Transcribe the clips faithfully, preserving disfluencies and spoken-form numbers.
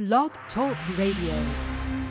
Blog Talk Radio.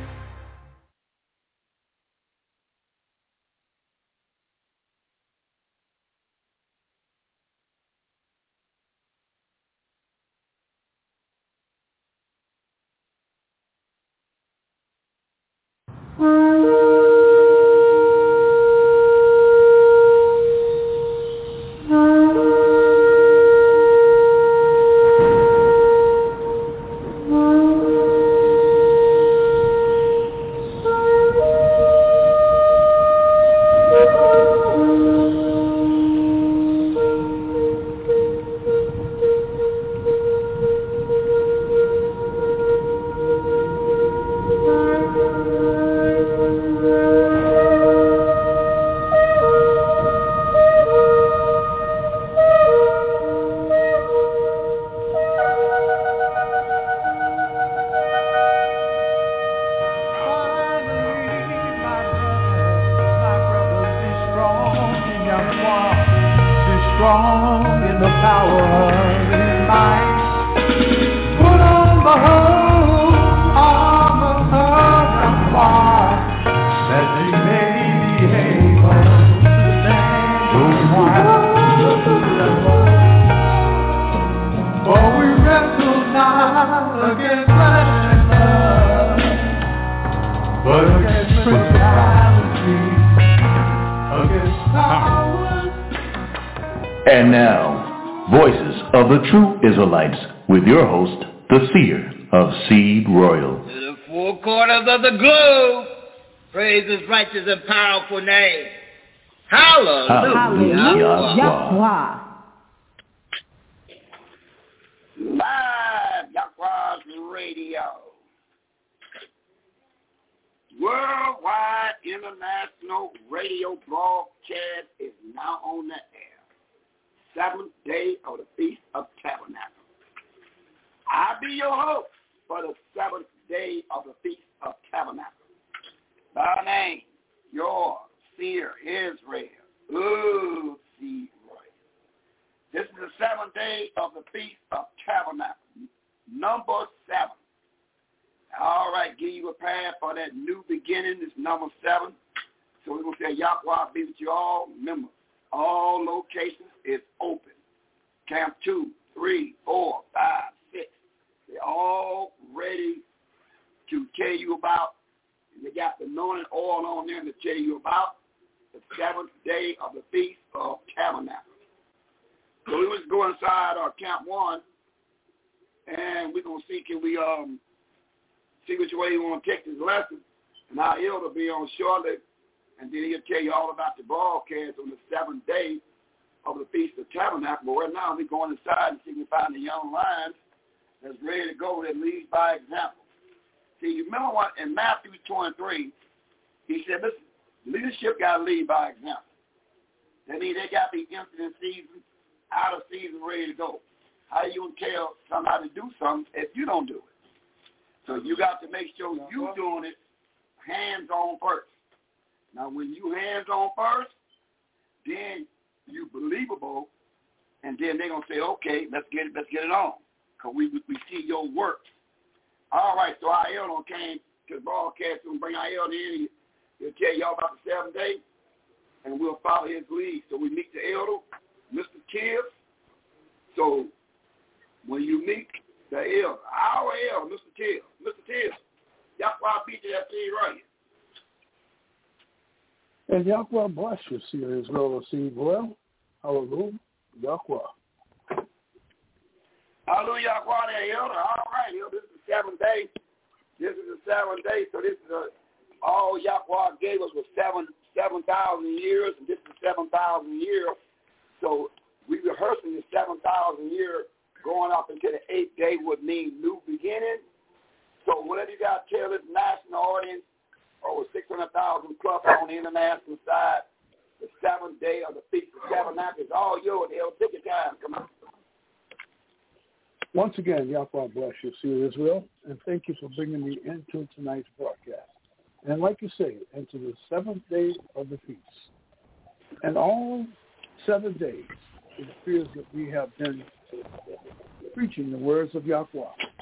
And now, Voices of the True Israelites, with your host, the Seer of Seed Royal. To the four corners of the globe, praise His righteous and powerful name. Hallelujah. Hallelujah. Yahweh. Live Yahweh's Radio. Worldwide International Radio broadcast is now on the air. Seventh day of the Feast of Tabernacles. I'll be your host for the seventh day of the Feast of Tabernacles. By name, your Seer Israel. Ooh, Seed Royal. This is the seventh day of the Feast of Tabernacles, number seven. All right, give you a pass for that new beginning. This number seven. So we're going to say, Yahweh be with you all. Remember, all locations is open. Camp two, three, four, five, six. They're all ready to tell you about, and they got the anointing oil on there to tell you about the seventh day of the Feast of Tabernacles. So we was go inside our Camp one, and we're going to see, can we um see which way you want to take this lesson, and our elder will be on shortly, and then he'll tell you all about the broadcast on the seventh day of the Feast of Tabernacles. But right now, we're going inside and see if we can find the young lions that's ready to go, that leads by example. See, you remember what in Matthew twenty-three, he said, listen, leadership got to lead by example. That means they got to be empty in season, out of season, ready to go. How you going to tell somebody to do something if you don't do it? So you got to make sure you doing it hands-on first. Now, when you hands-on first, then you believable, and then they're going to say, okay, let's get it, let's get it on, because we we see your work. All right, so our elder came to the broadcast and bring our elder in. He'll tell y'all about the seventh day, and we'll follow his lead. So we meet the elder, Mister Tibbs. So when you meet the elder, our elder, Mister Tibbs, Mister Tibbs, that's why I beat you that thing right here. And Yahweh bless you, Seer Israel of Seed Royal. Hallelujah. Yahweh. Hallelujah, Yahweh, there, elder. All right, elder. This is the seventh day. This is the seventh day. So this is a, all Yahweh gave us was seven seven thousand years, and this is seven thousand years. So we rehearsing the seven thousand years going up into the eighth day would mean new beginning. So whatever you got to tell this national audience, over six hundred thousand plus on the international side, the seventh day of the Feast of Tabernacles is all yours. Hell, take your time. Come on. Once again, Yahweh bless you, Seer Israel, and thank you for bringing me into tonight's broadcast. And like you say, into the seventh day of the feast. And all seven days, it appears that we have been preaching the words of Yahweh.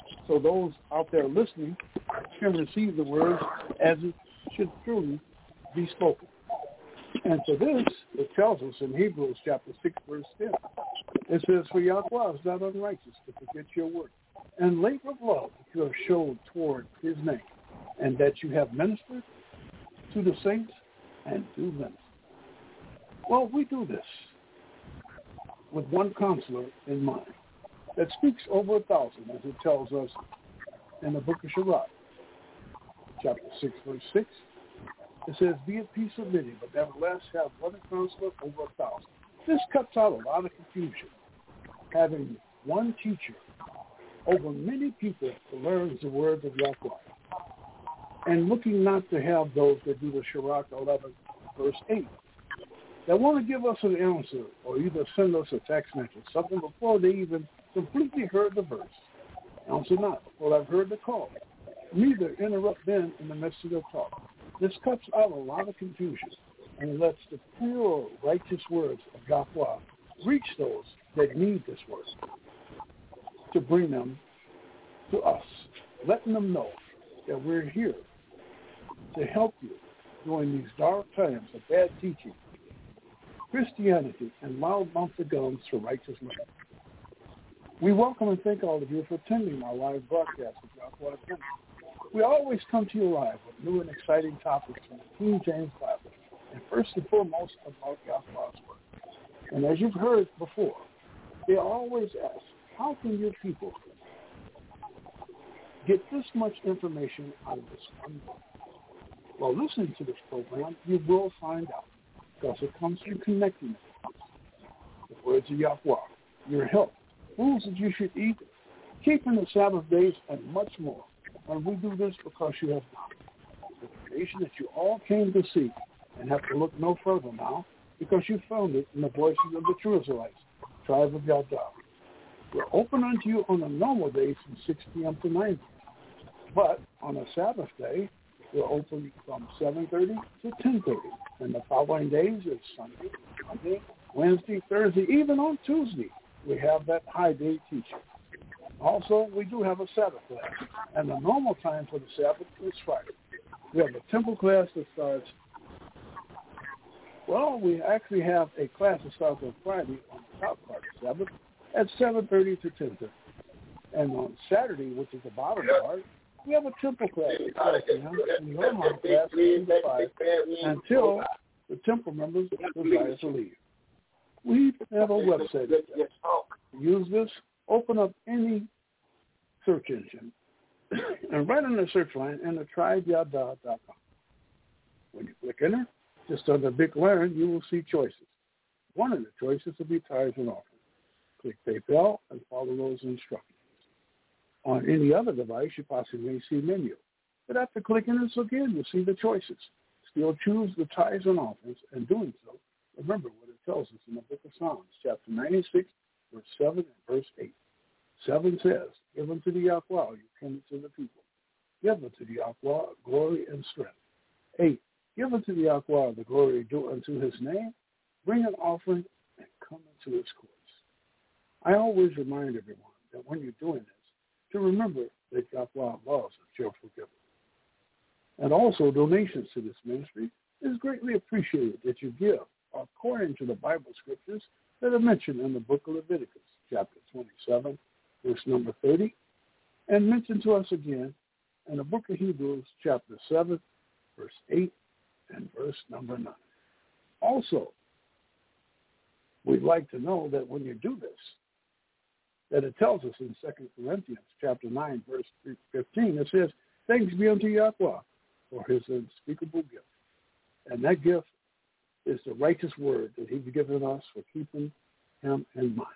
so those out there listening can receive the words as it should truly be spoken. And for this, it tells us in Hebrews chapter six, verse ten, it says, "For Yahweh is not unrighteous to forget your work and labor of love that you have showed toward his name, and that you have ministered to the saints and do minister." Well, we do this with one counselor in mind that speaks over a thousand, as it tells us in the book of Sirach, chapter six, verse six. It says, "Be at peace with many, but nevertheless have one counselor over a thousand." This cuts out a lot of confusion, having one teacher over many people who learns the words of Yahweh, and looking not to have those that do the Sirach eleven, verse eight, that want to give us an answer or either send us a text message, something before they even completely heard the verse. Answer not, for I've heard the call. Neither interrupt them in the midst of their talk. This cuts out a lot of confusion and lets the pure, righteous words of Yahweh reach those that need this word to bring them to us, letting them know that we're here to help you during these dark times of bad teaching, Christianity, and loud mouth of guns for righteous living. We welcome and thank all of you for attending our live broadcast of Yahweh Temple. We always come to you live with new and exciting topics from the King James Bible, and first and foremost about Yahweh's word. And as you've heard before, they always ask, how can your people get this much information out of this one book? Well, listening to this program, you will find out, because it comes through connecting the words of Yahweh, your health, foods that you should eat, keeping the Sabbath days, and much more. And we do this because you have knowledge, the creation that you all came to see, and have to look no further now, because you found it in the voices of the true Israelites, tribe of Yahweh. We're open unto you on a normal day from six p.m. to nine p.m. But on a Sabbath day, we're open from seven thirty to ten thirty. And the following days is Sunday, Monday, Wednesday, Thursday, even on Tuesday, we have that high day teaching. Also, we do have a Sabbath class, and the normal time for the Sabbath is Friday. We have a temple class that starts, well, we actually have a class that starts on Friday on the top part of Sabbath at seven thirty to ten thirty. And on Saturday, which is the bottom part, we have a temple class at twelve p.m. and your home class at two to five until the temple members desire to leave. We have a website. Use this. Open up any search engine and right on the search line, enter tribe yahweh dot com. When you click enter, just under Big Learn, you will see choices. One of the choices will be tithes and offerings. Click PayPal and follow those instructions. On any other device, you possibly may see a menu. But after clicking this again, you'll see the choices. Still choose the tithes and offerings, and doing so, remember what it tells us in the book of Psalms, chapter ninety-six, verse seven and verse eight. seven says, "Give unto the Yahweh, you kindred to the people. Give unto the Yahweh glory and strength." eight. Give unto the Yahweh the glory due unto his name. Bring an offering and come into his courts. I always remind everyone that when you're doing this, to remember that Yahweh loves a cheerful giver. And also, donations to this ministry is greatly appreciated that you give according to the Bible scriptures that are mentioned in the book of Leviticus, chapter twenty-seven, verse number thirty, and mentioned to us again in the book of Hebrews, chapter seven, verse eight, and verse number nine. Also, we'd like to know that when you do this, that it tells us in Second Corinthians, chapter nine, verse fifteen, it says, "Thanks be unto Yahweh for his unspeakable gift." And that gift is the righteous word that he's given us for keeping him in mind.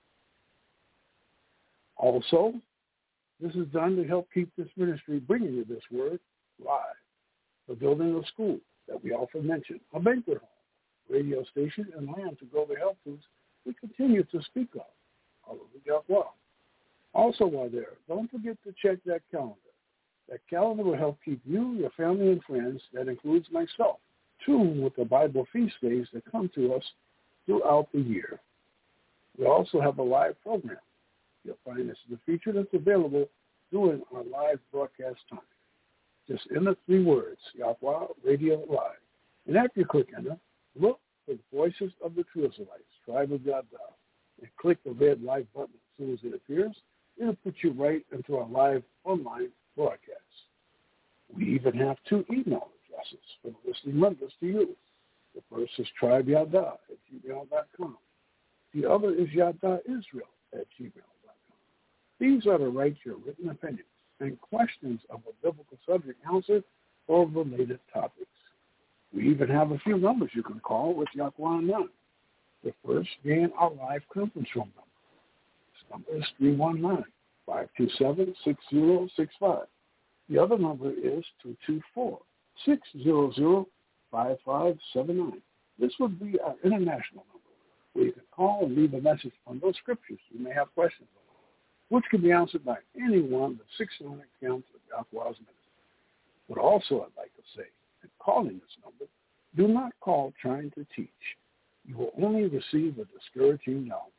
Also, this is done to help keep this ministry bringing you this word live. The building of school that we often mention, a banquet hall, radio station, and land to grow the health foods we continue to speak of. Hallelujah. Well, also while there, don't forget to check that calendar. That calendar will help keep you, your family, and friends, that includes myself, tuned with the Bible feast days that come to us throughout the year. We also have a live program. You'll find this is a feature that's available during our live broadcast time. Just enter three words, Yahweh Radio Live. And after you click enter, look for the Voices of the True Israelites, Tribe of Yada, and click the red live button as soon as it appears. It'll put you right into our live online broadcast. We even have two email addresses for the listening members to use. The first is tribeyada at gmail dot com. The other is yadaisrael at gmail dot com. These are to write your written opinions and questions of a biblical subject answered or related topics. We even have a few numbers you can call with Yahweh nine. The first being our live conference room number. This number is three one nine, five two seven, six zero six five. The other number is two two four, six zero zero, five five seven nine. This would be our international number, where you can call and leave a message on those scriptures you may have questions on, which can be answered by any one of the six hundred accounts of Yahweh's ministry. But also, I'd like to say, in calling this number, do not call trying to teach. You will only receive a discouraging downturn.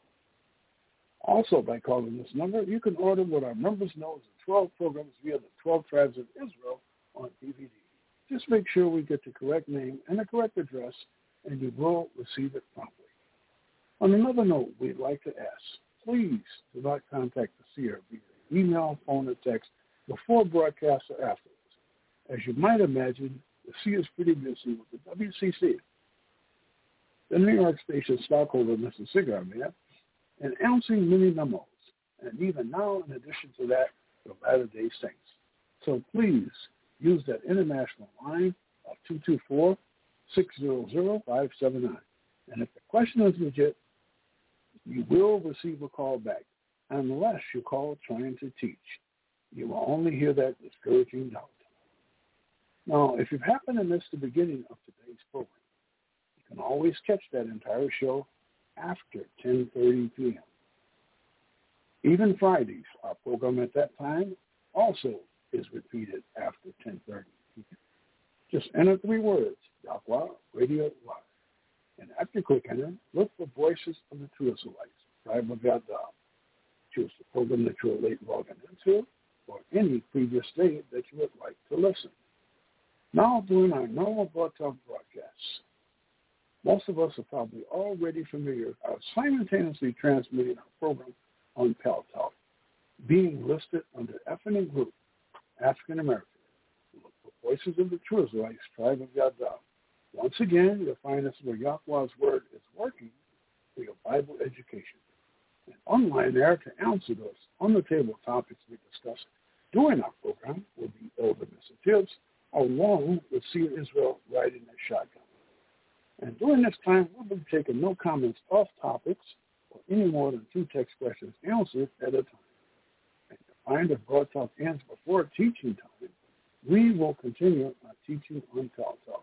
Also, by calling this number, you can order what our members know as the twelve programs via the twelve Tribes of Israel on D V D. Just make sure we get the correct name and the correct address, and you will receive it promptly. On another note, we'd like to ask, please do not contact the seer via email, phone, or text before broadcast or afterwards. As you might imagine, the seer is pretty busy with the W C C, the New York station stockholder, Mister Cigar Man, and announcing many memos, and even now, in addition to that, the Latter-day Saints. So please use that international line of two two four, six zero zero, five seven nine. And if the question is legit, you will receive a call back, unless you call trying to teach. You will only hear that discouraging doubt. Now, if you happen to miss the beginning of today's program, you can always catch that entire show after ten thirty p.m. Even Fridays, our program at that time also is repeated after ten thirty p.m. Just enter three words, Yahweh Radio Live. And after you click enter, look for Voices of the True Israelites, Tribe of Yada. Choose the program that you're late logging into, or any previous day that you would like to listen. Now, during our normal broadcast broadcasts, most of us are probably already familiar are simultaneously transmitting our program on Pal Talk, being listed under Ethnic Group, African American. Look for Voices of the True Israelites, Tribe of Yada. Once again, you'll find us where Yahweh's Word is working for your Bible education. And online there to answer those on-the-table topics we discuss during our program will be Elder Mister Tibbs, along with Seer Israel riding a shotgun. And during this time, we'll be taking no comments off topics or any more than two text questions answered at a time. And to find if Broad Talk ends before teaching time, we will continue our teaching on Pal Talk.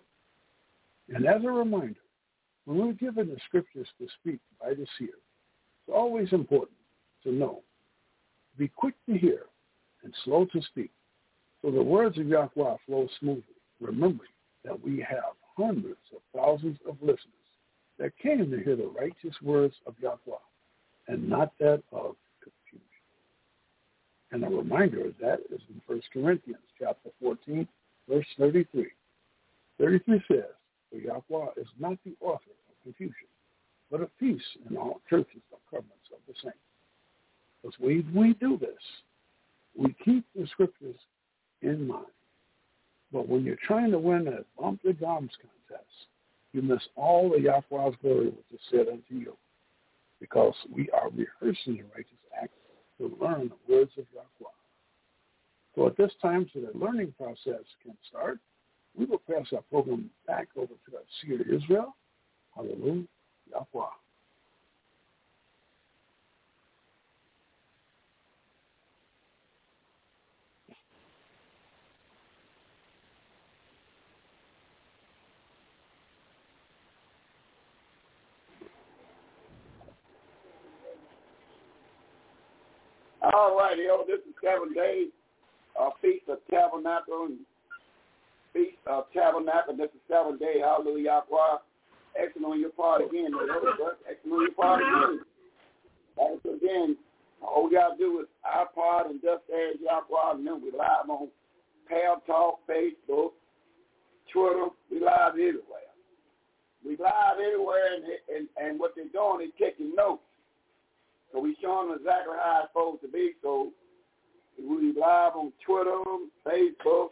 And as a reminder, when we're given the scriptures to speak by the seer, it's always important to know, be quick to hear and slow to speak, so the words of Yahweh flow smoothly, remembering that we have hundreds of thousands of listeners that came to hear the righteous words of Yahweh and not that of confusion. And a reminder of that is in First Corinthians chapter fourteen, verse thirty-three. thirty-three says, for Yahweh is not the author of confusion, but of peace in all churches of covenants of the saints. Because we, we do this, we keep the scriptures in mind. But when you're trying to win a bump the gums contest, you miss all the Yahweh's glory which is said unto you, because we are rehearsing the righteous acts to learn the words of Yahweh. So at this time, so the learning process can start, we will pass our program back over to our Seer Israel. Hallelujah, Yahweh. All right, yo, this is seven days, uh, Feast of Tabernacle and Feast of Tabernacle. This is seven day. Hallelujah, Yahweh. Excellent on your part again. Excellent on your part again. Once again, All we got to do is iPod and Just Ask Yahweh, and then we live on Pal Talk, Facebook, Twitter. We live everywhere. We live everywhere, and, and, and what they're doing is taking notes. So we showing them exactly how it's supposed to be. So we live on Twitter, Facebook.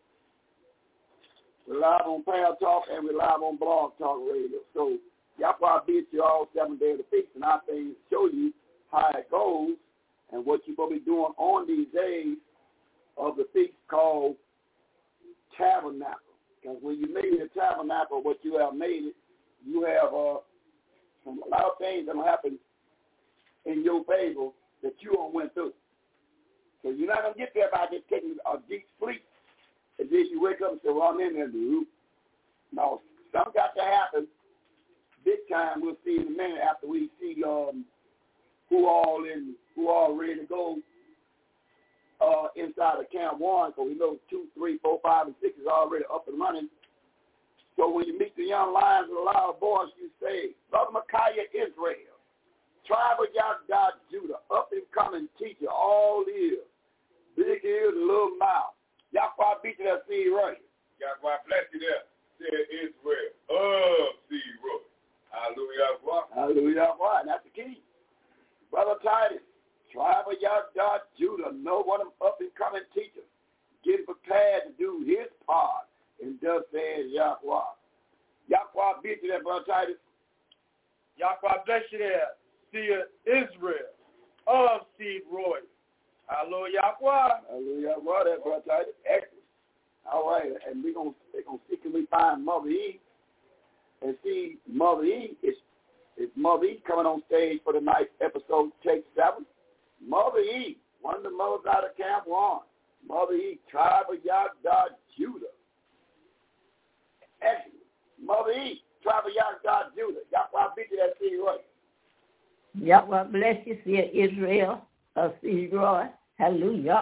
We're live on Pal Talk, and we're live on Blog Talk Radio. So Yahweh beat you all seven days of the feast, and our things show you how it goes and what you're going to be doing on these days of the feast called tabernacle. Because when you make it a tabernacle, what you have made it, you have uh, some, a lot of things that will happen in your favor that you don't went through. So you're not going to get there by just taking a deep sleep. And then you wake up and say, well, I'm in there, dude. No, something got to happen big time. We'll see in a minute after we see um, who all in, who all ready to go uh, inside of Camp One. So we know two, three, four, five, and six is already up and running. So when you meet the young lions with a loud voice, you say, Brother Micaiah Israel, tribe of Yahweh Judah, up and coming teacher, all ears, big ears, little mouth. Yahweh beat you that seed right. Yahweh bless you there. Said Israel. Oh, seed right. Hallelujah. Hallelujah. That's the key. Brother Titus, tribe of Yahweh Judah, know one of them up and coming teachers. Get prepared to do his part. And thus says Yahweh. Yahweh beat you there, Brother Titus. Yahweh bless you there. Seed Israel of seed royal. Hallelujah. Hallelujah. Well, that's Brother Titus. Excellent. All right, and we're going we're gonna secretly find Mother Eve and see Mother Eve. Is, is Mother Eve coming on stage for the night episode, take seven? Mother Eve, one of the mothers out of Camp One. Mother Eve, tribe of Yahweh Judah. Excellent. Mother Eve, tribe of Yahweh Judah. Yahweh beat you that seed right. Yahweh bless you, see Israel of seed roy. Hallelujah.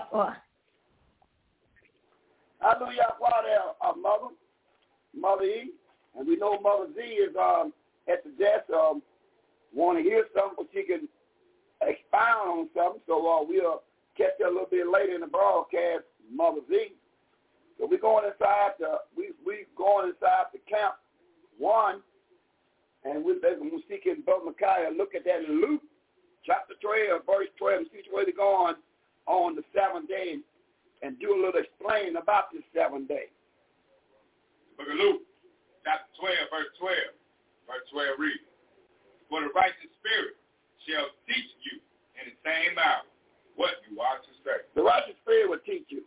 Hallelujah. There, uh, Mother, Mother E, and we know Mother Z is um, at the desk. Um, want to hear something, but she can expound on something. So uh, we'll catch her a little bit later in the broadcast, Mother Z. So we're going inside the we we going inside the Camp One, and we're basically seeking Brother Micaiah. Look at that in Luke chapter twelve, verse twelve. And see where they're going on the seventh day, and do a little explaining about this seventh day. Book of Luke, chapter twelve, verse twelve. Verse twelve reads, for the righteous spirit shall teach you in the same hour what you are to say. The righteous spirit will teach you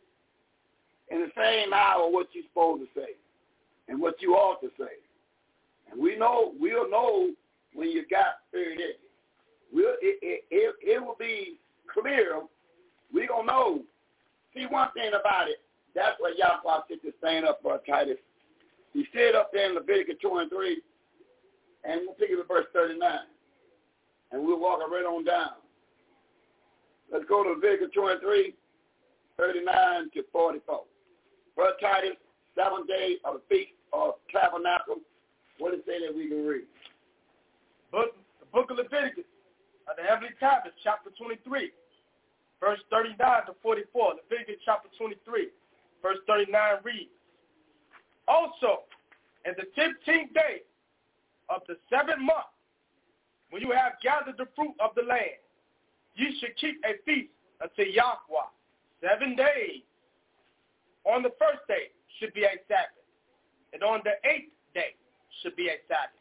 in the same hour what you're supposed to say and what you ought to say. And we know, we'll know when you got spirit in you. We'll, it, it, it, it will be clear. We're going to know. See, one thing about it, that's where Yahweh set this thing up, Brother Titus. He said up there in Leviticus twenty-three, and we'll pick it at verse thirty-nine, and we'll walk it right on down. Let's go to Leviticus twenty-three, thirty-nine to forty-four. Brother Titus, seventh day of the Feast of Tabernacle. What does it say that we can read? Book, the book of Leviticus, of the Heavenly Tablets, chapter twenty-three, verse thirty-nine to forty-four. Leviticus chapter twenty-three, verse thirty-nine reads, also, in the fifteenth day of the seventh month, when you have gathered the fruit of the land, you should keep a feast unto Yahweh seven days. On the first day should be a Sabbath, and on the eighth day should be a Sabbath.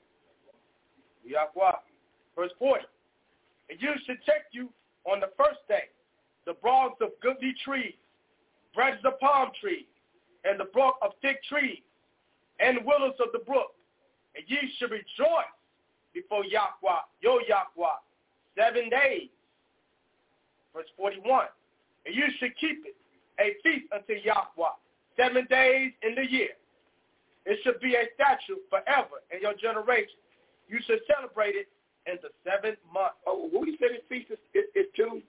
Yahweh. Verse forty. And you should take you on the first day the boughs of goodly trees, branches of palm trees, and the brook of fig trees, and willows of the brook. And ye should rejoice before Yahweh, your Yahweh, seven days. Verse forty-one. And you should keep it a feast unto Yahweh, seven days in the year. It should be a statute forever in your generation. You should celebrate it in the seventh month. Oh, what do you say this feast is, is, is to?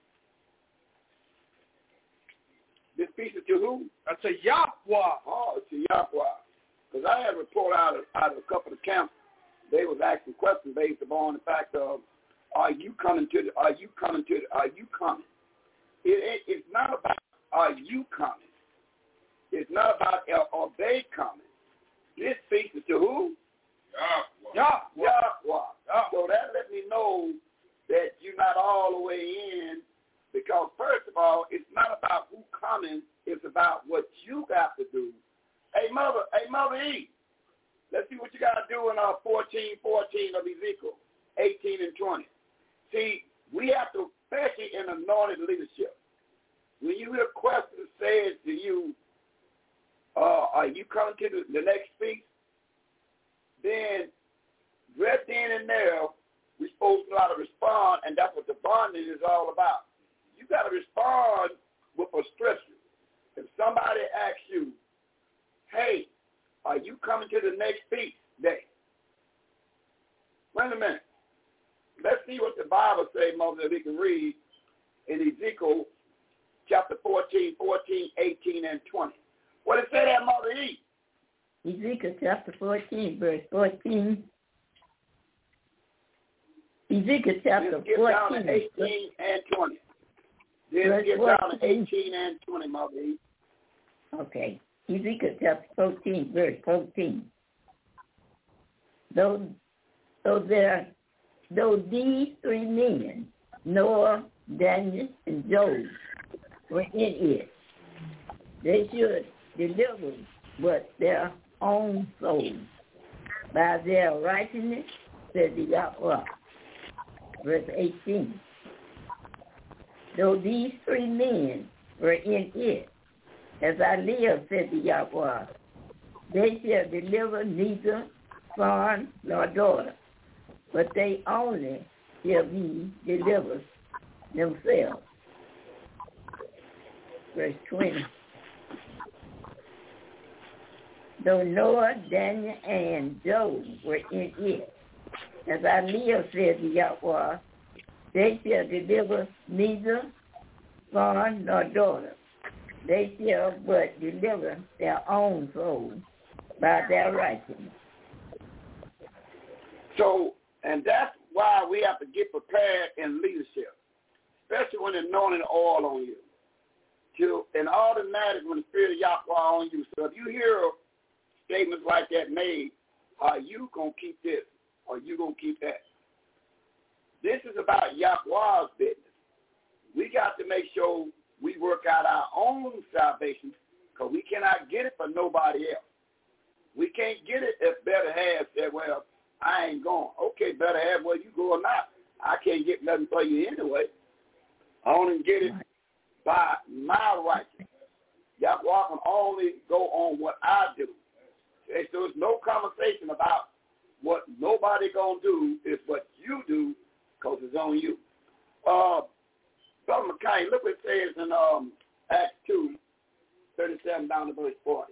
This feast is to who? Unto Yahweh. Oh, to Yahweh. Because I had a report out of, out of a couple of camps. They was asking questions based upon the fact of are you coming to the, are you coming to the, are you coming? It, it, it's not about are you coming. It's not about are they coming. This speaks to who? Yahweh. Yahweh. So that let me know that you're not all the way in, because first of all, it's not about who coming. It's about what you got to do. Hey, mother, hey, Mother E, let's see what you got to do in uh, fourteen fourteen of Ezekiel, eighteen and twenty. See, we have to, especially in anointed leadership, when you hear questions said to you, uh, are you coming to the, the next feast? Then right then and there, we're supposed to know how to respond, and that's what the bonding is all about. You got to respond with a scripture. If somebody asks you, hey, are you coming to the next feast day? Wait a minute. Let's see what the Bible says, Mother, that we can read in Ezekiel chapter fourteen, fourteen, eighteen, and twenty. What did it say there, Mother E? Ezekiel chapter fourteen, verse fourteen. Ezekiel chapter Let's get fourteen. down to eighteen and twenty. Then get down to eighteen and twenty, Mother E. Okay. Ezekiel chapter fourteen, verse fourteen. Though, though there, though these three men, Noah, Daniel, and Job, were in it, they should deliver but their own souls by their righteousness, said the Yahweh. Verse eighteen. Though these three men were in it, as I live, said the Yahweh, they shall deliver neither son nor daughter, but they only shall be delivered themselves. Verse twenty. Though Noah, Daniel, and Job were in it, as I live, said the Yahweh, they shall deliver neither son nor daughter. They shall but deliver their own soul by their righteousness. So, and that's why we have to get prepared in leadership, especially when anointing oil on you. To, and automatic when the Spirit of Yahweh on you. So if you hear statements like that made, are you going to keep this? Or are you going to keep that? This is about Yahweh's business. We got to make sure we work out our own salvation, because we cannot get it for nobody else. We can't get it if Better Half said, well, I ain't going. Okay, Better Half, well, you go or not. I can't get nothing for you anyway. I only get it by my righteousness. Yahweh can only go on what I do. And so there's no conversation about what nobody going to do. It's what you do, because it's on you. Uh, Brother McKay, look what it says in um, Acts two, thirty-seven down to verse forty.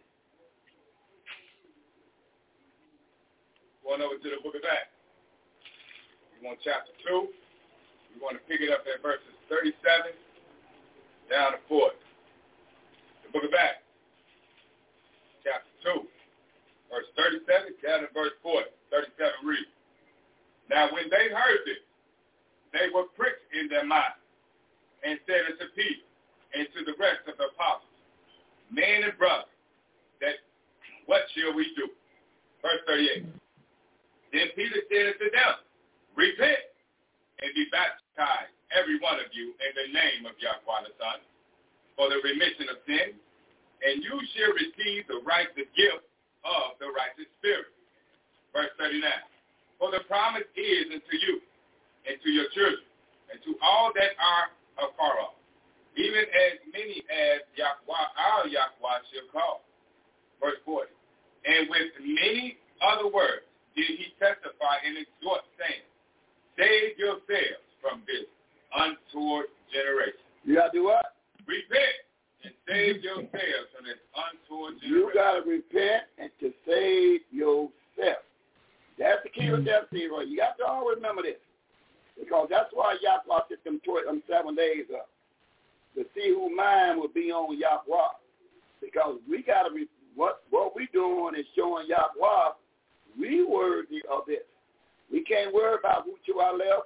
Going over to the book of Acts. We want chapter two. We want to pick it up at verses thirty-seven down to forty. The book of Acts, chapter two, verse thirty-seven down to verse forty. thirty-seven reads. Now when they heard this, they were pricked in their minds, and said unto Peter and to the rest of the apostles, men and brothers, that what shall we do? Verse thirty-eight. Then Peter said unto them, repent and be baptized, every one of you, in the name of Yahweh the Son, for the remission of sins, and you shall receive the righteous gift of the righteous Spirit. Verse thirty-nine. For the promise is unto you, and to your children, and to all that are afar off, even as many as Yahweh, our Yahweh shall call. Verse forty. And with many other words did he testify and exhort, saying, save yourselves from this untoward generation. You got to do what? Repent and save yourselves from this untoward generation. You got to repent and to save yourself. That's the key with that, Steve. You got to always remember this, because that's why Yahweh took them, them seven days up, to see who mind will be on Yahweh. Because we got to be, what, what we doing is showing Yahweh we worthy of this. We can't worry about who to our left,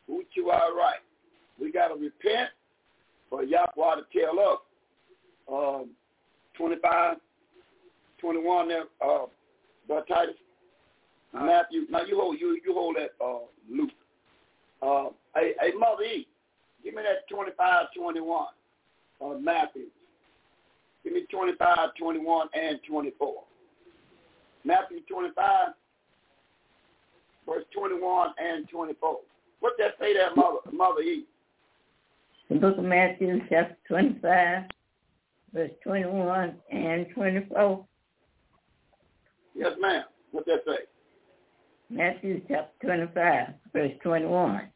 Who you are right. We got to repent for Yahweh to tell us. Um, twenty-five, twenty-one there, uh, Brother Titus. Uh, Matthew, now you hold you you hold that uh, Luke. Uh, hey, hey, Mother E, give me that twenty-five, twenty-one, uh, Matthew. Give me twenty-five, twenty-one, and twenty-four. Matthew twenty-five, verse twenty-one and twenty-four. What that say there, Mother, Mother E? The book of Matthew, chapter twenty-five, verse twenty-one and twenty-four. Yes, ma'am. What that say? Matthew chapter twenty-five, verse twenty-one.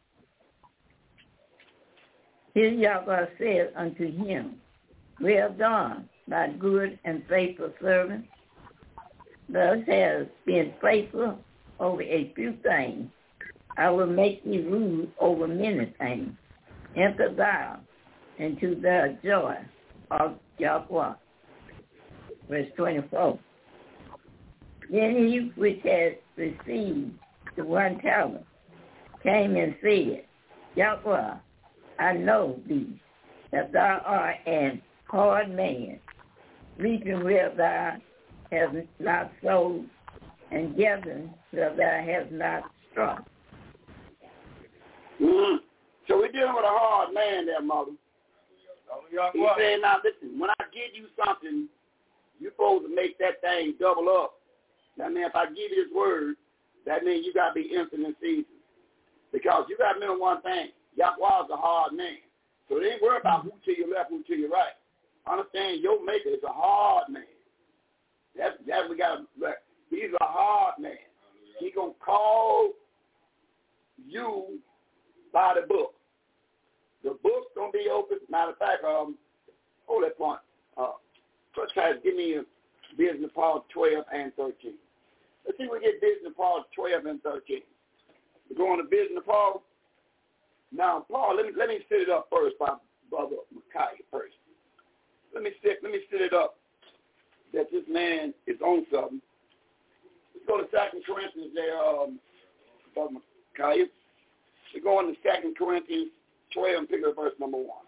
Here Yahweh said unto him, Well done, thy good and faithful servant. Thou hast been faithful over a few things. I will make thee rule over many things. Enter thou into the joy of Yahweh. Verse twenty-four. Then he which had received the one talent came and said, Yahweh, I know thee, that thou art an hard man, reaping where thou hast not sowed, and gathering where thou hast not struck. Mm-hmm. So we're dealing with a hard man there, Mother. He said, now listen, when I give you something, you're supposed to make that thing double up. That means if I give you this word, that means you got to be instant in season. Because you got to remember one thing. Yahweh is a hard man. So they ain't worry about who to your left, who to your right. Understand your maker is a hard man. That's, that's we got to, he's a hard man. He going to call you by the book. The book's going to be open. Matter of fact, um, hold that point. Uh, first time, give me a Business Paul twelve and thirteen. Let's see if we get Business Paul twelve and thirteen. We're going to Business Paul. Now, Paul, let me let me set it up first by Brother Micaiah first. Let me set let me set it up that this man is on something. Let's go to Second Corinthians there, um, Brother Micaiah. We're going to Second Corinthians twelve and pick up verse number one.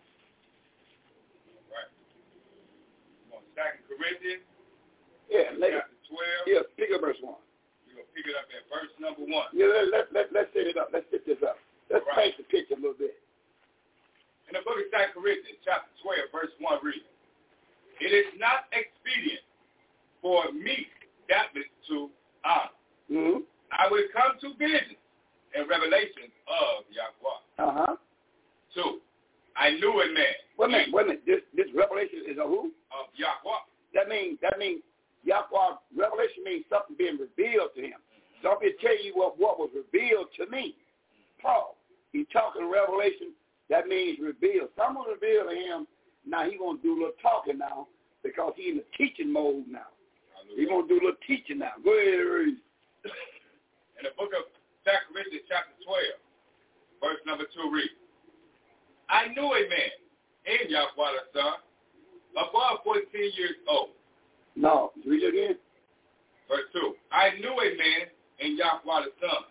Right. We're going to Second Corinthians. Yeah, later. twelve. Yeah, pick up verse one. We're going to pick it up at verse number one. Yeah, let, let, let, let's set it up. Let's set this up. Let's right. paint the picture a little bit. In the book of Second Corinthians, chapter twelve, verse one, read. It is not expedient for me doubtless to honor. Mm-hmm. I will come to visions and revelations of Yahweh. Uh-huh. Two, I knew a man. Wait a minute, wait a minute. This, this revelation is a who? Of Yahweh. That means, that means Yahweh, revelation means something being revealed to him. Mm-hmm. So I'm going to tell you what, what was revealed to me. Paul, he's talking revelation, that means revealed. Someone revealed to him, now he's going to do a little talking now because he's in the teaching mode now. He's going to do a little teaching now. Go ahead and read. In the book of Second Corinthians chapter twelve, verse number two, read. I knew a man in Yahweh the Son, above fourteen years old. No, read it again. Verse two. I knew a man in Yahweh the Son,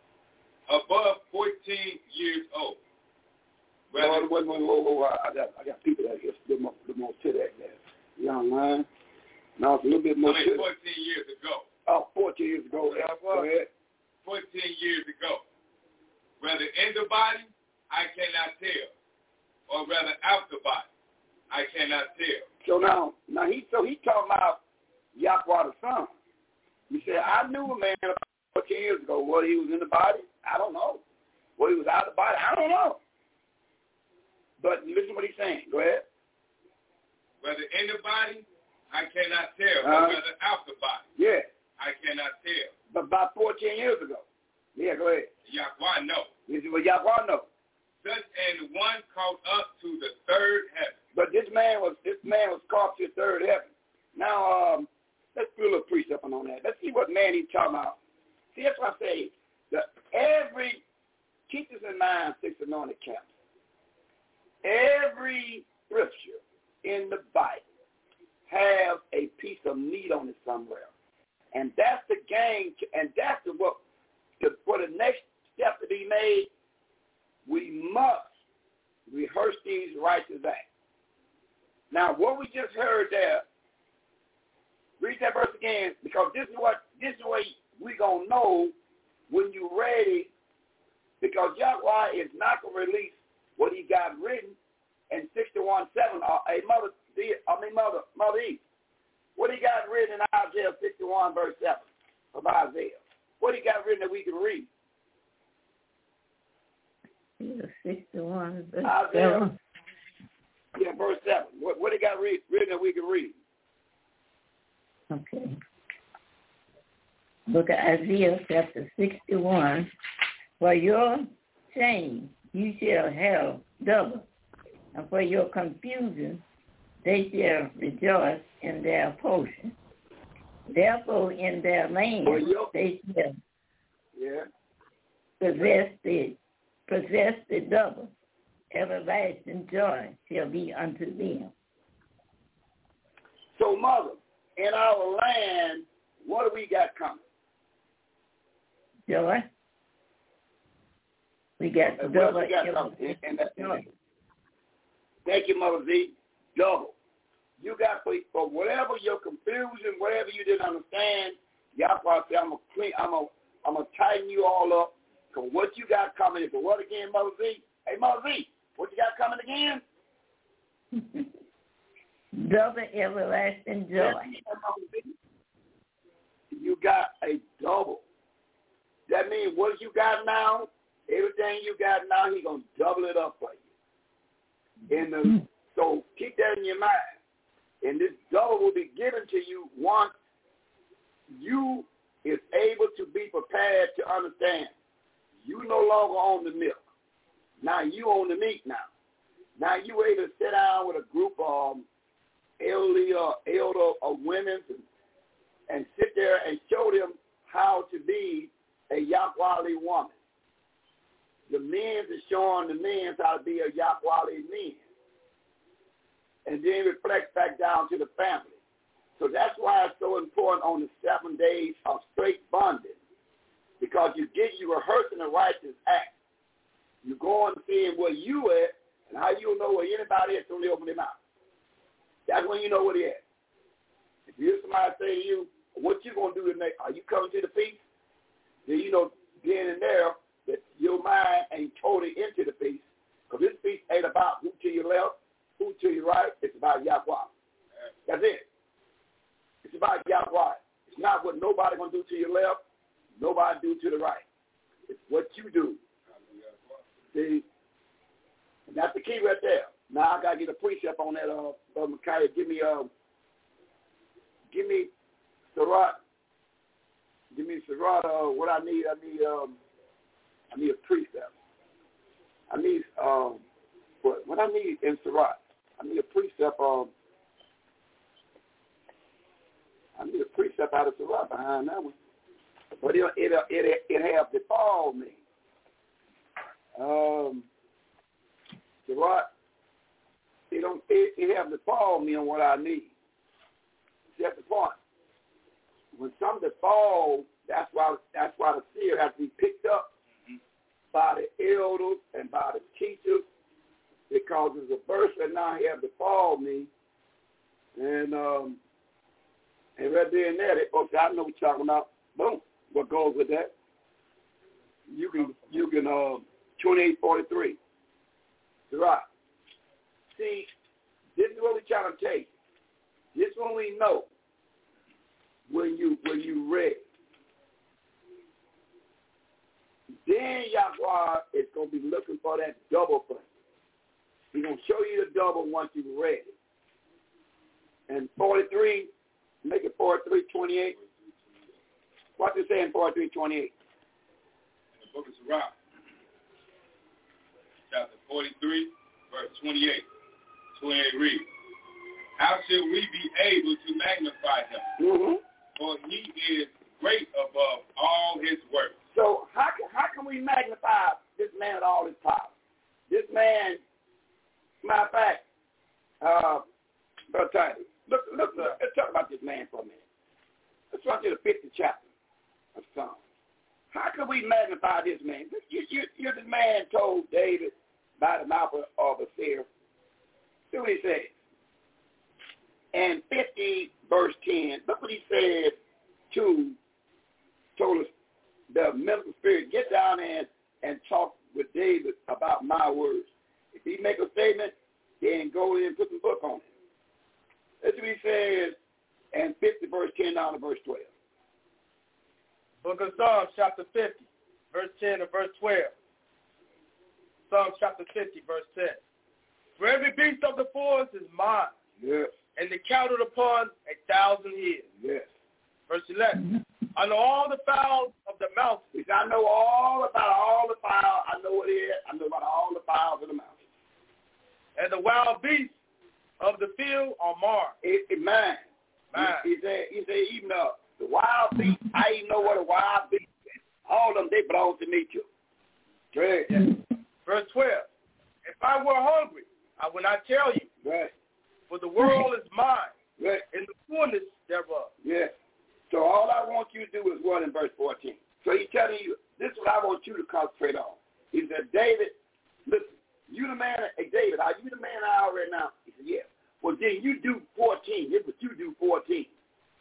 above fourteen years old. Whoa, whoa, whoa, whoa, whoa. I got, I got people that get a little more, a little more to that there. Young man. Now it's a little bit more I mean, to fourteen years ago. Oh, fourteen years ago. Yeah, go ahead. fourteen years ago. Whether in the body, I cannot tell. Or rather out the body, I cannot tell. So now, now he so he talking about Yahweh the Son. He said, I knew a man about fourteen years ago. Whether he was in the body, I don't know. Whether he was out of the body, I don't know. But listen to what he's saying. Go ahead. Whether in the body, I cannot tell. Uh, or whether out the body, yeah. I cannot tell. But about fourteen years ago. Yeah, go ahead. Yahweh know. This is what Yahweh know. Such and one caught up to the third heaven. But this man was this man was caught to the third heaven. Now, um, let's do a little precept on that. Let's see what man he's talking about. See, that's why I say that every, keep this in mind, six anointed camps. Every scripture in the Bible have a piece of meat on it somewhere. And that's the game, and that's the, what, the, for the next step to be made we must rehearse these righteous acts. Now, what we just heard there, read that verse again, because this is what this is what we're going to know when you're ready, because Yahweh is not going to release what he got written in sixty-one seven. Uh, a mother, I mean, mother, mother Eve. What he got written in Isaiah sixty-one, verse seven of Isaiah. What he got written that we can read? sixty-one, verse Isaiah, seven. Yeah, verse seven. What, what he got read, written that we can read? Okay. Book of Isaiah, chapter sixty-one. For your shame you shall have double, and for your confusion they shall rejoice in their portion. Therefore in their land your, they shall yeah. possess the possess the double. Everlasting joy shall be unto them. So, Mother, in our land, what do we got coming? Joy. We got and double. We got coming? And that, and thank you, Mother Z. Double. You got for, for whatever your confusion, whatever you didn't understand, Yahweh said, I'm gonna clean, I'm gonna, I'm gonna tighten you all up. Cause what you got coming is for what again, Mother Z? Hey, Mother Z, what you got coming again? Double everlasting joy. You got a double. That means what you got now, everything you got now, he's gonna double it up for you. And the, so keep that in your mind. And this double will be given to you once you is able to be prepared to understand. You no longer own the milk. Now you own the meat now. Now you able to sit down with a group of elderly or elder or women and, and sit there and show them how to be a Yahweh woman. The men is showing the men how to be a Yahweh man. And then reflect back down to the family. So that's why it's so important on the seven days of straight bonding. Because you get you rehearsing the righteous act. You go on seeing where you at and how you know where anybody is when they open their mouth. That's when you know where they at. If you hear somebody say to you, what you going to do to make, are you coming to the feast? Then you know then and there that your mind ain't totally into the feast. Because this feast ain't about who to your left, who to your right. It's about Yahweh. That's it. It's about Yahweh. It's not what nobody going to do to your left, nobody do to the right. It's what you do. See? And that's the key right there. Now I got to get a precept on that, uh, uh Micaiah. Give me, uh, give me Surah. Give me Surah, uh, what I need. I need, um, I need a precept. I need, um, what, what I need in Surah. I need a precept, um, I need a precept out of Surah behind that one. But it it it, it have befall me. Um, Surah, it don't it, it have befall me on what I need. See, that's the point. When something falls, that's why that's why the seer has to be picked up mm-hmm. by the elders and by the teachers, because there's a verse that now have befall me, and um, and right there and there, they folks, I know what you're talking about. Boom, what goes with that? You can you can uh, twenty-eight forty-three. Right. See, this is what we're trying to tell you. This one we know. When you when you read, then Yahweh is going to be looking for that double thing. He's going to show you the double once you read it. And forty-three, make it forty-three twenty-eight. What's it say in forty-three twenty-eight? In the book of Sirach, chapter forty-three, verse twenty-eight. twenty-eight reads, how should we be able to magnify him? Mm-hmm. For he is great above all his works. So how can, how can we magnify this man with all his power? This man, matter of fact, uh, Brother Tiny, look, look, look, let's talk about this man for a minute. Let's run to the fiftieth chapter of Psalms. How could we magnify this man? You, you, you the man told David by the mouth of, of a seer. See what he said. And fifty, verse ten, look what he said to, told us, the mental spirit, get down there and talk with David about my words. If he make a statement, then go in and put the book on it. That's what he says in fifty, verse ten down to verse twelve. Book of Psalms, chapter fifty, verse ten and verse twelve. Psalms chapter fifty, verse ten. For every beast of the forest is mine. Yes. And they counted upon a thousand years. Yes. Verse eleven. I know all the fowls of the mountain. He said, I know all about all the fowls. I know what it is. I know about all the fowls of the mountain. And the wild beasts of the field are mine. It, it mine. Mine. He, he said, he said, even uh, the wild beasts, I even know what a wild beast is. All of them, they belong to me too. Right. Yeah. Verse twelve. If I were hungry, I would not tell you. Right. For the world is mine, right, and the fullness thereof. Yes. So all I want you to do is what in verse fourteen. So he's telling you, this is what I want you to concentrate on. He said, David, listen, you the man, hey, David, are you the man I already now? He said, yes. Well, then you do fourteen. Here's what you do fourteen.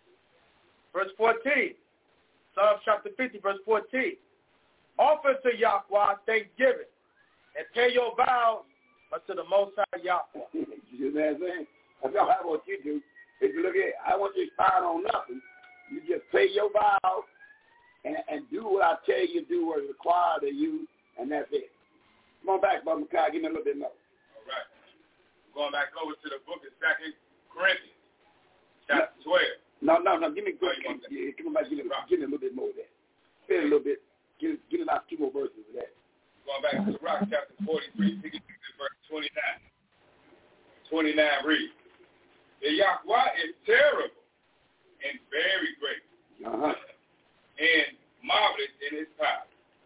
Verse fourteen, Psalm chapter fifty, verse fourteen. Offer to Yahweh thanksgiving, and pay your vows unto the Most High Yahweh. You know what I'm saying? That's all I want you to do. If you look at it, I want you to expound on nothing. You just pay your vows and, and do what I tell you to do, what is required of you, and that's it. Come on back, Brother Makai. Give me a little bit more. All right. Going back over to the book of Second Corinthians, chapter twelve. No, no, no. Give me, Oh, give, yeah, come on back. Give me, give me a little bit more of that. Spend a little bit. Give, give me about two more verses of that. Going back to the rock, chapter forty-three, verse twenty-nine. twenty-nine reads, the Yahweh is terrible and very great, uh-huh, and marvelous in his power.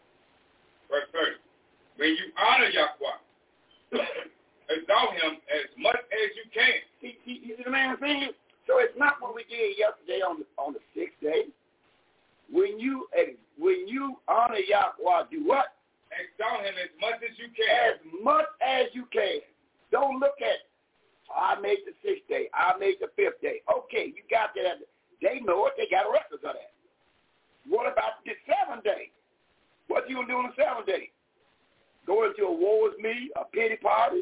Verse thirty, when you honor Yahweh, exalt him as much as you can. See, see, you see the man saying? So it's not what we did yesterday on the on the sixth day. When you when you honor Yahweh, do what? Exalt him as much as you can. As much as you can. Don't look at, I made the sixth day. I made the fifth day. Okay, you got that. They know it. They got records of that. What about the seventh day? What you going to do on the seventh day? Go into a woe is me, a pity party?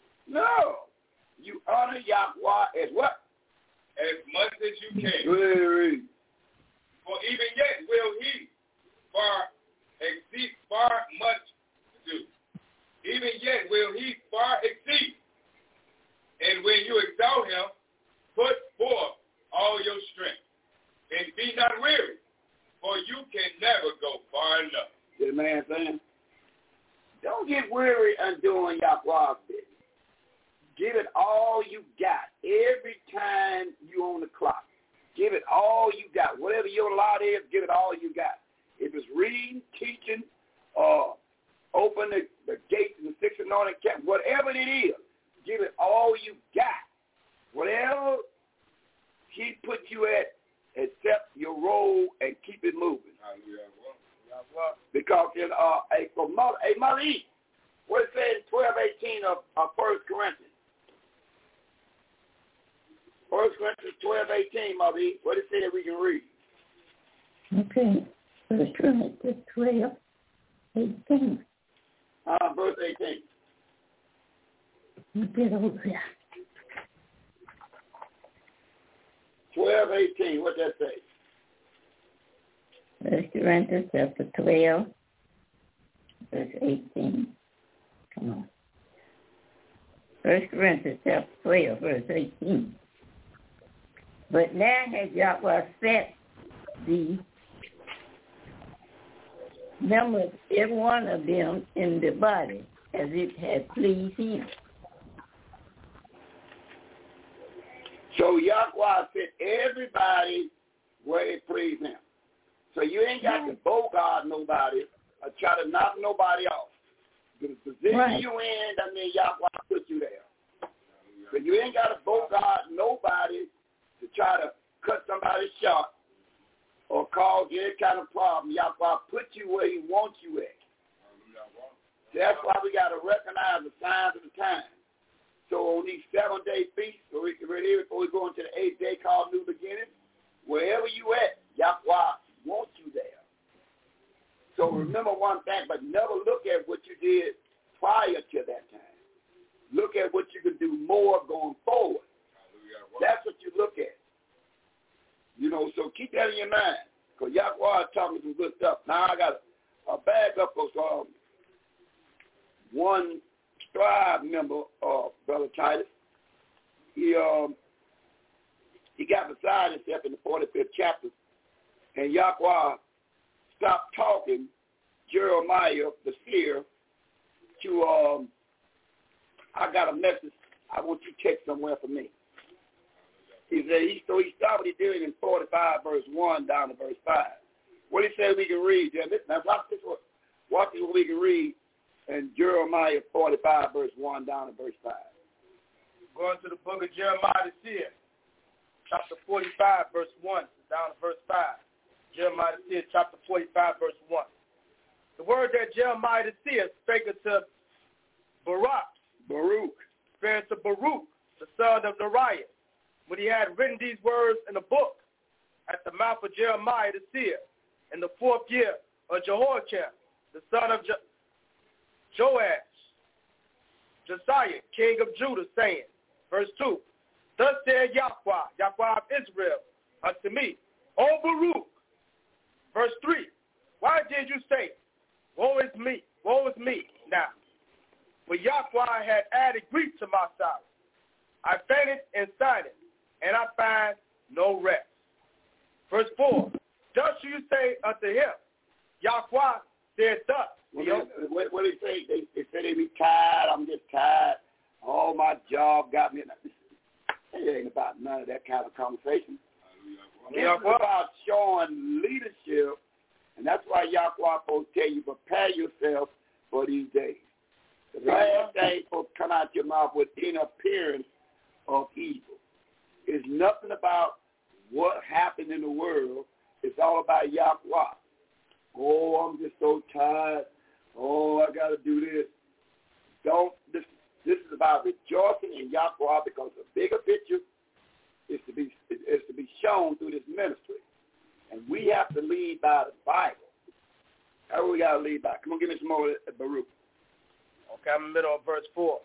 No. You honor Yahweh as what? As much as you can. Very. For even yet will he far exceed far much to do. Even yet will he far exceed. And when you exalt him, put forth all your strength. And be not weary, for you can never go far enough. See the man saying? Don't get weary undoing Yahweh's business. Give it all you got. Every time you on the clock. Give it all you got. Whatever your lot is, give it all you got. If it's reading, teaching, or uh, open the, the gates and the six anointing camp, whatever it is, give it all you got. Whatever he put you at, accept your role and keep it moving. Because in uh, a, a mother, a mother eat. What it says in twelve eighteen of, of First Corinthians. First Corinthians twelve eighteen, Mother E. What it say that we can read? Okay. First Corinthians twelve eighteen. Uh, verse eighteen. You get over there. twelve eighteen, what that say? First Corinthians chapter twelve, verse eighteen. Come on. First Corinthians chapter twelve, verse eighteen. But now has Yahweh set the members, every one of them, in the body, as it had pleased him. So Yahweh set everybody where it pleased him. So you ain't got to bogart nobody or try to knock nobody off. The position Right. you in, that means Yahweh put you there. So you ain't got to bogart nobody to try to cut somebody short or cause any kind of problem, Yahweh put you where he wants you at. That's why we got to recognize the signs of the time. So on these seven-day feasts, so we can ready before we go into the eighth day called New Beginning, wherever you at, Yahweh wants you there. So remember one thing, but never look at what you did prior to that time. Look at what you can do more going forward. That's what you look at. You know, so keep that in your mind, because Yahweh is talking some good stuff. Now I got a, a bag up of um, one Strive member, uh, Brother Titus. He um he got beside himself in the forty-fifth chapter, and Yahweh stopped talking Jeremiah the seer to um I got a message I want you to take somewhere for me. He said he so he started what he did in forty-five verse one down to verse five. What he said we can read, now watch this one. Watch this what we can read in Jeremiah forty-five verse one down to verse five. Going to the book of Jeremiah the seer, chapter forty-five verse one down to verse five. Jeremiah the seer, chapter forty-five verse one. The word that Jeremiah the seer spake unto Baruch, Baruch, spake to Baruch, the son of Neriah, when he had written these words in a book at the mouth of Jeremiah the seer, in the fourth year of Jehoiakim, the son of Je- Joash, Josiah, king of Judah, saying, verse two, thus said Yahweh, Yahweh of Israel, unto me, O Baruch. Verse three, why did you say, woe is me, woe is me now? For Yahweh had added grief to my sorrow. I fainted and sighed, and I find no rest. Verse four, thus you say unto him, Yahweh said thus. What, they, what, what they say? They, they say they be tired. I'm just tired. All my job got me. It ain't about none of that kind of conversation. This is about showing leadership, and that's why Yahweh will tell you, prepare yourself for these days. The last thing will come out your mouth with any appearance of evil. It's nothing about what happened in the world. It's all about Yahweh. Oh, I'm just so tired. Oh, I got to do this. Don't. This, this is about rejoicing in Yahweh, because the bigger picture is to be is to be shown through this ministry, and we have to lead by the Bible. How we got to lead by? Come on, give me some more at Baruch. Okay, I'm in the middle of verse four.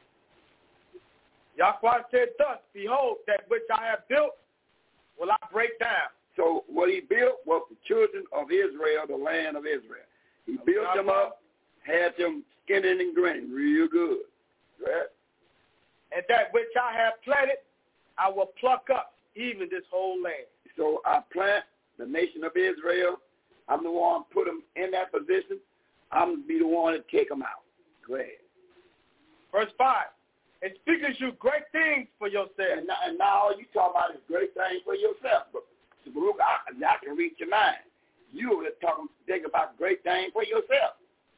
Yahweh said thus, behold, that which I have built will I break down. So what he built was the children of Israel, the land of Israel. He okay, built them up, had them skinning and grinning real good. Right? And that which I have planted, I will pluck up even this whole land. So I plant the nation of Israel. I'm the one put them in that position. I'm going to be the one to take them out. Go ahead. Verse five, and speakers you great things for yourself. And now, and now you talk about this great thing for yourself. But Baruch, I, I can read your mind. You were talking, think about great things for yourself.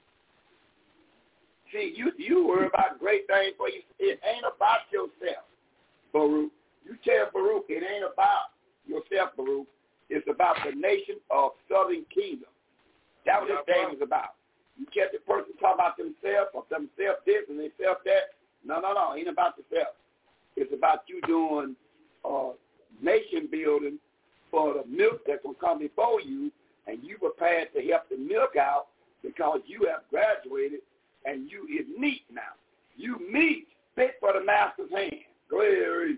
See, you you worry about great things for you. It ain't about yourself, Baruch. You tell Baruch it ain't about yourself, Baruch. It's about the nation of Southern Kingdom. That's what this thing is about. You catch the person talking about themselves or themselves this and themselves that. No, no, no. It ain't about yourself. It's about you doing uh, nation building for the milk that's going to come before you, and you prepared to help the milk out because you have graduated and you is meat now. You meat fit for the master's hand. Go ahead, read.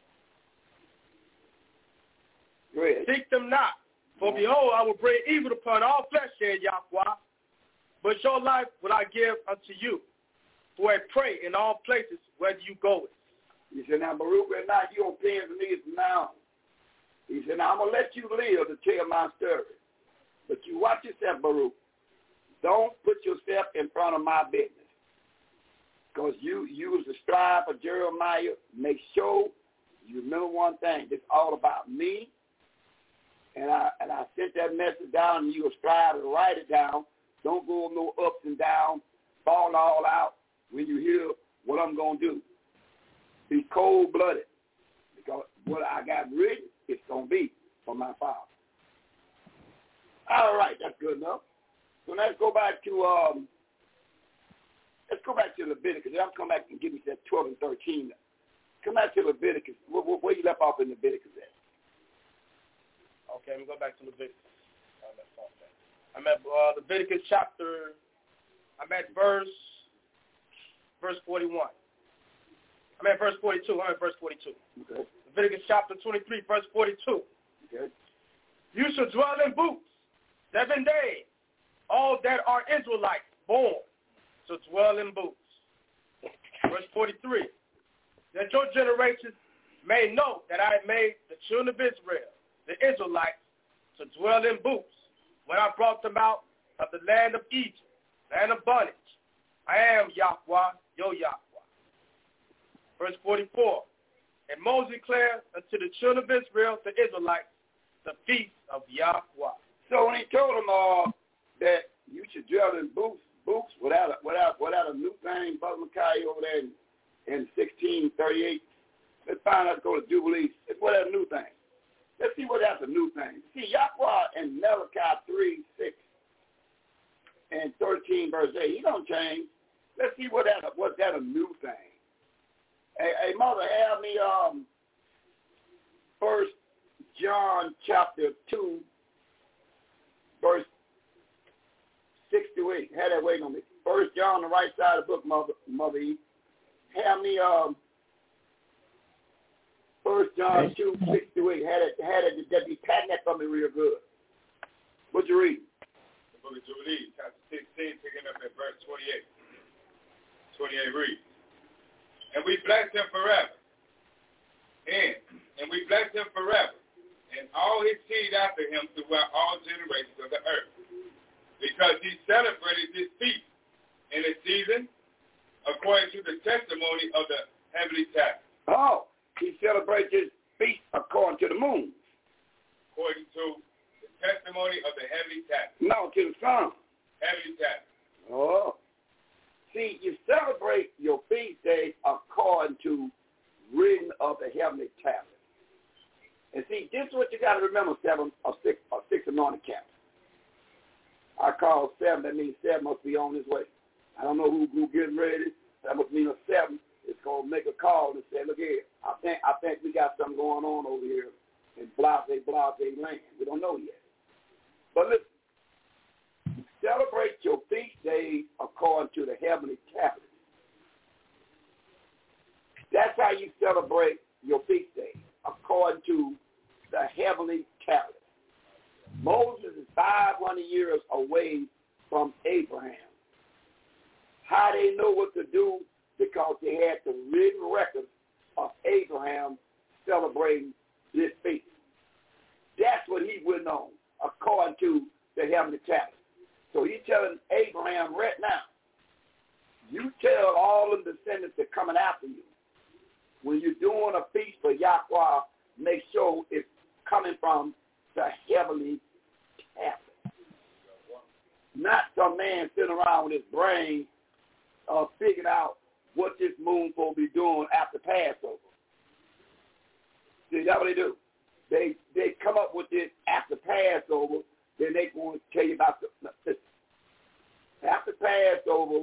Go ahead. Seek them not, for behold, I will bring evil upon all flesh, said Yahweh. But your life will I give unto you, for a prey in all places where you go. He said, now, Baruch, right now, you on pins and knees from now on. He said, now, I'm going to let you live to tell my story. But you watch yourself, Baruch. Don't put yourself in front of my business. Because you use the strive for Jeremiah. Make sure you remember one thing. It's all about me. And I and I sent that message down, and you will strive to write it down. Don't go no ups and downs, fall all out when you hear what I'm going to do. Be cold-blooded. Because what I got written, it's going to be for my Father. All right, that's good enough. So let's go back to um, let's go back to Leviticus. I'll come back and give me that twelve and thirteen. Come back to Leviticus. Where, where, where you left off in Leviticus at? Okay, let me go back to Leviticus. I'm at uh, Leviticus chapter. I'm at verse verse forty-one. I'm at verse forty-two. I'm at verse forty-two. Okay. Leviticus chapter twenty-three, verse forty-two. Okay. You shall dwell in booths seven days. All that are Israelites born shall dwell in booths. Verse forty-three. That your generations may know that I made the children of Israel, the Israelites, to dwell in booths when I brought them out of the land of Egypt, land of bondage. I am Yahweh, your Yahweh. Verse forty-four. And Moses declared unto the children of Israel, the Israelites, the feast of Yahweh. So when he told them uh, that you should dwell in booths, booths without a, without without a new thing, Brother Mackay over there in, in sixteen thirty-eight, let's find out to go to Jubilees. It's what a new thing. Let's see what that's a new thing. See, Yahweh in Malachi three, six, and thirteen, verse eight, he don't change. Let's see what that what's that a new thing. Hey, hey Mother, have me um First John chapter two, verse six to eight. Had that waiting on me. First John, the right side of the book, Mother, Mother E. Have me um First John two, six to eight. Had it, had it, that be patting that for me real good. What you read? The book of Jubilees, chapter sixteen, picking up at verse twenty-eight. twenty-eight reads, and we bless him forever. And, and we bless him forever. And all his seed after him throughout all generations of the earth. Because he celebrated this feast in a season according to the testimony of the heavenly task. Oh, he celebrates his feast according to the moon. According to the testimony of the heavenly task. No, to the sun. Heavenly task. Oh. See, you celebrate your feast day according to written of the heavenly tablet. And see, this is what you got to remember, seven or six or six anointed camps. I call seven, that means seven must be on his way. I don't know who, who getting ready. That must mean a seven is going to make a call and say, look here, I think I think we got something going on over here in blase, blase land. We don't know yet. But listen, celebrate your feast days according to the heavenly tablet. That's how you celebrate your feast days, according to the heavenly tablet. Moses is five hundred years away from Abraham. How they know what to do? Because they had the written record of Abraham celebrating this feast. That's what he went on, according to the heavenly tablet. So he's telling Abraham right now, you tell all of the descendants that are coming after you, when you're doing a feast for Yahweh, make sure it's coming from the heavenly tablet. Not some man sitting around with his brain uh, figuring out what this moon will be doing after Passover. See, that's what they do. They they come up with this after Passover, then they going to tell you about the, the after Passover,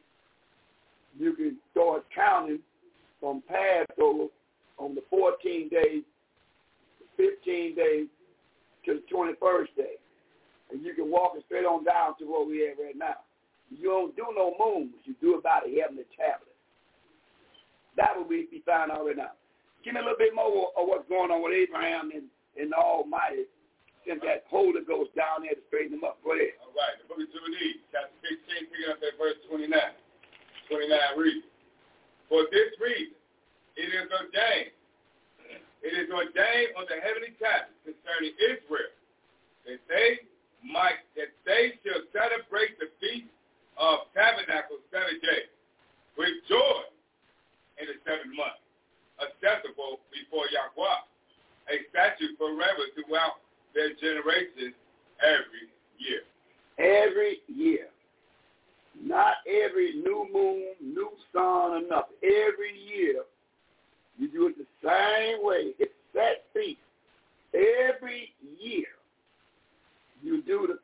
you can start counting from Passover on the fourteenth day, fifteen days, to the twenty-first day. And you can walk it straight on down to where we at right now. You don't do no moons. You do it by the heavenly tablet. That will be, be found out right now. Give me a little bit more of what's going on with Abraham and, and the Almighty, since that Holy Ghost down there to straighten them up. Go ahead. All right. The book of Jubilees, chapter sixteen, picking up at verse twenty-nine. twenty-nine reads, for this reason, it is ordained, it is ordained on the heavenly tablet concerning Israel, that they might, that they shall celebrate the feast of tabernacles seven days with joy in the seventh month, acceptable before Yahweh, a statute forever throughout their generations every year. Every year. Not every new moon, new sun, or nothing. Every year, you do it the same way. It's that feast. Every year, you do the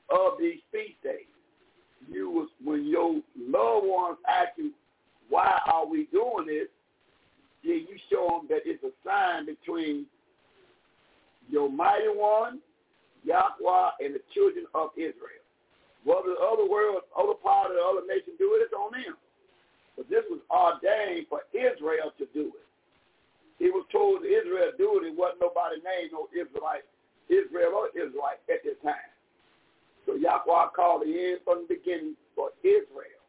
of these feast days. You was when your loved ones ask you, why are we doing this? Then you show them that it's a sign between your mighty one, Yahweh, and the children of Israel. Whether the other world, other part of the other nation do it, it's on them. But this was ordained for Israel to do it. He was told to Israel to do it, and wasn't nobody named no Israelite, Israel or Israelite at this time. So Yahweh called the end from the beginning for Israel.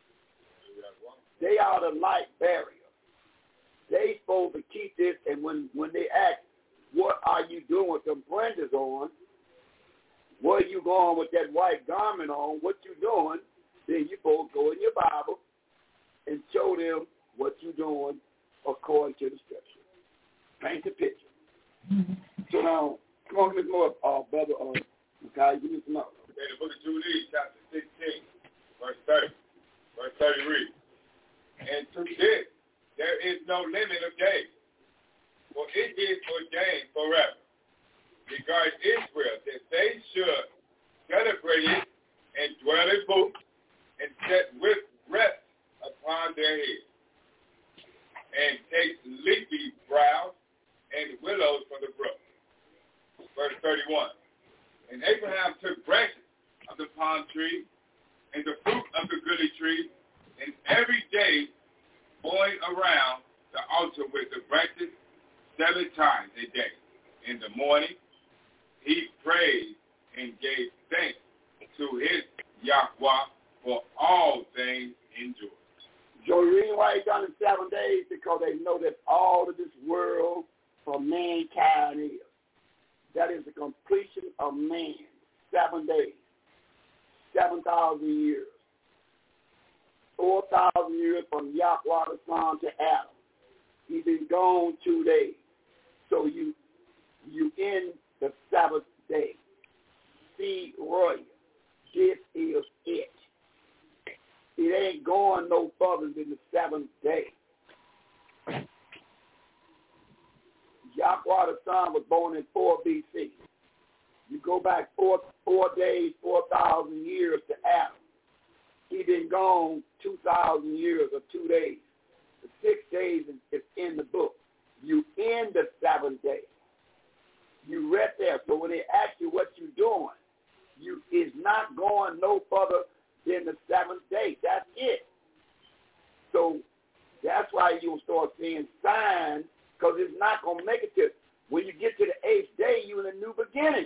They are the light barrier. They supposed to keep this, and when, when they ask, what are you doing with them blenders on? Where you going with that white garment on? What you doing? Then you supposed to go in your Bible and show them what you're doing according to the scripture. Paint the picture. Mm-hmm. So now, come on, Mister Moore, uh, brother, uh, okay, give me some more. Okay, the book of Jubilees, chapter sixteen, verse thirty. Verse thirty reads, and to this there is no limit of days, for it is ordained forever, regarding Israel, that they should celebrate it and dwell in booths and set with rest upon their heads, and take leafy browse and willows from the brook. Verse thirty-one, and Abraham took branches of the palm tree and the fruit of the goodly tree, and every day going around the altar with the branches seven times a day. In the morning, he prayed and gave thanks to his Yahweh for all things endured. So the reason why he done it seven days, because they know that all of this world for mankind is. That is the completion of man. Seven days. Seven thousand years. Four thousand years from Yahweh the Son to Adam. He's been gone two days. So you you in the Sabbath day. See, Roy, this is it. It ain't going no further than the seventh day. Yahweh the Son was born in four B C. You go back four four days, four thousand years to Adam. He been gone two thousand years or two days. The six days is, is in the book. You in the seventh day. You read there. So when they ask you what you doing, you is not going no further than the seventh day. That's it. So that's why you'll start seeing signs, because it's not going to make it to, when you get to the eighth day, you're in a new beginning.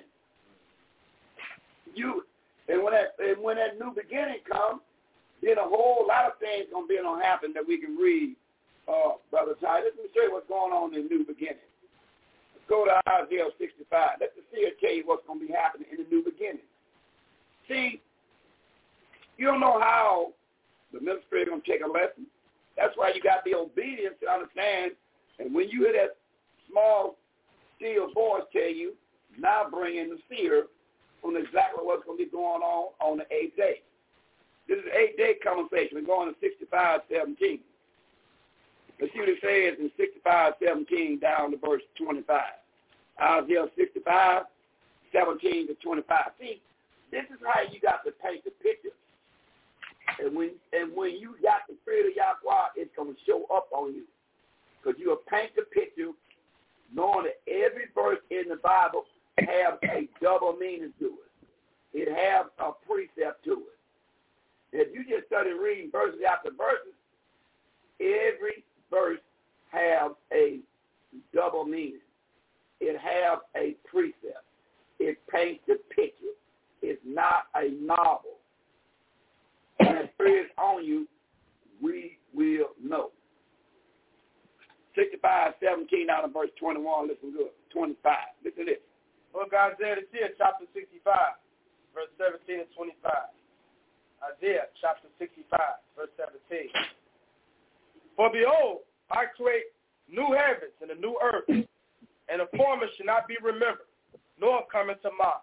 You and when that and when that new beginning comes, then a whole lot of things gonna be gonna happen that we can read, uh, Brother Ty. Let me show you what's going on in the new beginning. Let's go to Isaiah sixty-five. Let the seer tell you what's gonna be happening in the new beginning. See, you don't know how the ministry is gonna take a lesson. That's why you gotta be obedient to understand. And when you hear that small, still voice tell you, now bring in the seer on exactly what's going to be going on on the eighth day. This is the eighth-day conversation. We're going to sixty-five seventeen. Let's see what it says in sixty-five seventeen down to verse twenty-five. Isaiah sixty-five seventeen to twenty-five. See, this is how you got to paint the picture. And when and when you got the spirit of Yahweh, it's going to show up on you. Because you will paint the picture knowing that every verse in the Bible have a double meaning to it. It has a precept to it. If you just study reading verses after verses, every verse has a double meaning. It has a precept. It paints the picture. It's not a novel. When the Spirit is on you, we will know. sixty-five seventeen out of verse twenty-one, listen good. twenty-five, listen to this. Book of Isaiah, chapter sixty-five, verse seventeen and twenty-five. Isaiah, chapter sixty-five, verse seventeen. For behold, I create new heavens and a new earth, and the former shall not be remembered, nor come into mind.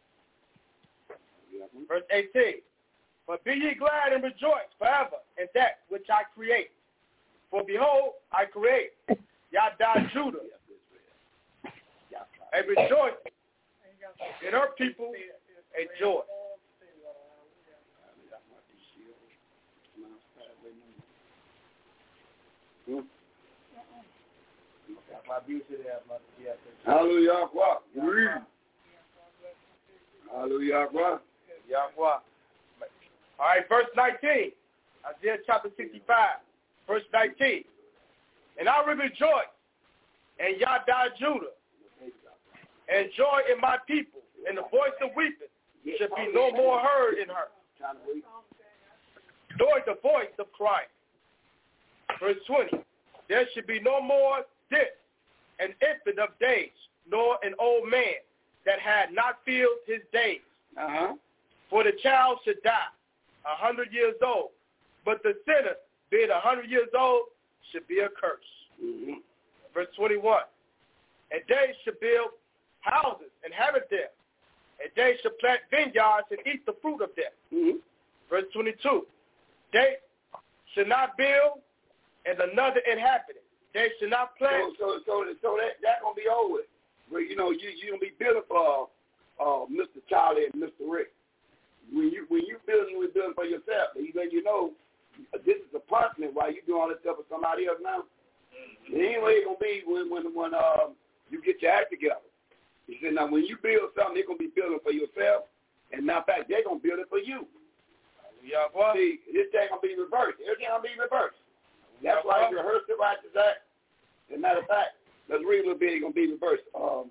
Verse eighteen. But be ye glad and rejoice forever in that which I create. For behold, I create Yada Judah, and rejoice in her people a joy. Hallelujah. Yahweh. All right, verse nineteen. Isaiah chapter sixty-five, verse nineteen. And I will rejoice in Yada Judah, and joy in my people, and the voice of weeping should be no more heard in her, nor the voice of crying. Verse twenty. There should be no more this, an infant of days, nor an old man that had not filled his days. Uh-huh. For the child should die a hundred years old, but the sinner, being a hundred years old, should be a curse. Mm-hmm. Verse twenty-one. And they should build houses and have it there, and they should plant vineyards and eat the fruit of them. Mm-hmm. Verse twenty-two. They should not build and another inhabit it. They should not plant. So, so, so, so that that's gonna be over with. Where you know you you gonna be building for uh, Mister Charlie and Mister Rick. When you when you building, you building for yourself. You let you know this is a punishment while you doing all this stuff for somebody else now. Mm-hmm. It ain't way gonna be when when when um you get your act together. He said now when you build something, they're gonna be building for yourself, and matter of fact, they're gonna build it for you. Yeah, boy. See, this thing gonna be reversed. Everything gonna be reversed. That's why you rehearsed it right to that. As a matter of fact, let's read a little bit. It's gonna be reversed. Um,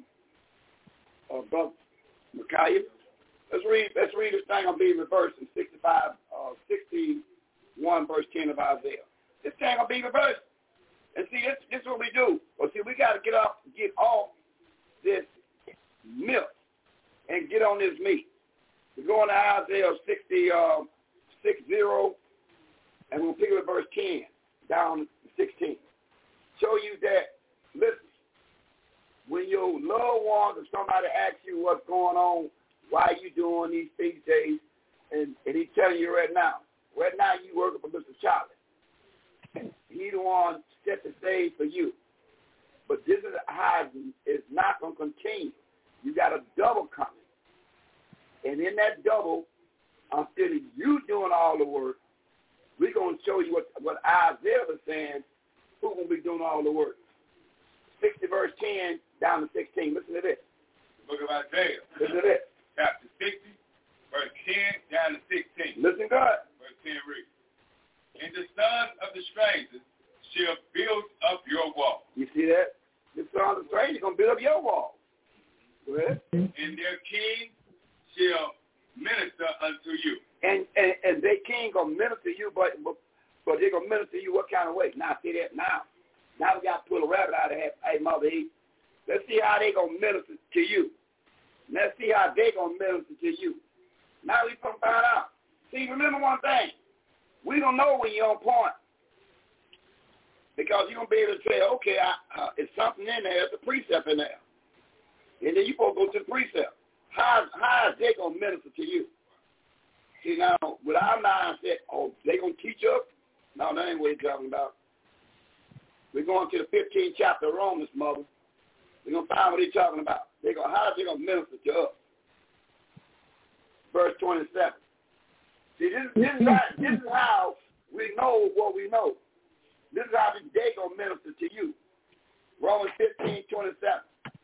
uh, Brother Micaiah. Let's read. Let's read this thing gonna be reversed in sixty-five, uh, sixty-one, verse ten of Isaiah. This thing gonna be reversed. And see, this, this is what we do. Well, see, we got to get off, get off this milk and get on this meat. We're going to Isaiah sixty, um, six zero, and we'll pick up verse ten down to sixteen. Show you that, listen, when your loved ones or somebody asks you what's going on, why you doing these feast days, and, and he's telling you right now, right now you working for Mister Charlie. He the one set the stage for you. But this is how it's not going to continue. You got a double coming. And in that double, instead of you doing all the work, we're going to show you what, what Isaiah was saying, who's going to be doing all the work. sixty verse ten down to sixteen. Listen to this. Book of Isaiah. Listen to this. Chapter sixty, verse ten down to sixteen. Listen good. Verse ten reads, and the sons of the strangers shall build up your wall. You see that? The sons of the strangers are going to build up your wall. Go ahead. And their king shall minister unto you. And and, and their king going to minister to you, but, but, but they're going to minister to you what kind of way? Now, see that now. Now we got to pull a rabbit out of here. Hey, Mother E, let's see how they going to minister to you. Let's see how they going to minister to you. Now we going to find out. See, remember one thing. We don't know when you're on point. Because you're going to be able to say, okay, I, uh, it's something in there. It's a precept in there. And then you're supposed to go to the precept. How, how is they going to minister to you? See, now, with our mindset, oh, they going to teach us? No, that ain't what he's talking about. We're going to the fifteenth chapter of Romans, Mother. We're going to find what he's talking about. They're going, how are they going to minister to us? Verse twenty-seven. See, this, this, is how, this is how we know what we know. This is how they going to minister to you. Romans fifteen, twenty-seven.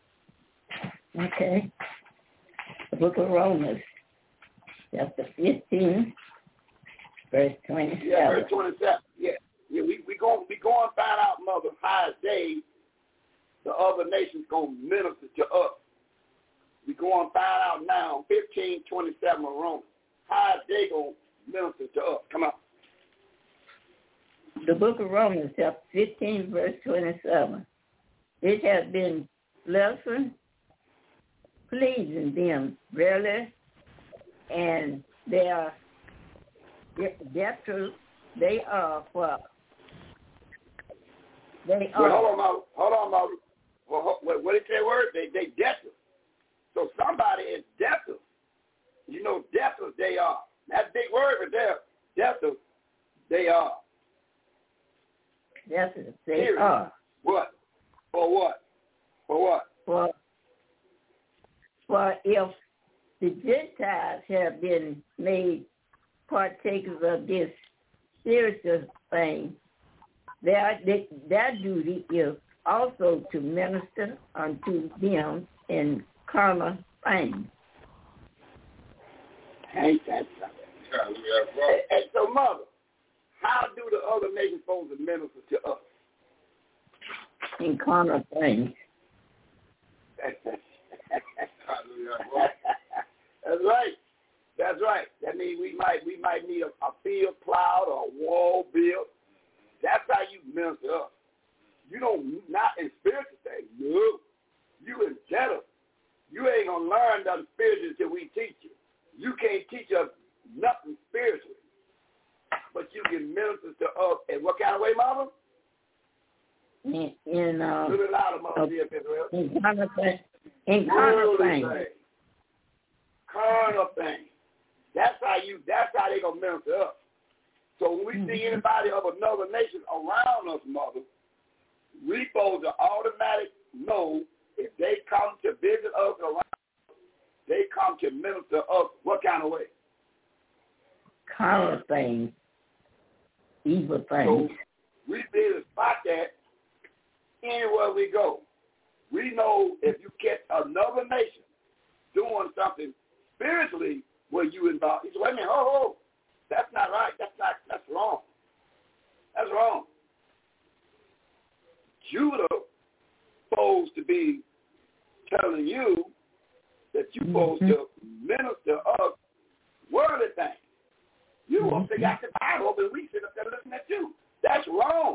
Okay. The book of Romans, chapter fifteen, verse twenty-seven. Yeah, verse twenty-seven. Yeah. Yeah, we we going we going to find out, Mother, how they, the other nations, going to minister to us. We going to find out now, fifteen twenty-seven of Romans, how they going to minister to us. Come on. The book of Romans, chapter fifteen, verse twenty-seven. It has been pleasant, pleasing them, really, and they are debtors. They are for. They are. Well, hold on, Mother. Hold on, Mother. Well, what, what is that word? They they debtors. So somebody is debtors. You know, debtors they are. That's a big word right there. Debtors they are. Debtors they Period. are. What? For what? For what? For for if the Gentiles have been made partakers of this spiritual thing, their, their duty is also to minister unto them in carnal things. Ain't that something? And, and so, Mother, how do the other nations supposed to minister to us? In carnal things. That's right. That's right. That means we might we might need a, a field plowed or a wall built. That's how you minister us. You don't not in spiritual things. No. You in general. You ain't gonna learn nothing spiritual until we teach you. You can't teach us nothing spiritually. But you can minister to us in what kind of way, Mama? In, in uh, Really louder, Mama, dear Israel. In carnal things. In carnal things. Carnal things. That's how you. That's how they gonna minister us. So when we mm-hmm. see anybody of another nation around us, Mother, we supposed to automatically know if they come to visit us around, they come to minister us what kind of way? Carnal things, evil things. So we be able to spot that anywhere we go. We know if you catch another nation doing something spiritually where you involved. He said, wait a minute, oh, oh, that's not right. That's not, that's wrong. That's wrong. Judah supposed to be telling you that you're supposed mm-hmm. to minister us worldly things. You mm-hmm. up there got the Bible, but we sit up there looking at you. That's wrong.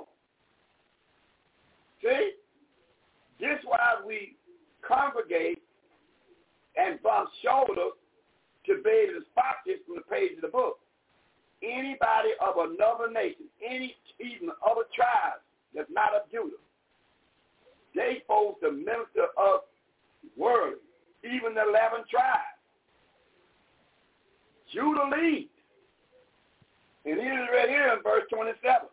See? This is why we congregate and bump shoulders to be able to spot this from the page of the book. Anybody of another nation, any even other tribes that's not of Judah, they supposed to minister us worldly, even the eleven tribes. Judah leads. And it is right here in verse twenty-seven.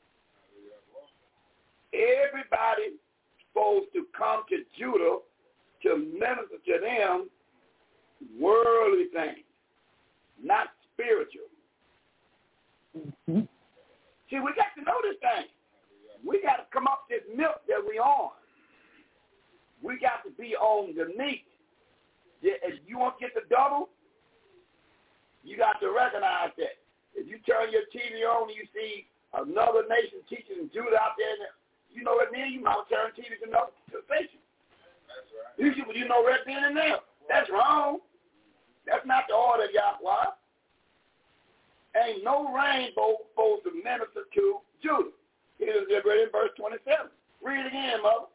Everybody supposed to come to Judah to minister to them worldly things, not spiritual. Mm-hmm. See, we got to know this thing. We got to come up this milk that we on. We got to be on the meat. If you want to get the double, you got to recognize that. If you turn your T V on and you see another nation teaching Judah out there, you know what I mean? You might turn T V to another station. That's right. You, should, you know right then and there. That's wrong. That's not the order of Yahweh. Ain't no rainbow supposed to minister to Judah. It is right in verse twenty-seven. Read it again, Mother.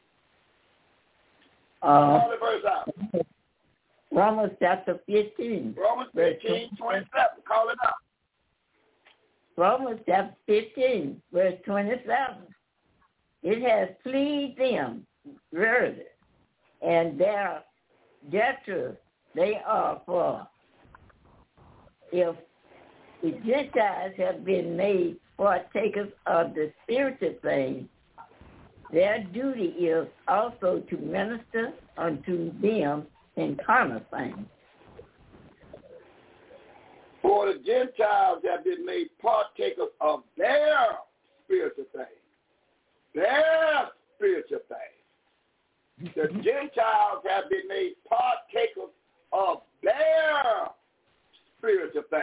Uh, Call the verse out. Romans chapter fifteen. Romans fifteen, twenty-seven. Call it out. Romans chapter fifteen, verse twenty-seven. It has pleased them, verily, and their debtors they are for. If the Gentiles have been made partakers of the spiritual things, their duty is also to minister unto them in carnal things. For the Gentiles have been made partakers of their spiritual things. Their spiritual things. The Gentiles have been made partakers of their spiritual things.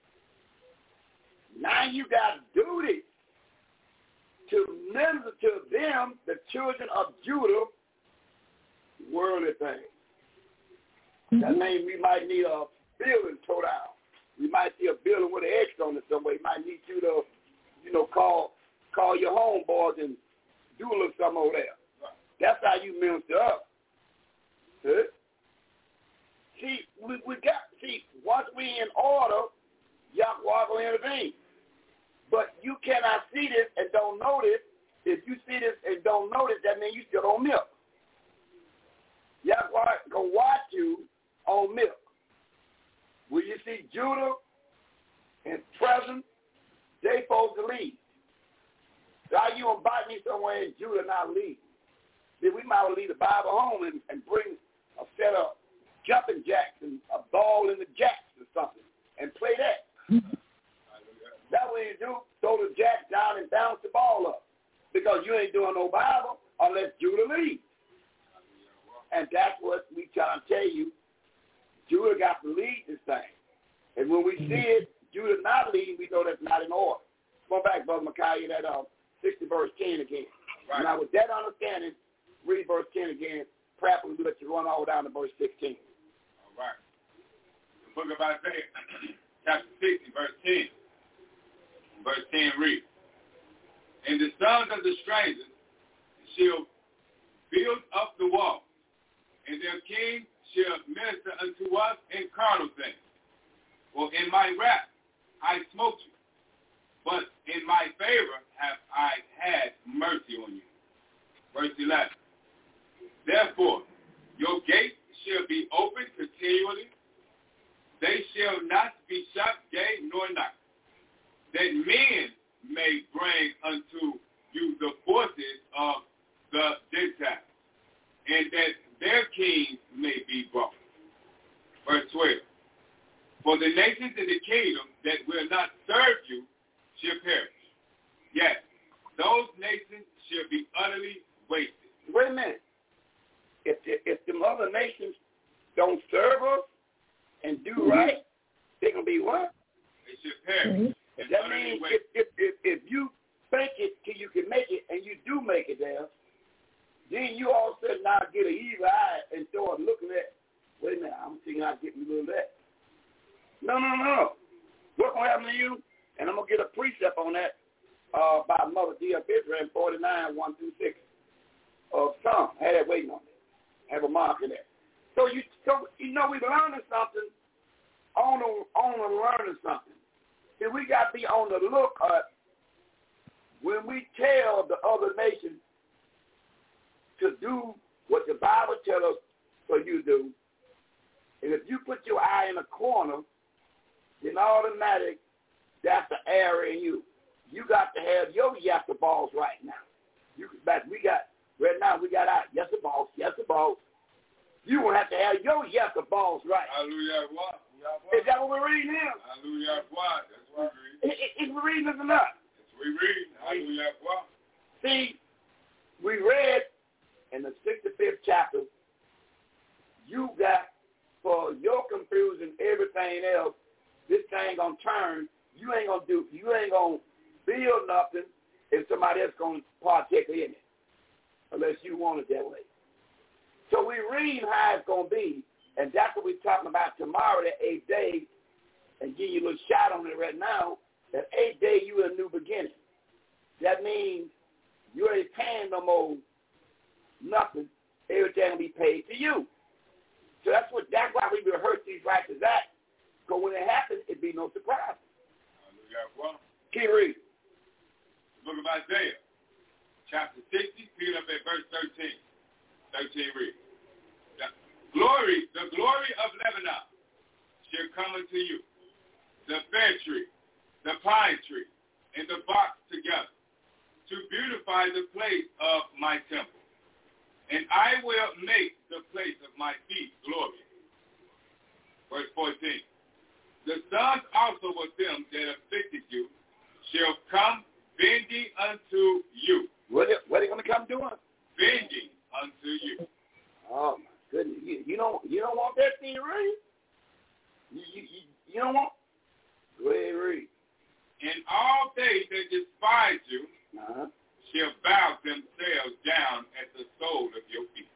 Now you got duty to minister to them, the children of Judah, worldly things. Mm-hmm. That means we might need a building tore down. We might see a building with an X on it somewhere. We might need you to, you know, call call your homeboys and do a little something over there. That's how you minister up. Huh? See, we, we got, see, once we in order, Yahweh will intervene. But you cannot see this and don't know this. If you see this and don't know this, that means you still on milk. Yahweh gonna watch you on milk. Will you see Judah in present? They supposed to lead. So how you invite me somewhere in Judah not lead? Then we might well leave the Bible home and, and bring a set of jumping jacks and a ball in the jacks or something and play that. That way you do, throw the jack down and bounce the ball up. Because you ain't doing no Bible unless Judah leads. And that's what we trying to tell you. Judah got to lead this thing. And when we see it, Judah not leading, we know that's not in order. Go back, Brother Micaiah, that uh, sixty verse ten again. Right. Now, with that understanding, read verse ten again. Perhaps we'll let you run all down to verse sixteen. All right. The book of Isaiah, chapter sixty, verse ten. Verse ten reads, and the sons of the strangers shall build up the wall, and their king shall minister unto us in carnal things. For in my wrath I smote you, but in my favor have I had mercy on you. Verse eleven. Therefore, your gates shall be open continually. They shall not be shut day nor night, that men may bring unto you the forces of the Gentiles, and that their kings may be brought. Verse twelve. For the nations in the kingdom that will not serve you shall perish. Yes, those nations shall be utterly wasted. Wait a minute. If the, if the other nations don't serve us and do right, they're going to be what? They shall perish. Mm-hmm. That means if, if, if, if you think it till you can make it and you do make it there, then you all of a sudden now get an evil eye and start looking at, wait a minute, I'm thinking I'll get me a little of that. No, no, no. What's going to happen to you? And I'm going to get a precept on that uh, by Mother D F Israel in forty-nine, one through six. Of uh, some. I had that waiting on me. Have a mark in there. So, you so you know, we're learning something on the, on the learning something. See, we got to be on the lookout when we tell the other nations to do what the Bible tells us for you to do. And if you put your eye in a corner, then automatic, that's the error in you. You got to have your yester balls right now. You, but we got, right now, we got our yester balls, yester balls. You will have to have your yester balls right. Hallelujah. What? Is that what we're reading now? Hallelujah. What? That's what we read. Is we reading this or not? That's what we read. Hallelujah. What? See, we read in the sixty-fifth chapter, you got, for your confusion, everything else, this thing gonna turn. You ain't gonna do. You ain't gonna build nothing if somebody else gonna partake in it, unless you want it that way. So we read how it's gonna be, and that's what we're talking about tomorrow, that eighth day, and give you a little shot on it right now. That eighth day, you a new beginning. That means you ain't paying no more nothing. Everything will be paid to you. So that's what. That's why we rehearse these righteous acts. Because when it happens, it'd be no surprise. Well, keep reading. Book of Isaiah, chapter sixty, pick up at verse thirteen. thirteen read. The glory, the glory of Lebanon shall come unto you, the fair tree, the pine tree, and the box together, to beautify the place of my temple. And I will make the place of my feet glorious. Verse fourteen. The sons also of them that afflicted you shall come bending unto you. What are, what are they going to come doing? Bending unto you. Oh, my goodness. You, you, don't, you don't want that thing to read? You, you, you, you don't want? Go ahead and read. And all they that despise you uh-huh. shall bow themselves down at the sole of your feet.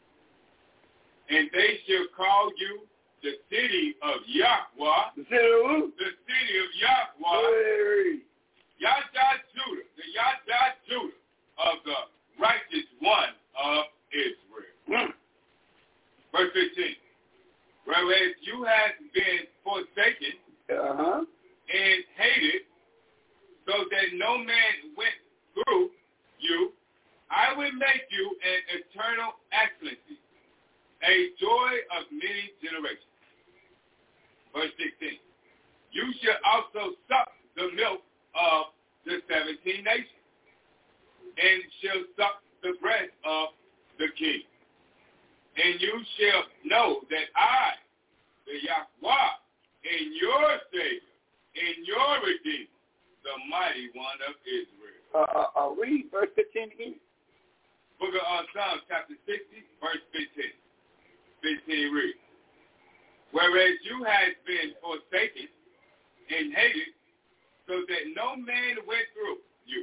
And they shall call you the city of Yahweh. The city of who? The city of Yahweh. Hey. Yahweh Judah. The Yahweh Judah of the righteous one of Israel. Mm. Verse fifteen. Whereas you have been forsaken uh-huh. and hated, so that no man went through you, I will make you an eternal excellency, a joy of many generations. Verse sixteen. You shall also suck the milk of the seventeen nations, and shall suck the breast of the king. And you shall know that I, the Yahweh, in your Savior, in your Redeemer, the mighty one of Israel. Uh, uh, uh, read verse fifteen again. Book of uh, Psalms, chapter sixty, verse fifteen. fifteen reads. Whereas you have been forsaken and hated, so that no man went through you.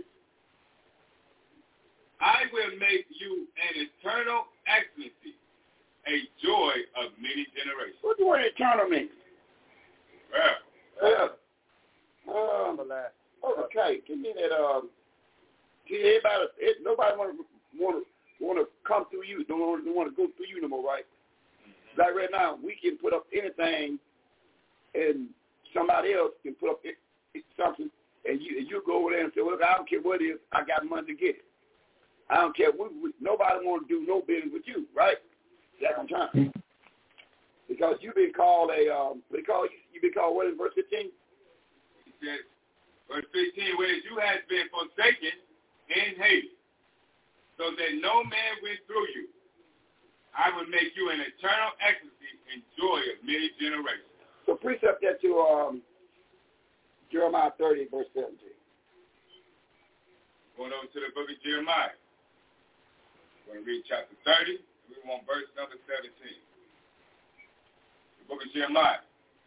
I will make you an eternal excellency, a joy of many generations. What do you want eternal mean? Well, uh, um, okay, give me that. Um, see, everybody, it, nobody want to want to want to come through you. Don't want, don't want to go through you no more, right? Mm-hmm. Like right now, we can put up anything, and somebody else can put up it, it, something, and you you go over there and say, "Well, look, I don't care what it is. I got money to get it. I don't care. We, we, nobody want to do no business with you, right?" That's what I'm trying. Because you've been called a, um, what do you call you? You've been called what in verse fifteen? He says, verse fifteen, whereas you have been forsaken and hated, so that no man went through you. I will make you an eternal excellency and joy of many generations. So precept that to um, Jeremiah thirty, verse seventeen. Going over to the book of Jeremiah. We're going to read chapter thirty. We want verse number seventeen. The book of Jeremiah.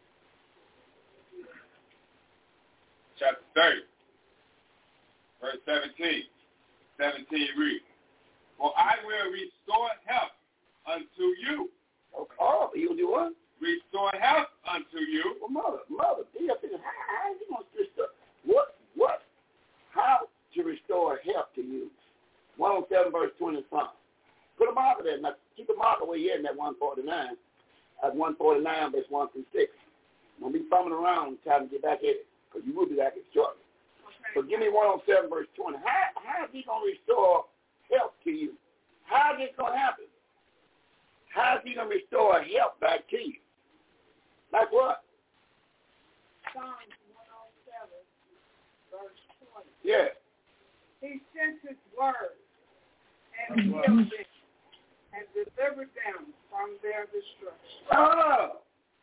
Chapter thirty. Verse seventeen. seventeen reads, for I will restore health unto you. Oh, you'll do what? Restore health unto you. Well, mother, mother, how, how you going to restore? What, what? How to restore health to you? one oh seven verse twenty-five. Put a marker there. Now, keep a marker where you're in that one forty-nine. At one forty-nine verse one through six. Don't be fumbling around trying to get back at it, because you will be back at it shortly. Okay. So give me one oh seven verse twenty. How, how is he going to restore health to you? How is this going to happen? How is he going to restore health back to you? Like what? Psalms one oh seven, verse twenty. Yeah. He sent his word and healed them and delivered them from their destruction. Oh.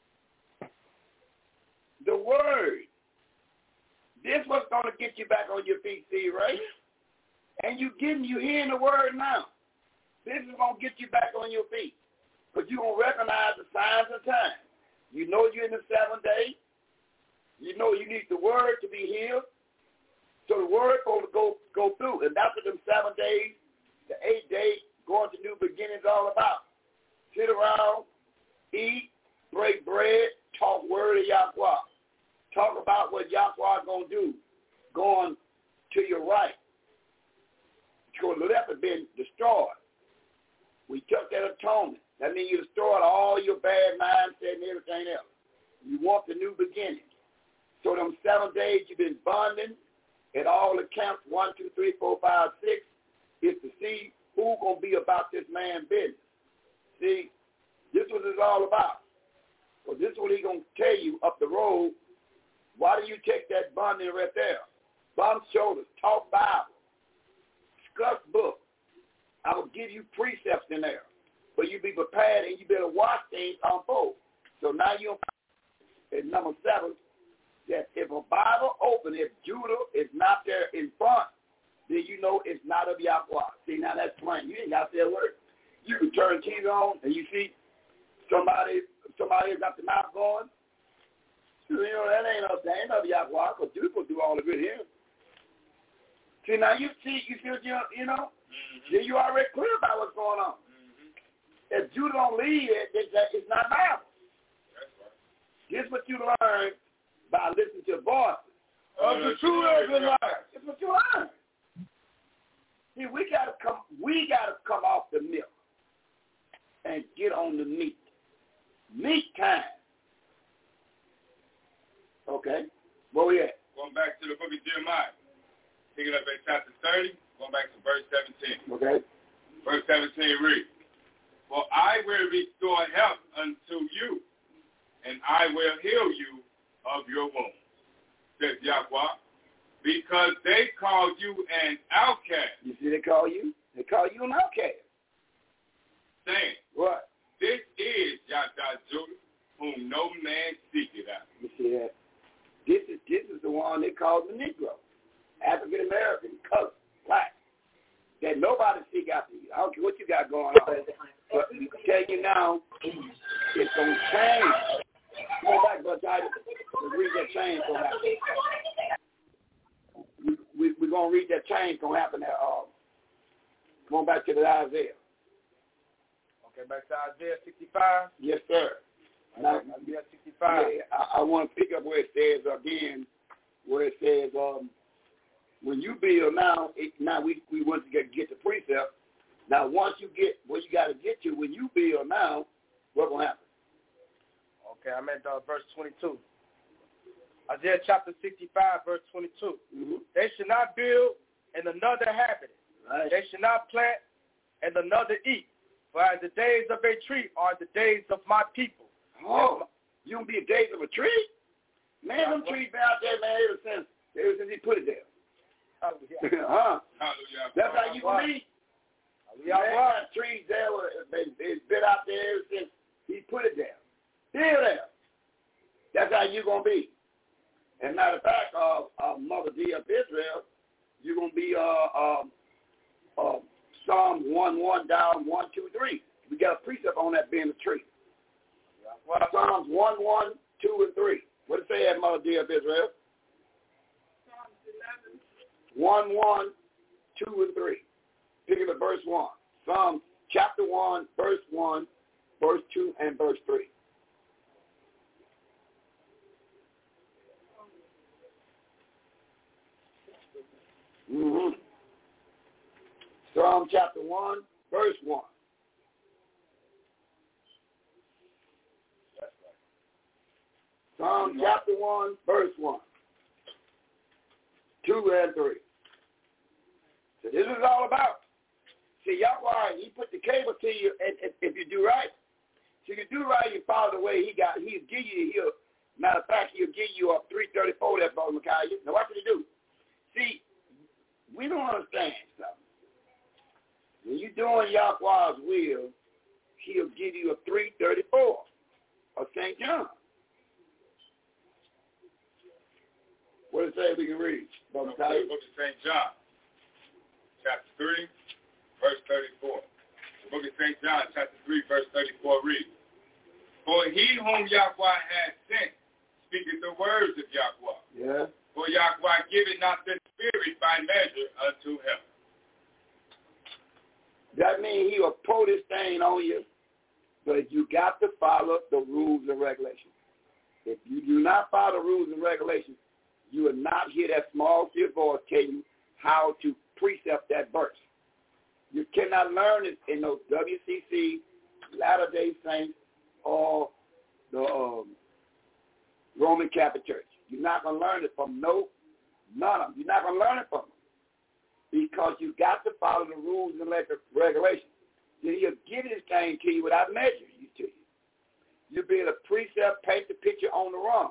The word. This what's going to get you back on your feet, see, right? And you getting, you hearing the word now. This is going to get you back on your feet. But you're going to recognize the signs of time. You know you're in the seventh day. You know you need the word to be healed. So the word going to go, go through. And that's what them seven days, the eighth day, going to new beginnings all about. Sit around, eat, break bread, talk word of Yahweh. Talk about what Yahweh is going to do, going to your right. Your left has been destroyed. We took that atonement. That means you destroyed all your bad mindset and everything else. You want the new beginning. So them seven days you've been bonding at all the camps, one, two, three, four, five, six, is to see who's going to be about this man's business. See, this is what it's all about. So this is what he's going to tell you up the road. Why do you take that bonding right there? Bump shoulders, talk Bible, discuss book. I will give you precepts in there. But you be prepared and you better watch things unfold. So now you're at number seven, that if a Bible open, if Judah is not there in front, then you know it's not of Yahweh. See, now that's plain. You ain't got to say a word. You can turn T V on and you see somebody somebody has got the mouth going. You know, that ain't of, that ain't of Yahweh, because Judah will do all the good here. See, now you see, you see what you, you know? Mm-hmm. Then you already clear about what's going on. Mm-hmm. If Judah don't lead it, it's, it's not Bible. That's right. This is what you learn by listening to voices of the true Israelites. It's what you learn. See, we gotta come. We gotta come off the milk and get on the meat. Meat time. Okay. Where we at? Going back to the book of Jeremiah. Picking up at chapter thirty. Going back to verse seventeen. Okay. Verse seventeen reads, for I will restore health unto you, and I will heal you of your wounds, says Yahweh, because they called you an outcast. You see they call you? They call you an outcast. Saying, what? This is Yahweh Judah, whom no man seeketh out. You see that? This is this is the one they call the Negro, African American, color, black. That nobody seek after you. I don't care what you got going on. But we can tell you now, it's going to change. Come on back, Brother Titus. Let's read that change gonna happen. We, we, we're going to read that change going to happen there. Uh, going back to the Isaiah. Okay, back to Isaiah sixty-five? Yes, sir. Now, Isaiah sixty-five. Yeah, I, I want to pick up where it says again, where it says, um, when you build now, it, now we, we want to get, get the precept. Now, once you get where you got to get to, when you build now, what will happen? Okay, I'm at uh, verse twenty-two. Isaiah chapter sixty-five, verse twenty-two. Mm-hmm. They should not build and another habit it. Right. They should not plant and another eat. For as the days of a tree are the days of my people. Oh, you gonna be a days of a tree? Man, them trees been out there, man, ever since ever since he put it there. Oh, yeah. huh? Hallelujah. That's how you gonna be. Yeah, man, well. that trees there, they, they've been out there ever since he put it there. Still there. That's how you gonna be. And matter of fact, uh, uh, Mother D of Israel, you're going to be uh, uh, uh, Psalm one one down one, two, three. We got a precept on that being a tree. Well, Psalms one, one, two, and three. What does it say at Mother D of Israel? Psalms eleven. one, one, two, and three. Pick up at verse one. Psalm chapter one, verse one, verse two, and verse three. Mm-hmm. Psalm chapter one, verse one. Psalm chapter one, verse one. Two and three. So this is all about. See, Yahweh, he put the cable to you, and if, if you do right. So you do right, you follow the way he got. He'll give you, he'll, matter of fact, he'll give you a three thirty-four, that's Brother Micaiah. Now what did he do? See, we don't understand something. When you're doing Yahweh's will, he'll give you a three thirty-four of Saint John. What does it say we can read? Book of Saint John, chapter three, verse thirty-four. The book of Saint John, chapter three, verse thirty-four reads, For he whom Yahweh has sent speaketh the words of Yahweh. Yeah. For Yahweh giveth not the Spirit by measure unto him. That means he will pour this thing on you, but you got to follow the rules and regulations. If you do not follow the rules and regulations, you will not hear that small, clear voice tell you how to precept that verse. You cannot learn it in those W C C, Latter-day Saints, or the um, Roman Catholic Church. You're not going to learn it from no, none of them. You're not going to learn it from them because you got to follow the rules and regulations. Then he'll give this thing to you without measuring you to you. You'll be able to precept, paint the picture on the run.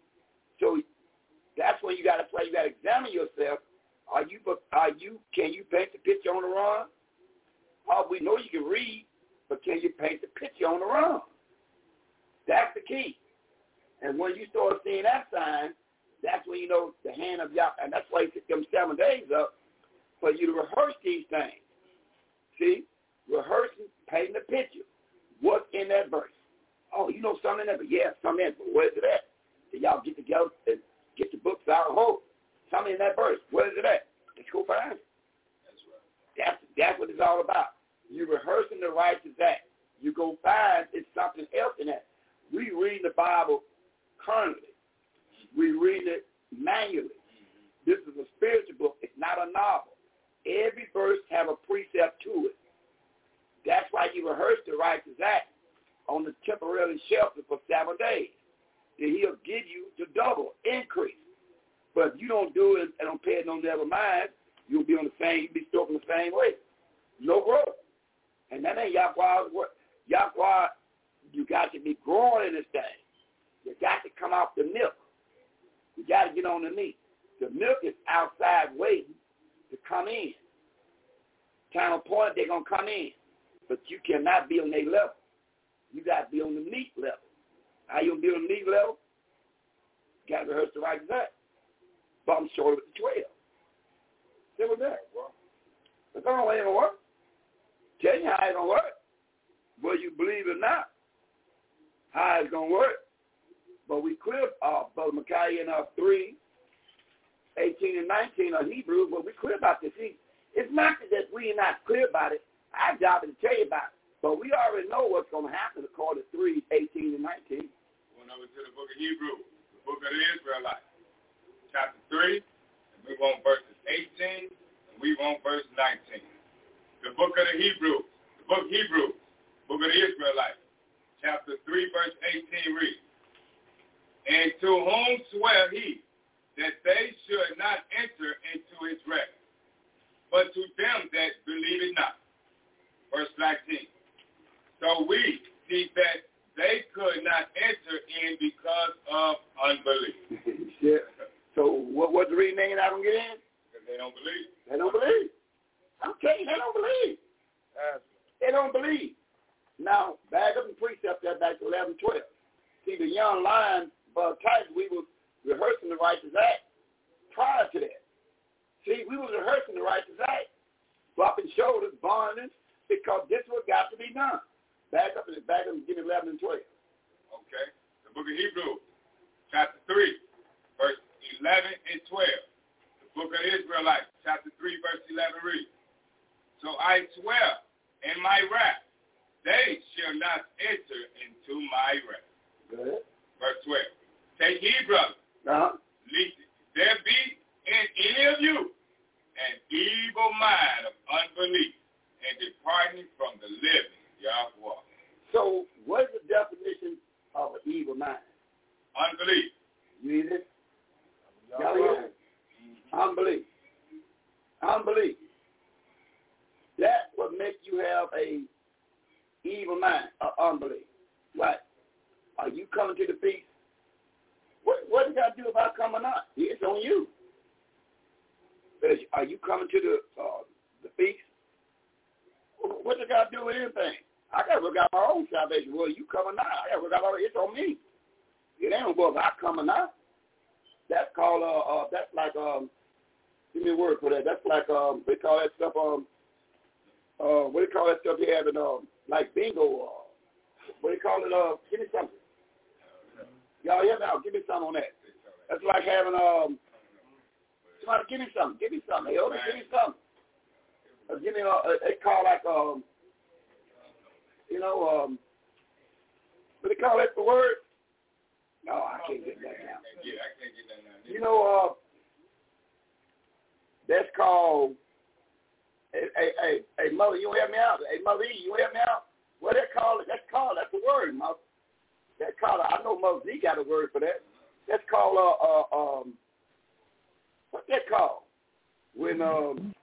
So that's when you got to play. You got to examine yourself. Are you? Are you? Can you paint the picture on the run? Oh, we know you can read, but can you paint the picture on the run? That's the key. And when you start seeing that sign, that's when you know the hand of Yahweh. And that's why he took them seven days up for you to rehearse these things. See? Rehearsing, painting the picture. What's in that verse? Oh, you know something in there? But yeah, something in there. But where is it at? So y'all get together and get the books out and hold. Something in that verse. Where is it at? Let's go find it. That's right. That's, that's what it's all about. You're rehearsing the righteous act. You go find it's something else in that. We read the Bible currently. We read it manually. This is a spiritual book. It's not a novel. Every verse have a precept to it. That's why you rehearse the righteous act on the temporary shelter for seven days. Then he'll give you the double increase. But if you don't do it and don't pay it no never mind, you'll be on the same, you'll be stuck in the same way. No growth. And that ain't Yahweh's work. Yahweh, you got to be growing in this thing. You got to come off the milk. You got to get on the meat. The milk is outside waiting to come in. Time appointed, they're going to come in. But you cannot be on their level. You got to be on the meat level. How you going to be on the meat level? You got to rehearse the righteous act. But I'm short of the twelve. See what's that? That's the only way it's going to work. Tell you how it's going to work. Whether you believe it or not, how it's going to work. but we clear, uh, Brother Micaiah, in uh, three, eighteen and nineteen are Hebrew, but we clear about this. See, it's not that we're not clear about it. Our job is to tell you about it. But we already know what's going to happen according to three, eighteen, and nineteen. Going over to the book of Hebrews, the book of the Israelites, chapter three, and we want verses eighteen, and we want verse nineteen. The book of the Hebrews, the book of Hebrews, book of the Israelites, chapter three, verse eighteen reads, and to whom swear he that they should not enter into his rest, but to them that believe it not. Verse nineteen. So we see that they could not enter in because of unbelief. Yeah. So what what the reason they not gonna get in? Because they don't believe. They don't believe. I'm telling you, they don't believe. That's They don't believe. Now, back up in precept there back to eleven twelve. See, the young lion, Bud Titus, we were rehearsing the righteous act prior to that. See, we were rehearsing the righteous act, dropping shoulders, bonding, because this is what got to be done. Back up and back up and give me eleven and twelve. Okay. The book of Hebrews, chapter three, verse eleven and twelve. The book of Israelites, chapter three, verse eleven reads, so I swear in my wrath, they shall not enter into my rest. Good. Verse twelve. Take heed, brother, Uh-huh. lest there be in any of you an evil mind of unbelief and departing from the living Yahweh. So what is the definition of an evil mind? Unbelief. You read it? Y'all hear it? Unbelief. Unbelief. That's what makes you have a evil mind, of unbelief. What? Are you coming to the feast? What what does that do about coming out? It's on you. Are you coming to the uh, the feast? What does God do with anything? I got to work out my own salvation. Well, you coming out. I got to work out my own. It's on me. It ain't about I coming out. That's called, uh, uh, that's like, um, give me a word for that. That's like, um, they call that stuff, um, uh, what do you call that stuff you have in, um, like bingo, uh, what do you call it, uh, give me something. Y'all hear me out. Give me something on that. That's like having, um, somebody give me something. Give me something. Hey, okay, give me something. Uh, give me, uh, they call like, um, you know, um, what do they call that, the word? No, I can't get that now. Yeah, I can't get that now. You know, uh, that's called, hey, hey, hey, hey, mother, you help me out. Hey, mother E, you help me out. What they call it? That's called, that's the word, mother. That's called, I know Mother Z got a word for that. That's called, uh, uh, um, what's that called? When, um,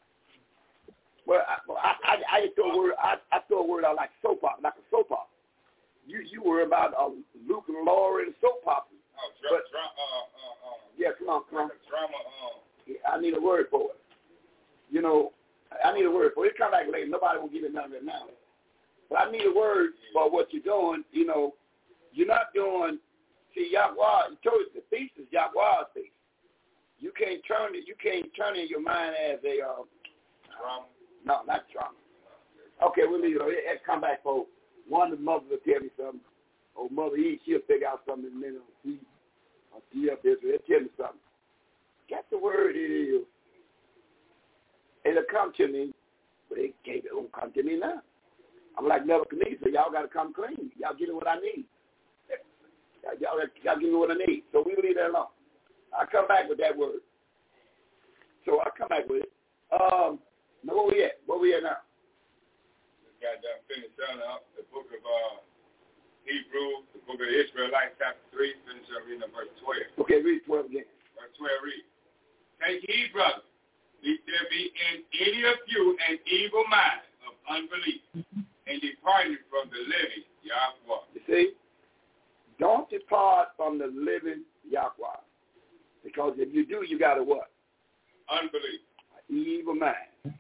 well, I, I, I, I throw a word, I, I throw a word out like soap opera, like a soap opera. You, you worry about uh, Luke and Laura and soap opera. Oh, dra- dra- uh, uh, uh, yeah, come on, come on. like a drama, uh, yeah, I need a word for it. You know, I need a word for it. It come back later. Nobody will give it none of it now. But I need a word for what you're doing. You know, you're not doing, see, Yahweh, you told us the feast is Yahweh's feast. You can't turn it, you can't turn it in your mind as a, uh, drama. No, not trauma. Okay, we'll leave it. Let's come back, folks. One of the mothers will tell me something. Or Mother E, she'll figure out something in a minute. She, or she up there, so they'll tell me something. Guess the word it is. It'll come to me, but it can't, it won't come to me now. I'm like Nebuchadnezzar. Y'all got to come clean. Y'all give me what I need. Y'all, y'all give me what I need. So we leave that alone. I'll come back with that word. So I'll come back with it. Um, now, where we at? Where we at now? Just got done finished up the book of uh, Hebrews, the book of the Israelites, chapter three, finish up reading verse twelve. Okay, read twelve again. Verse twelve reads, take heed, brother, lest there be in any of you an evil mind of unbelief and departing from the living Yahweh. You see? Don't depart from the living Yahweh. Because if you do, you got a what? Unbelief. Evil mind.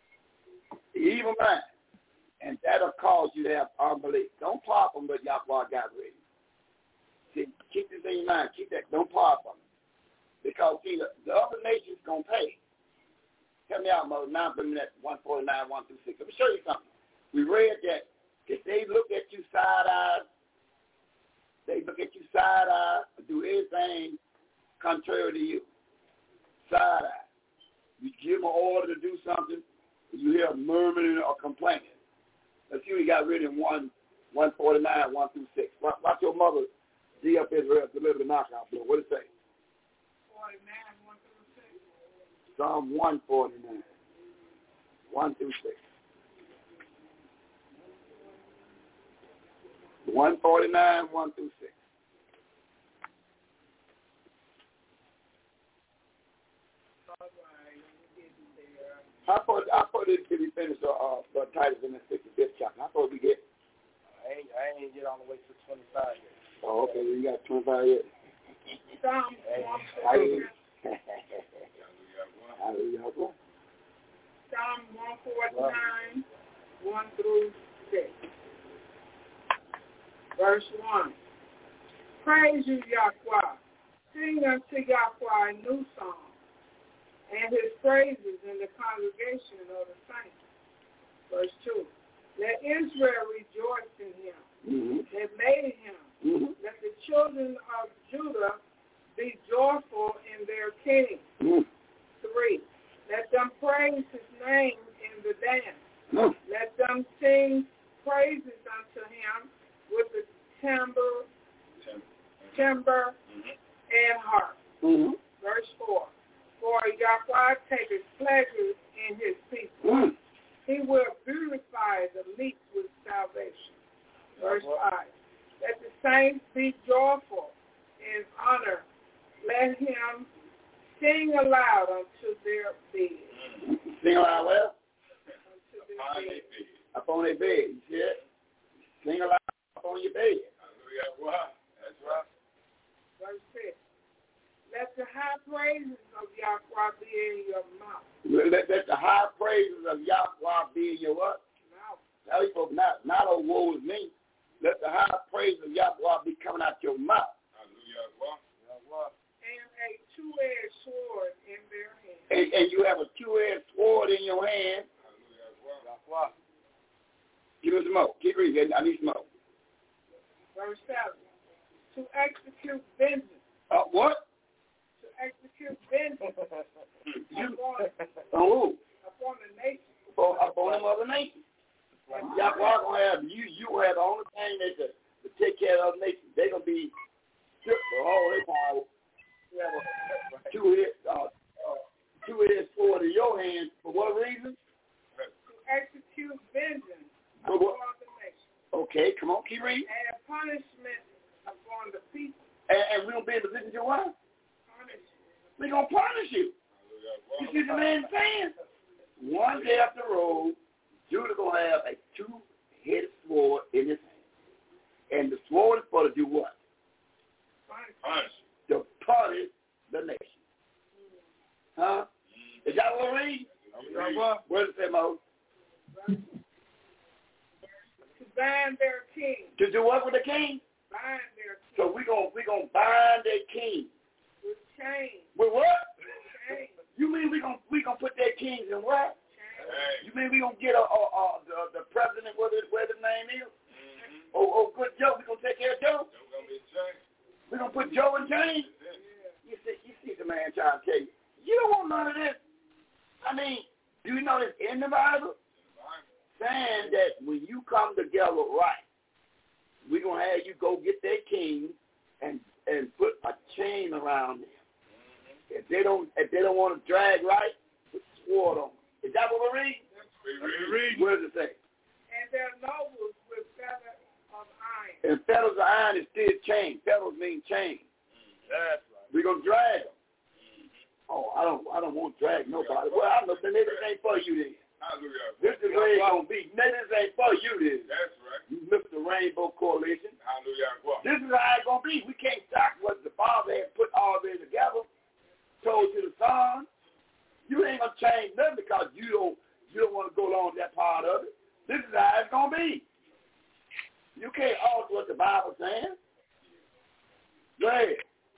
Evil mind. And that'll cause you to have unbelief. Don't part from what Yahweh got ready. See, keep this in your mind. Keep that. Don't part from it. Because, see, the, the other nation's going to pay. Tell me out, Mother. Now bring me that one forty-nine, one through six. Let me show you something. We read that if they look at you side-eyed, they look at you side side-eye, or do anything contrary to you. Side-eye. You give them an order to do something, and you hear murmuring or complaining. Let's see what you got written in one, one forty-nine, one through six. Watch, watch your mother, D up Israel, deliver the knockout blow. What does it say? forty-nine, one through six. Psalm one forty-nine, one through six. one forty-nine, one through six. How far, how far did we finish uh, uh, Titus in the sixty-fifth chapter? How far did we get? I ain't, I ain't get all the way to twenty-five yet. Oh, okay. You got twenty-five yet? Psalm Hallelujah. Hallelujah. Psalm one forty-nine, one through six. Verse one. Praise you, Yahweh. Sing unto Yahweh a new song, and his praises in the congregation of the saints. Verse two. Let Israel rejoice in him Mm-hmm. that made him. Mm-hmm. Let the children of Judah be joyful in their king. Mm-hmm. Three. Let them praise his name in the dance. Mm-hmm. Let them sing praises unto him with the timbre, timbre Mm-hmm. and harp. Mm-hmm. Verse four. For Yahweh taketh pleasure in his people. Mm-hmm. He will beautify the meek with salvation. Verse five. Let the saints be joyful in honor. Let him sing aloud unto their bed. Sing aloud well? Unto their bed. Upon their bed. You see it? Sing aloud upon your bed. Hallelujah. That's right. Verse six. Let the high praises of Yahweh be in your mouth. Let, let the high praises of Yahweh be in your what? Mouth. Now you folks, not, not oh, woe is me. Let the high praises of Yahweh be coming out your mouth. Hallelujah. And a two-edged sword in their hand. And, and you have a two-edged sword in your hand. Hallelujah. Give me some more. Keep reading. I need some more. Verse seven. To execute vengeance. Uh, what? To execute vengeance You, upon, on who? upon the nation. Upon, upon them other nations. Yahweh gonna have you. You will have the only thing they to, to take care of the nation. They're gonna be stripped for all their power. You have a two-edged, uh, uh, two-edged sword in your hands. For what reason? To execute vengeance For what? upon the nation. Okay, come on, keep reading. And punishment upon the people. And, and we're gonna be in a position to what? Punishment. We're gonna punish you. You see the man saying? One day up the road, Judah gonna have a two-headed sword in his hand, and the sword is for to do what? Punch. To punish the nation. Huh? Is that what we read? What does it say, Mo? To bind their king. To do what with the king? Bind their king. So we're gonna we gonna bind their king. With chains. With what? Chains. You mean we gonna we gonna put their kings in what? Hey. You mean we gonna get a, a, a the, the president, what his where his name is? Mm-hmm. Oh, oh, good Joe. We gonna take care of Joe. Don't gonna be changed. We gonna put Joe in chains. You see, you see the man trying to tell you. You don't want none of this. I mean, do you know this in the Bible? Saying that when you come together right, we're gonna have you go get their king and and put a chain around them. Mm-hmm. If they don't if they don't want to drag right, put sword on them. Is that what we read? We read. What does it say? And their nobles with fetters of iron. And fetters of iron is still chain. Fetters mean chain. That's right. We're gonna drag them. Oh, I don't I don't want to drag nobody. Well, I know maybe this ain't for you then. Hallelujah. This is where it's gonna be. Maybe this ain't for you then. That's right. You Mister Rainbow Coalition. Hallelujah. This is how it's gonna be. We can't stop what the Father has put all this together, told to the Son. You ain't gonna change nothing because you don't you don't want to go along with that part of it. This is how it's gonna be. You can't alter what the Bible's saying. Go ahead.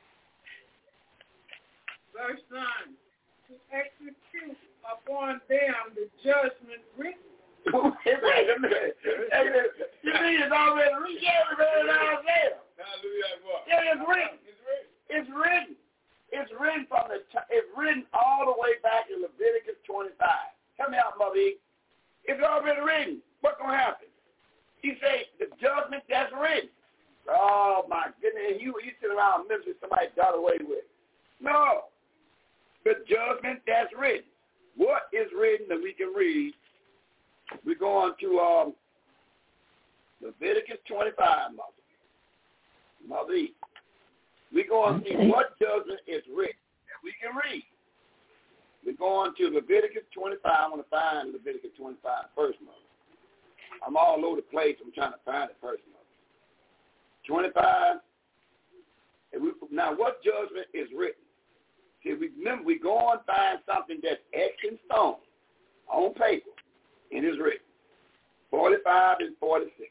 Verse nine. To execute upon them the judgment written. Wait a minute. You mean it's already written? Yeah, it's already there. Yeah, it's written. It's written. It's written from the. T- it's written all the way back in Leviticus twenty-five. Help me out, Mother E. It's already written. What's gonna happen? He say the judgment that's written. Oh my goodness! You you sit around misery somebody got away with. No, the judgment that's written. What is written that we can read? We're going to um, Leviticus twenty-five, Mother. Mother E. We're going to see what judgment is written that we can read. We're going to Leviticus twenty-five. I want to find Leviticus twenty-five first, Mother. I'm all over the place. I'm trying to find it first, Mother. twenty-five. And we, now, what judgment is written? See, we remember, we go and find something that's etched in stone, on paper, and it's written. forty-five and forty-six.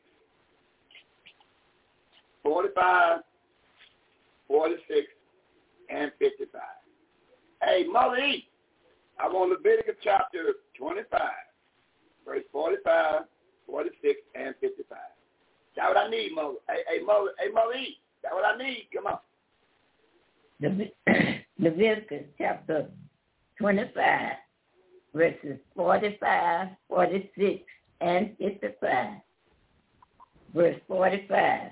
forty-five, forty-six, and fifty-five. Hey, Mother E, I'm on Leviticus chapter twenty-five, verse forty-five, forty-six, and fifty-five. That's what I need, Mother. Hey, hey, Mother, hey, Mother E, that's what I need. Come on. Leviticus chapter twenty-five, verses forty-five, forty-six, and fifty-five. Verse forty-five.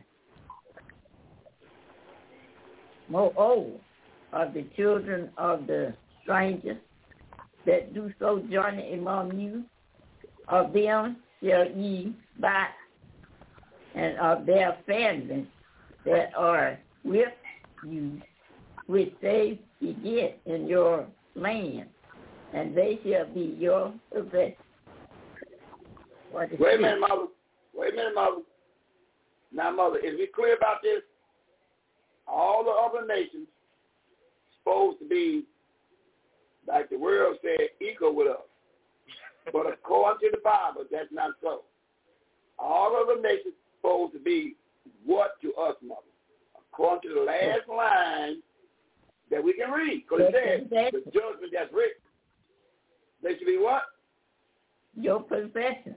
Moreover, of the children of the strangers that do sojourn among you, of them shall ye buy, and of their families that are with you, which they beget in your land, and they shall be your possession. Wait a minute, Mother. Wait a minute, Mother. Now, Mother, is we clear about this? All the other nations supposed to be, like the world said, equal with us. But according to the Bible, that's not so. All other nations supposed to be what to us, Mother? According to the last line that we can read. Because it says the judgment that's written. They should be what? Your possession.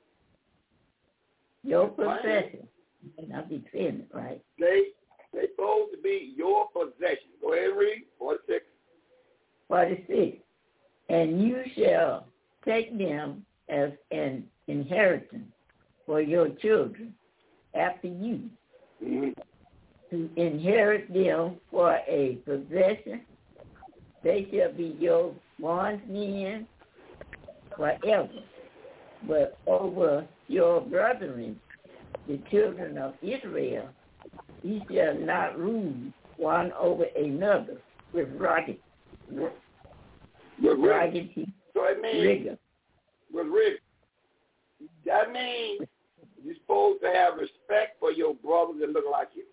Your possession. And I'll be saying it right. They they supposed to be your possession. Go ahead and read. forty-six. forty-six. And you shall take them as an inheritance for your children after you, mm-hmm. to inherit them for a possession. They shall be your bondmen forever. But over your brethren, the children of Israel, ye shall not rule one over another with rugged, with rugged so it means, rigor. With rigor. That means you're supposed to have respect for your brothers that look like you.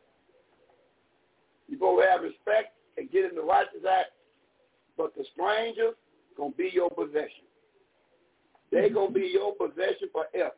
You're supposed to have respect and get in the righteous act, but the strangers going to be your possession. They're going to be your possession forever.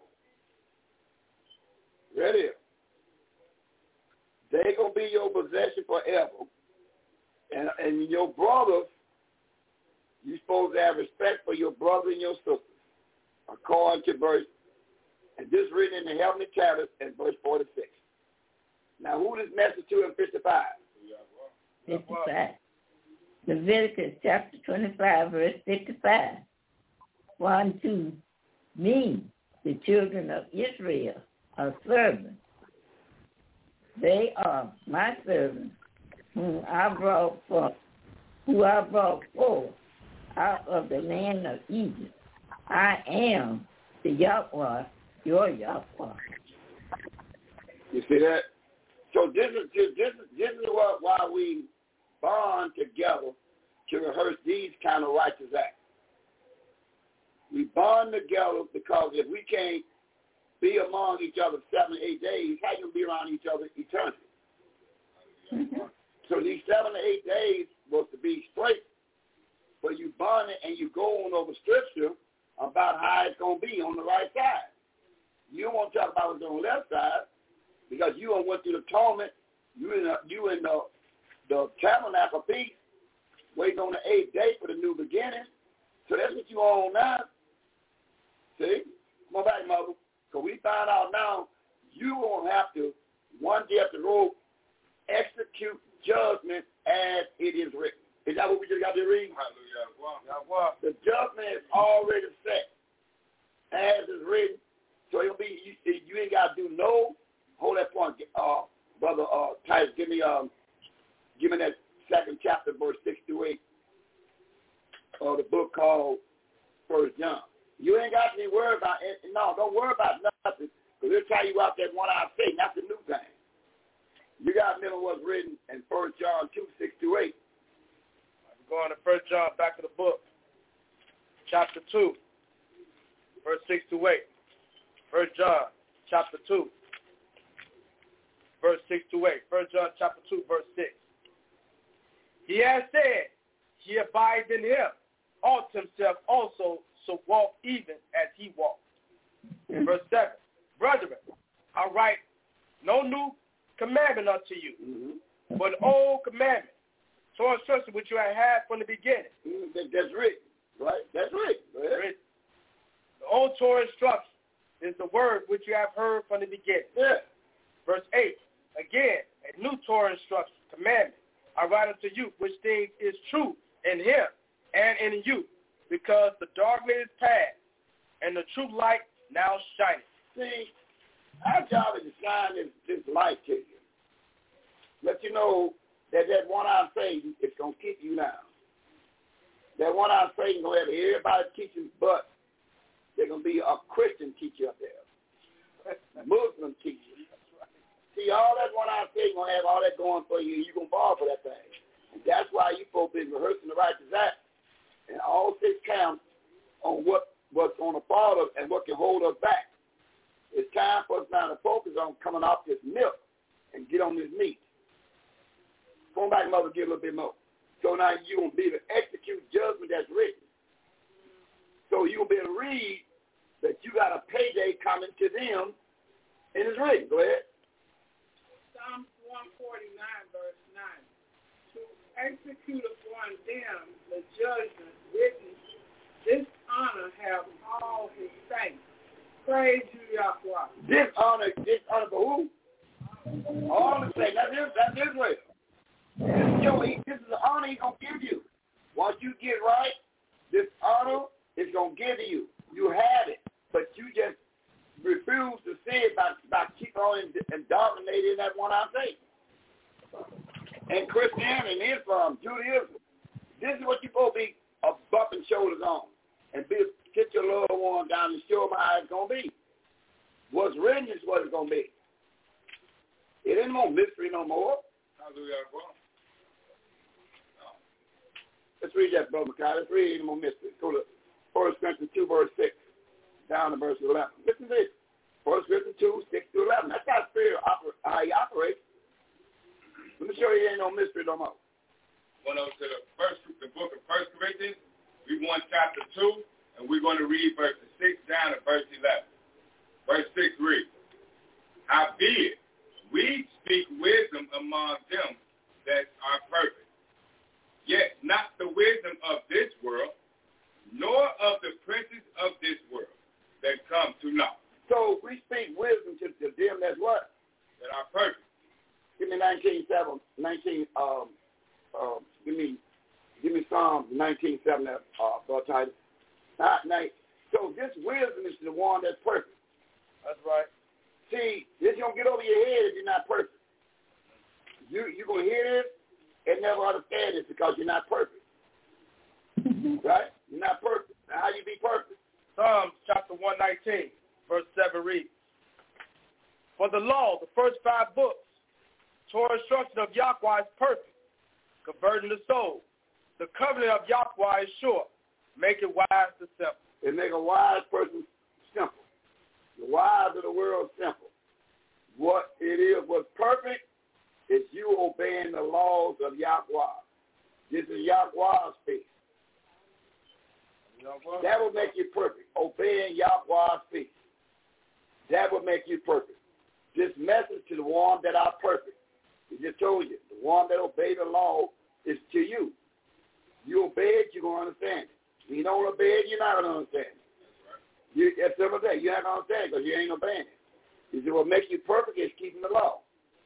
Ready? They're going to be your possession forever. And, and your brothers, you're supposed to have respect for your brother and your sister, according to verse, and this written in the heavenly tablets in verse forty-six. Now, who this message to in fifty-five? fifty-five. Leviticus chapter twenty-five, verse fifty-five. One, two, me, the children of Israel, are servants. They are my servants, whom I brought forth, who I brought forth out of the land of Egypt. I am the Yahweh, your Yahweh. You see that? So this is this is this is what why we bond together to rehearse these kind of righteous acts. We bond together because if we can't be among each other seven, eight days, how you be around each other eternity? Mm-hmm. So these seven to eight days was to be straight, but you bond it and you go on over scripture about how it's going to be on the right side. You don't want to talk about what's on the left side because you don't went through the torment. You in the, you in the, the tabernacle peace, waiting on the eighth day for the new beginning. So that's what you on now. See? Come on back, Mother. Because we find out now you won't have to one day up the road, execute judgment as it is written. Is that what we just got to read? Hallelujah. Well, the judgment is already set as is written. So it'll be, you, you ain't got to do no, hold that point, uh, Brother uh, Titus, give me um, give me that second chapter, verse six through eight, of the book called First John. You ain't got to worry about it. No, don't worry about nothing, because they'll tell you out that one I say, that's the new thing. You got to remember what's written in First John two, six through eight. We're going to First John, back to the book, chapter two, verse six through eight. First John, chapter two, verse six to eight. First John, chapter two, verse six. He has said, he abides in him, ought himself also so walk even as he walked. Verse seven. Brethren, I write no new commandment unto you, mm-hmm. but an old commandment, so instruction which you have had from the beginning. Mm, that's written, right? That's written. Right? The old Torah instruction is the word which you have heard from the beginning. Yeah. Verse eight, again, a new Torah instruction, commandment, I write unto you, which thing is true in him and in you, because the darkness is past, and the true light now shining. See, our job is to shine this, this light to you. Let you know that that one-eyed Satan is going to keep you down. That one-eyed Satan going to have everybody teaching, but they're going to be a Christian teacher up there, Muslim teacher. See, all that one-eyed Satan going to have all that going for you, you're going to fall for that thing. And that's why you folks been rehearsing the righteous act and all six counts on what, what's on the fall of and what can hold us back. It's time for us now to focus on coming off this milk and get on this meat. Come back, Mother, get a little bit more. So now you're going to be able to execute judgment that's written. So you'll be able to read that you got a payday coming to them, and it's written. Go ahead. Psalm one forty-nine, verse nine. To execute upon them the judgment written, this honor have all his saints. Praise you, Yahweh. This honor, this honor for who? All the saints. That's, that's Israel. This is, your, this is the honor he's going to give you. Once you get right, this honor is going to give to you. You have it, but you just refuse to see it by, by keep on indoctrinating that one-eyed Satan. And Christianity and Islam, Judaism, this is what you're supposed to be uh, bumping shoulders on and be get your loved one down and show them how it's going to be. What's written is what it's going to be. It ain't no mystery no more. Hallelujah. No. Let's read that, Brother Micah. Let's read any more mystery. Go to First Corinthians two, verse six, down to verse eleven. Listen to this. First Corinthians two, six to eleven. That's how spirit oper- how he operates. Let me show you there ain't no mystery no more. Going over to the first the book of First Corinthians, we want chapter two, and we're going to read verses six down to verse eleven. Verse six reads, howbeit we speak wisdom among them that are perfect, yet not the wisdom of this world, nor of the princes of this world that come to naught. So we speak wisdom to, to them that's what? That are perfect. Give me nineteen seven, nineteen, um, um, give me, give me Psalm nineteen seven, uh, Brother Titus. Not night. So this wisdom is the one that's perfect. That's right. See, this don't get over your head if you're not perfect. You you're gonna hear this and never understand this because you're not perfect. Right? You're not perfect. Now, how you be perfect? Psalms chapter one nineteen, verse seven reads, for the law, the first five books, Torah instruction of Yahweh is perfect, converting the soul. The covenant of Yahweh is sure, make it wise to simple. It make a wise person simple. The wise of the world simple. What it is, what's perfect, is you obeying the laws of Yahweh. This is Yahweh's speech. That will make you perfect. Obeying Yahweh's speech. That will make you perfect. This message to the one that are perfect. He just told you, the one that obey the law is to you. You obey it, you're going to understand it. If you don't obey it, you're not going to understand it. You, that's simple day. You're not going to understand it because you ain't obeying it. He said, what makes you perfect is keeping the law.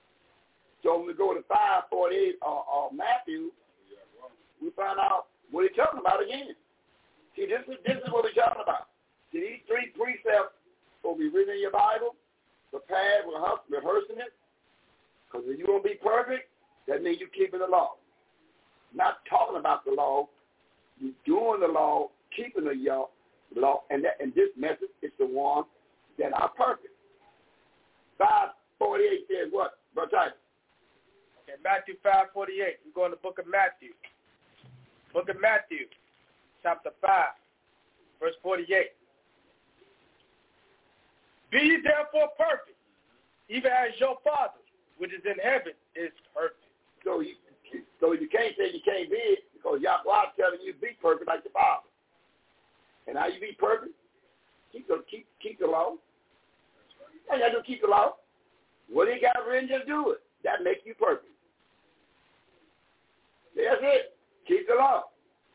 So when we go to five forty-eight or uh, uh, Matthew, we find out what he's talking about again. See, this is, this is what we're talking about. See, these three precepts will be written in your Bible, prepared, rehearsing it, because if you're going to be perfect, that means you're keeping the law. Not talking about the law, you're doing the law, keeping the law, and, that, and this message is the one that are perfect. five forty-eight says what? Brother Titus? Okay, Matthew five forty-eight. We're going to the book of Matthew. Book of Matthew, chapter five, verse forty-eight. Be ye therefore perfect, even as your Father, which is in heaven, is perfect. So you, so you can't say you can't be it, because Yahweh is telling you to be perfect like the Father. And how you be perfect? Keep the, keep, keep the law. You got to keep the law. What he got written, just do it. That makes you perfect. That's it. Keep the law.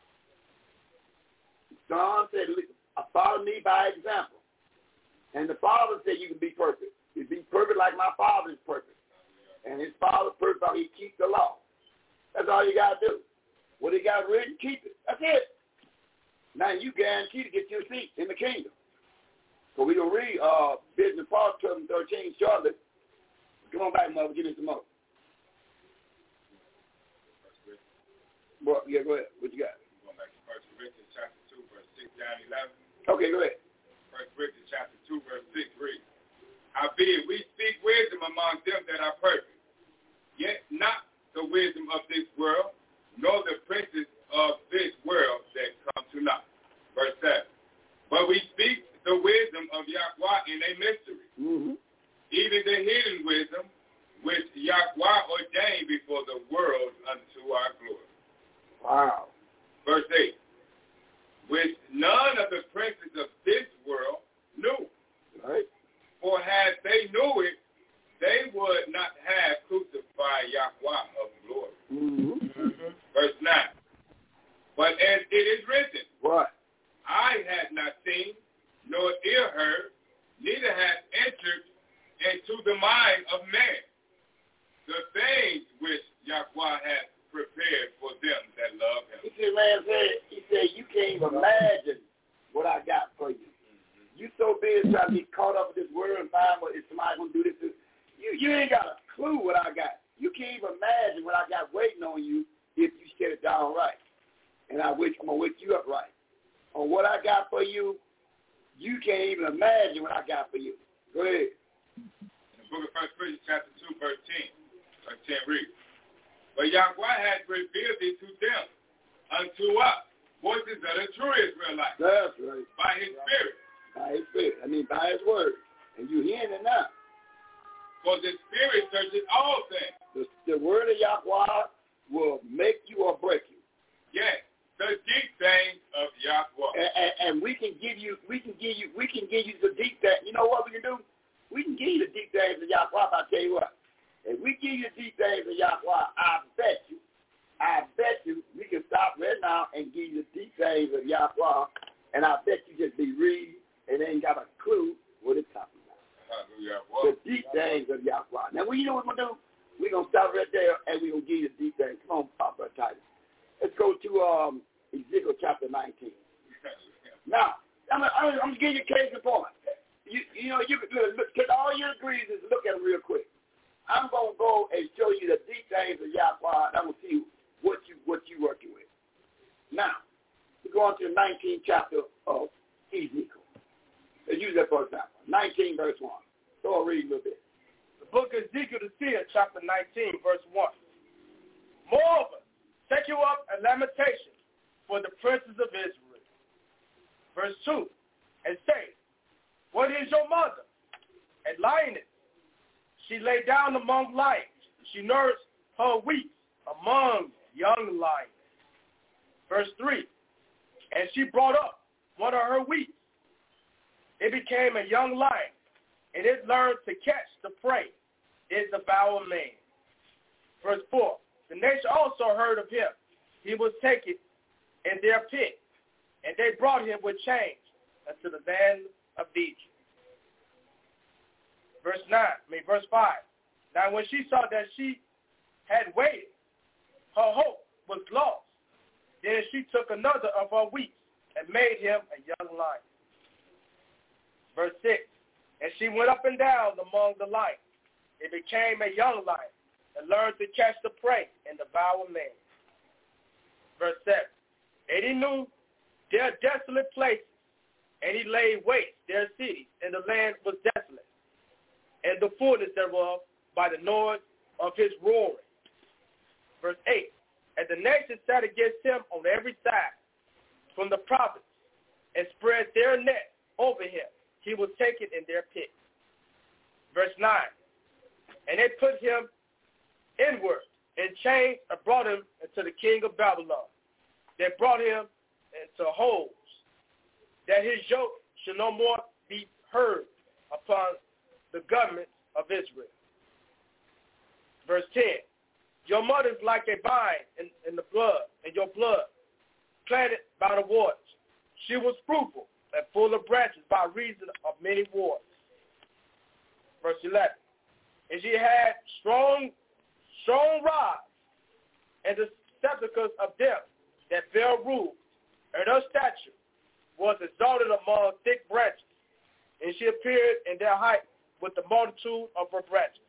Son said, follow me by example. And the Father said you can be perfect. You be perfect like my Father is perfect. And his Father is perfect, he keeps the law. That's all you got to do. What he got written, keep it. That's it. Now you guarantee to get your seat in the kingdom. So we're going to read uh, Business Part two thirteen shortly. Come on back, Mother. Give me some more. Well, yeah, go ahead. What you got? We're going back to First Corinthians chapter two, verse six down eleven. Okay, go ahead. First Corinthians chapter two, verse six reads, Howbeit we speak wisdom among them that are perfect, yet not the wisdom of this world, nor the princes of this world that come to naught. Verse seven. But we speak the wisdom of Yahweh in a mystery, mm-hmm. even the hidden wisdom which Yahweh ordained before the world unto our glory. Wow. Verse eight. Which none of the princes of this world knew. Right. For had they knew it, they would not have crucified Yahweh of glory. Mm-hmm. Mm-hmm. Verse nine. But as it is written, what? I had not seen, nor ear heard, neither had entered into the mind of man the things which Yahweh had prepared for them that love him. He said, man said, he said, you can't even imagine what I got for you. Mm-hmm. You so busy trying to be caught up with this word and find what is somebody going to do this. To, you, you ain't got a clue what I got. You can't even imagine what I got waiting on you if you set it down right. And I wish, I'm going to wake you up right. On what I got for you, you can't even imagine what I got for you. Go ahead. In the book of First Corinthians chapter two, verse ten. Verse ten reads, But Yahweh has revealed it to them, unto us, voices of the true Israelites. That's right. By his Spirit. By his Spirit. I mean, by his word. And you hearing it now. For the Spirit searches all things. The, the word of Yahweh will make you or break you. Yes. The deep things of Yahweh. And, and, and we can give you, we can give you, we can give you the deep things. You know what we can do? We can give you the deep things of Yahweh. I'll tell you what. If we give you the deep things of Yahweh, I bet you, I bet you, we can stop right now and give you the deep things of Yahweh, and I bet you just be reading and ain't got a clue what it's talking about. Hallelujah. The deep things of Yahweh. Now, well, you know what we're going to do? We're going to stop right there, and we're going to give you the deep things. Come on, Papa Titus. Let's go to um, Ezekiel chapter nineteen. Now, I'm going to give you a case in point. You, you know, you can do it. Look, take all your degrees and look at them real quick. I'm going to go and show you the deep things of Yahweh, and I'm going to see what, you, what you're working with. Now, we go on to the nineteenth chapter of Ezekiel. Let's use that for example. nineteen, verse one. So I'll read a little bit. The book of Ezekiel the seer, chapter nineteen, verse one. Moreover, take you up a lamentation for the princes of Israel. Verse two, and say, what is your mother? A lioness. She lay down among lions. She nursed her weeks among young lions. Verse three, and she brought up one of her weeks. It became a young lion, and it learned to catch the prey. It devoured man. Verse four, the nation also heard of him. He was taken in their pit, and they brought him with chains unto the land of Egypt. Verse nine, I mean verse five. Now when she saw that she had waited, her hope was lost. Then she took another of her weeks and made him a young lion. Verse six, and she went up and down among the lions. It became a young lion and learned to catch the prey and devour man. Verse seven, and he knew their desolate places, and he laid waste their cities, and the land was desolate, and the fullness thereof by the noise of his roaring. Verse eight, and the nations sat against him on every side from the province, and spread their net over him. He was taken in their pit. Verse nine, and they put him inward in chains and brought him into the king of Babylon. They brought him into holes, that his yoke should no more be heard upon the government of Israel. Verse ten, your mother is like a vine in, in the blood, in your blood, planted by the waters. She was fruitful and full of branches by reason of many waters. Verse eleven, and she had strong, strong rods, and the sepulchres of them that bare rule, and her stature was exalted among thick branches, and she appeared in their height with the multitude of her branches.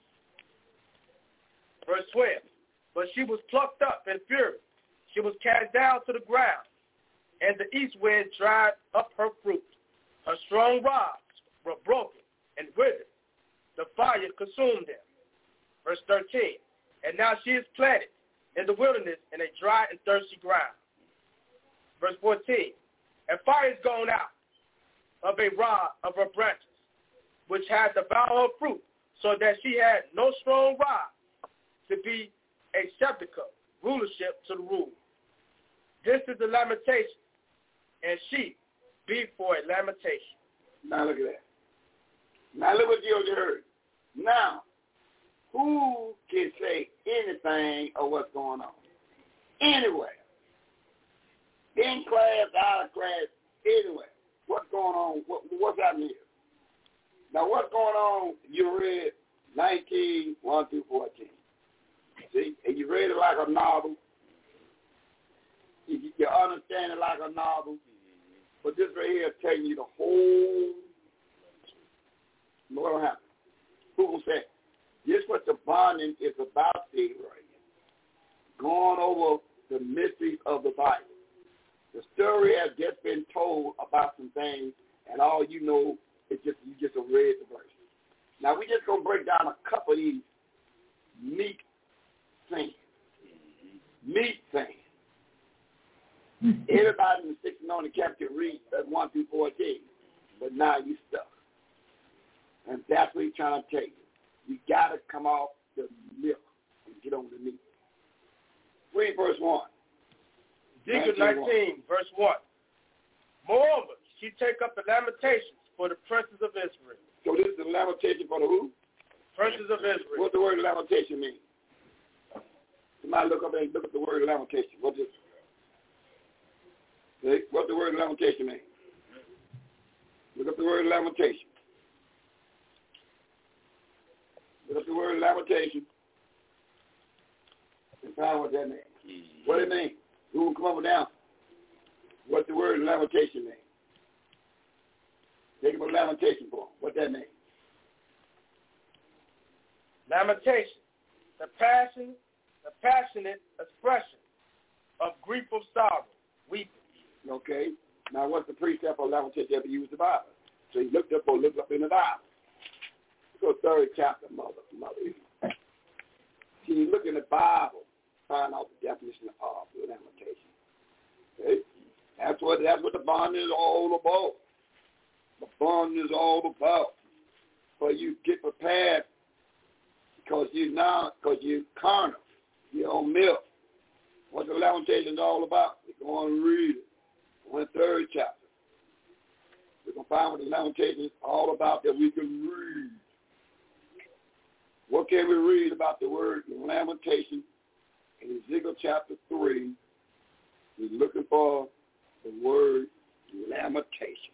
Verse twelve, but she was plucked up in fury. She was cast down to the ground, and the east wind dried up her fruit. Her strong rods were broken and withered. The fire consumed them. Verse thirteen, and now she is planted in the wilderness in a dry and thirsty ground. Verse fourteen, and fire is gone out of a rod of her branches, which had devoured her fruit, so that she had no strong rod to be a sepulchre, rulership to the rule. This is the lamentation, and she be for a lamentation. Now look at that. Now look what you heard. Now, who can say anything of what's going on? Anywhere. In class, out of class, anywhere. What's going on? What, what's happening here? Now, what's going on? You read nineteen, one through fourteen. See? And you read it like a novel. You, you understand it like a novel. But this right here is telling you the whole, what will happen? Who will say, this what the bonding is about here right here. Going over the mysteries of the Bible. The story has just been told about some things, and all you know is just you just read the verse. Now we just gonna break down a couple of these meat things. Meat things. Everybody in the sixth and on the chapter read that one through fourteen, but now you stuck. And that's what he's trying to tell you. You got to come off the milk and get on the meat. Read verse one. Ezekiel nineteen, verse one. Moreover, she take up the lamentations for the princes of Israel. So this is the lamentation for the who? Princes of Israel. What the word lamentation mean? Somebody look up and look at the word lamentation. What does what the word lamentation mean? Look up the word lamentation. Look up the word lamentation and find what that means. Mm-hmm. What it mean? Who will come up with the answer? What the word lamentation mean? Take up a lamentation for them. What that mean? Lamentation, the passion, the passionate expression of grief of sorrow, weeping. Okay. Now, what's the precept of lamentation ever use the Bible? So he looked up or looked up in the Bible. Go third chapter, mother, mother. See, you look in the Bible, find out the definition of lamentation. Okay? That's what that's what the bond is all about. The bond is all about. For you get prepared because you now because you carnal, you're on milk. What the lamentation is all about? We're going to read it. On the third chapter. We're going to find what the lamentation is all about that we can read. What can we read about the word lamentation in Ezekiel chapter three? We're looking for the word lamentation.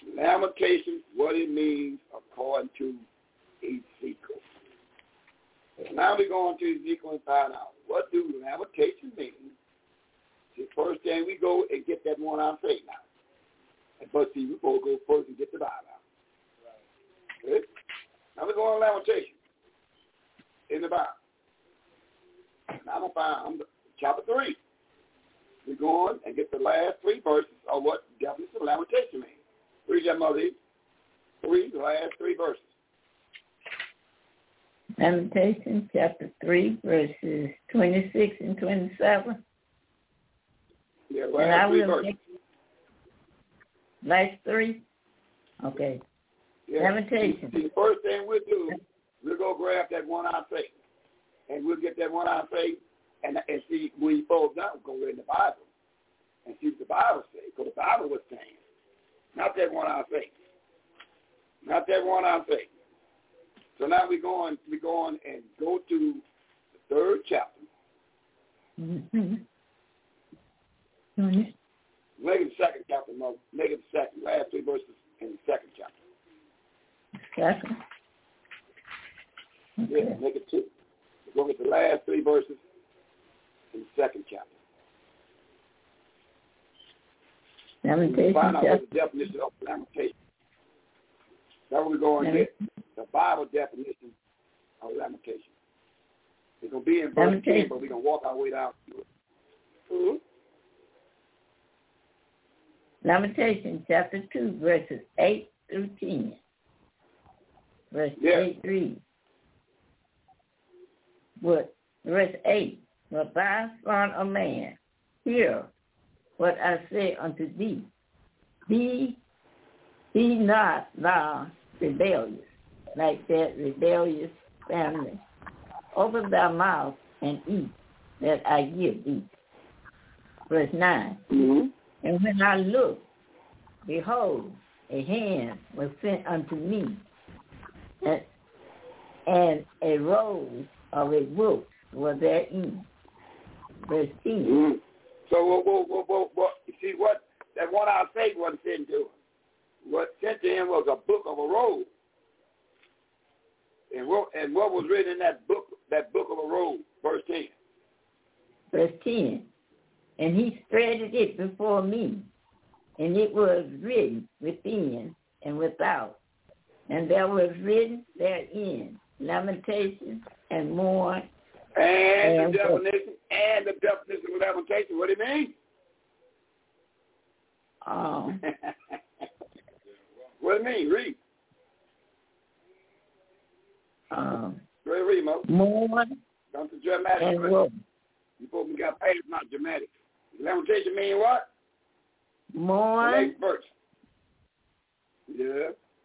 Lamentation, what it means according to Ezekiel. Now we're going to Ezekiel and find out what do lamentation mean. The first thing we go and get that one on faith now. But see, we both go first and get the Bible out. Okay? Now we're going to lamentation in the Bible. Now I'm going to find chapter three. We're going and get the last three verses of what definition of lamentation means. Read that, Mother. Read the last three verses. Lamentation chapter three, verses twenty-six and twenty-seven. Yeah, last and I three will verses. Make, last three? Okay. Yeah. Lamentation. See, the first thing we'll do, we'll go grab that one on faith. And we'll get that one on faith and, and see when you fall down, we'll go read the Bible and see what the Bible says. Because the Bible was saying, not that one on faith. Not that one on faith. So now we're going, we're going and go to the third chapter. Mm-hmm. Mm-hmm. Make it the second chapter, Mother. Make it the second. Last three verses in the second chapter. Second. Okay. Yeah, make it two. We're going to get the last three verses in the second chapter. Lamentation. Find out what the definition of lamentation. That's what we're going to get. The Bible definition of lamentation. It's going to be in verse ten, but we're going to walk our way down to it. Mm-hmm. Lamentation chapter two, verses eight through ten. Verse yeah. eight reads. What, verse eight, but thou son of man, hear what I say unto thee. Be, be not thou rebellious, like that rebellious family. Open thy mouth and eat that I give thee. Verse nine. Mm-hmm. And when I looked, behold, a hand was sent unto me, and, and a roll of a book was therein. Verse ten. Mm-hmm. So, what, what, what, what, what, you see, what that one I say wasn't sent to him. What sent to him was a book of a roll. And what, and what was written in that book, that book of a roll? Verse ten. Verse ten. And he spreaded it before me, and it was written within and without. And there was written therein lamentation and mourn. And, and the definition, and the definition of lamentation. What do you mean? Um, what do you mean? Read. Um, Go ahead, read, Mo. Mourn. Don't be dramatic. And woe. You supposed to get paid, not dramatic. Lamentation mean what? Mourn. The next verse. Yeah.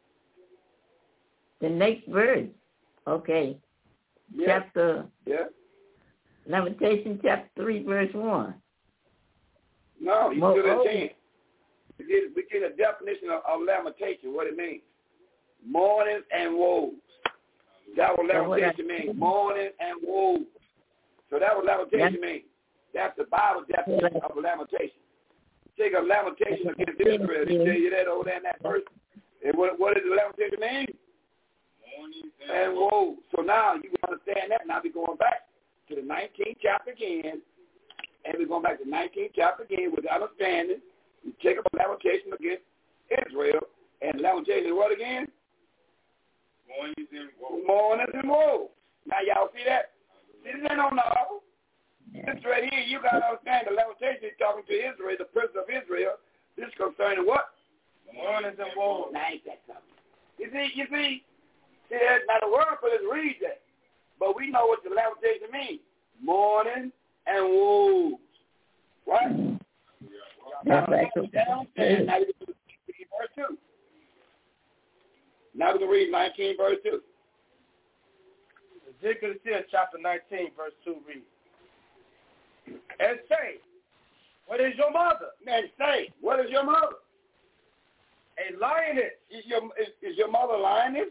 The next verse. Okay. Yeah. Chapter. Yeah. Lamentation chapter three, verse one. No, you Mo- still at oh. ten. We get, we get a definition of, of lamentation, what it means. Mourning and woes. That what lamentation means. Mourning and woes. So that what lamentation means. That's the Bible definition of lamentation. Take a lamentation against Israel. They tell you that over there in that verse. And what, what does the lamentation mean? Mourning And woe. So now you understand that. Now we're going back to the nineteenth chapter again. And we're going back to the nineteenth chapter again with understanding. We take up a lamentation against Israel. And lamentation is what again? Mourning and woe. Mourning and woe. Now y'all see that? See, this ain't no novel. Yeah. This right here, you got to understand the lamentation is talking to Israel, the prince of Israel. This concerning what? Mourning and woe. Now ain't that something? You see, you see, see that, now the word for this reads that. But we know what the lamentation means. Mourning and woes. Right? Mm-hmm. Now, That's now, now, now we can read verse two. Now we can read nineteen verse two. Ezekiel chapter nineteen, verse two reads, and say, what is your mother? And say, what is your mother? A lioness. Is your, is, is your mother lioness?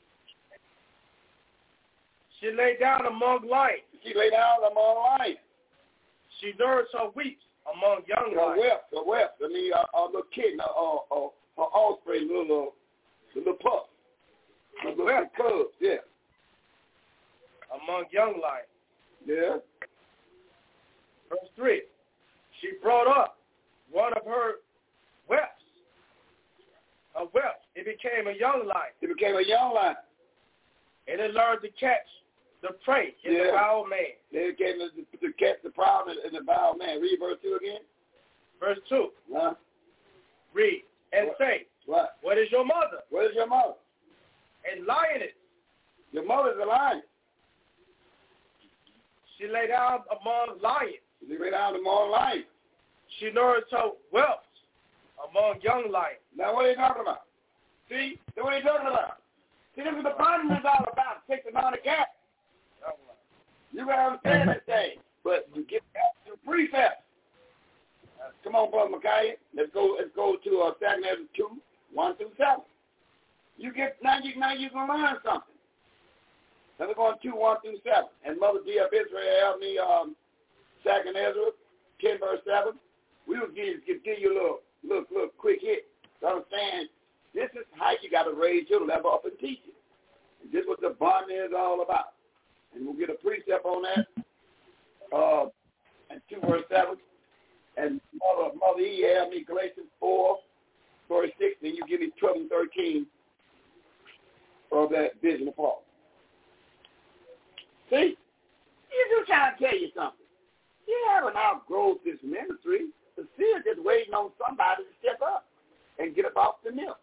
She lay down among lions. She lay down among lions. She nursed her weeps among young Her lions. whelp, her whelp. I mean, a, a little kitten, or uh, uh, her offspring, little, little pup. Her little cubs, yeah. among young lions. Yeah. Verse three, she brought up one of her whelps. A whelp. It became a young lion. It became a young lion. And it learned to catch the prey in yeah. the wild man. It came to, to catch the proud in the wild man. Read verse two again. Verse two. Huh? Read and what? say, What? What is your mother? What is your mother? A lioness. Your mother is a lion. She lay down among lions. She lay down among lions. She nourished her whelps among young lions. Now what are you talking about? See? What are you talking about? See, this is the bonding is all about. Take the amount of cat. You gotta understand this thing. But you get to the precepts. Uh, come on, Brother Micaiah. Let's go let's go to uh Second Ezra two, one through seven. You get now you now you're gonna learn something. Now we're going two, one through seven. And Mother D of Israel helped me um Second Ezra, ten verse seven. We will give, give, give you a little little little quick hit to understand this is how you gotta raise your level up and teach it. And this is what the bond is all about. And we'll get a precept on that. Uh and two verse seven. And Mother Mother E helped me Galatians four, verse six, and you give me twelve and thirteen of that vision of Paul. See? He's just trying to tell you something. You haven't outgrown this ministry. The seer just waiting on somebody to step up and get up off the milk.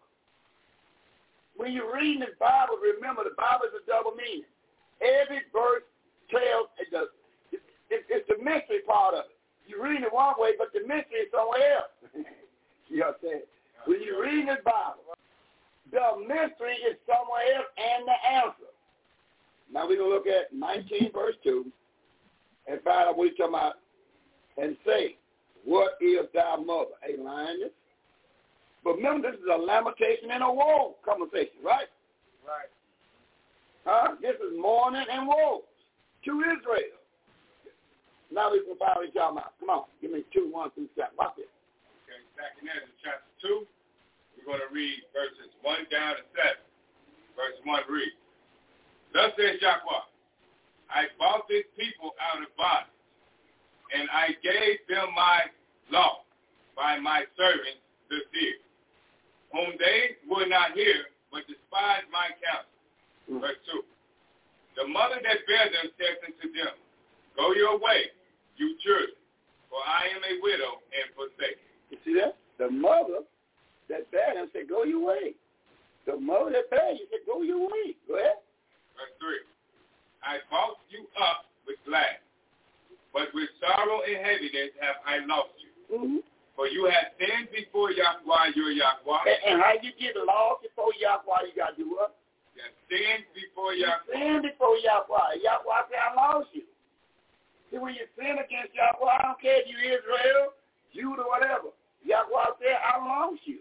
When you're reading this Bible, remember the Bible is a double meaning. Every verse tells, it's, the, it's, it's the mystery part of it. You're reading it one way, but the mystery is somewhere else. You know what I'm saying? When you're reading this Bible, the mystery is somewhere else and the answer. Now we're going to look at nineteen verse two and find out what he's talking about and say, what is thy mother? A lioness? But remember, this is a lamentation and a woe conversation, right? Right. Huh? This is mourning and woe to Israel. Now we can find what he's talking about. Come on, give me two, one, two, seven. Watch this. Okay, Second Ezra chapter two. We're going to read verses one down to seven. Verse one reads, Thus says Yahweh, I bought this people out of bondage, and I gave them my law by my servants the seer, whom they would not hear, but despised my counsel. Mm. Verse two, the mother that bare them said unto them, Go your way, you children, for I am a widow and forsaken. You see that? The mother that bare them said, Go your way. The mother that bare you said, Go your way. Go ahead. Verse three, I bought you up with gladness, but with sorrow and heaviness have I lost you. Mm-hmm. For you have sinned before Yahweh, your Yahweh. And, and how you get lost before Yahweh, you got to do what? You have sinned before Yahweh. Sin before Yahweh. Yahweh said, I lost you. See, when you sin against Yahweh, I don't care if you Israel, Judah, whatever. Yahweh said, I lost you.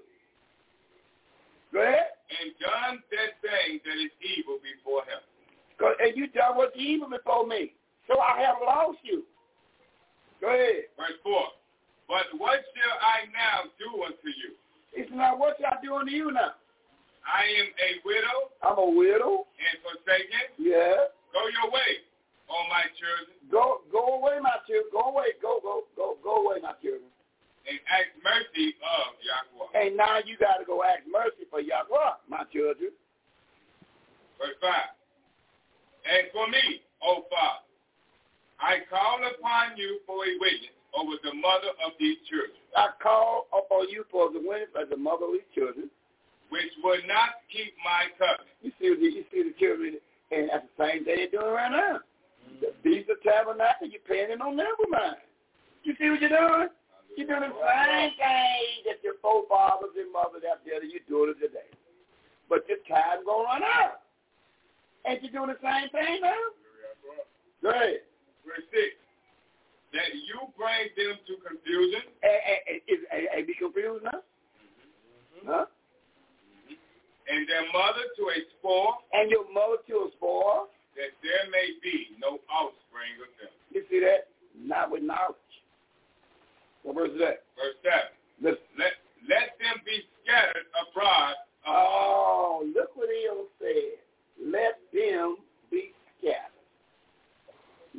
Go ahead. And done that thing that is evil before him. And you done what's evil before me. So I have lost you. Go ahead. Verse four. But what shall I now do unto you? It's not what y'all doing to you now. I am a widow. I'm a widow. And forsaken. Yeah. Go your way, O my children. Go go away, my children. Go away. Go, go, go, go away, my children. And ask mercy of Yahweh. And now you got to go ask mercy for Yahweh, my children. Verse five. And for me, O Father, I call upon you for a witness over the mother of these children. I call upon you for the witness of the mother of these children, which will not keep my covenant. You see, you see the children, and that's the same thing they're doing right now. Mm-hmm. The Feast of Tabernacle, you're paying it on never mind. You see what you're doing? You're doing the same thing that your forefathers and mothers out there, you're doing it today. But this time's going to run out. Ain't you doing the same thing now? Go ahead. Verse six. That you bring them to confusion. Ain't be confused now? Mm-hmm. Huh? Mm-hmm. And their mother to a spoil. And your mother to a spoil. That there may be no offspring of them. You see that? Not with knowledge. What verse is that? Verse seven. Listen. Let, let them be scattered abroad. Oh, look what he said. Let them be scattered.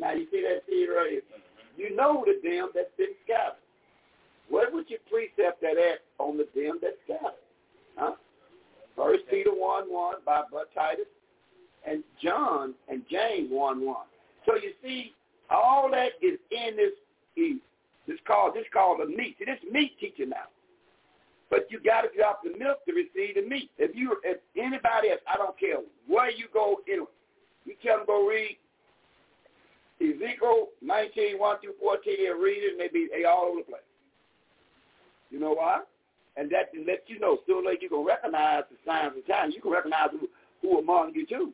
Now you see that seed right here. You know the them that's been scattered. What would your precept that at on the them that's scattered? Huh? First Peter one one by Bud Titus and John and James one one. So you see, all that is in this is this called this called the meat. See, this meat teaching now. But you got to drop the milk to receive the meat. If you, if anybody else, I don't care where you go, anyway, you tell them go read Ezekiel nineteen, one through fourteen, and read it, and they be they all over the place. You know why? And that lets you know, sooner or later you can recognize the signs of the time. You can recognize who, who among you too.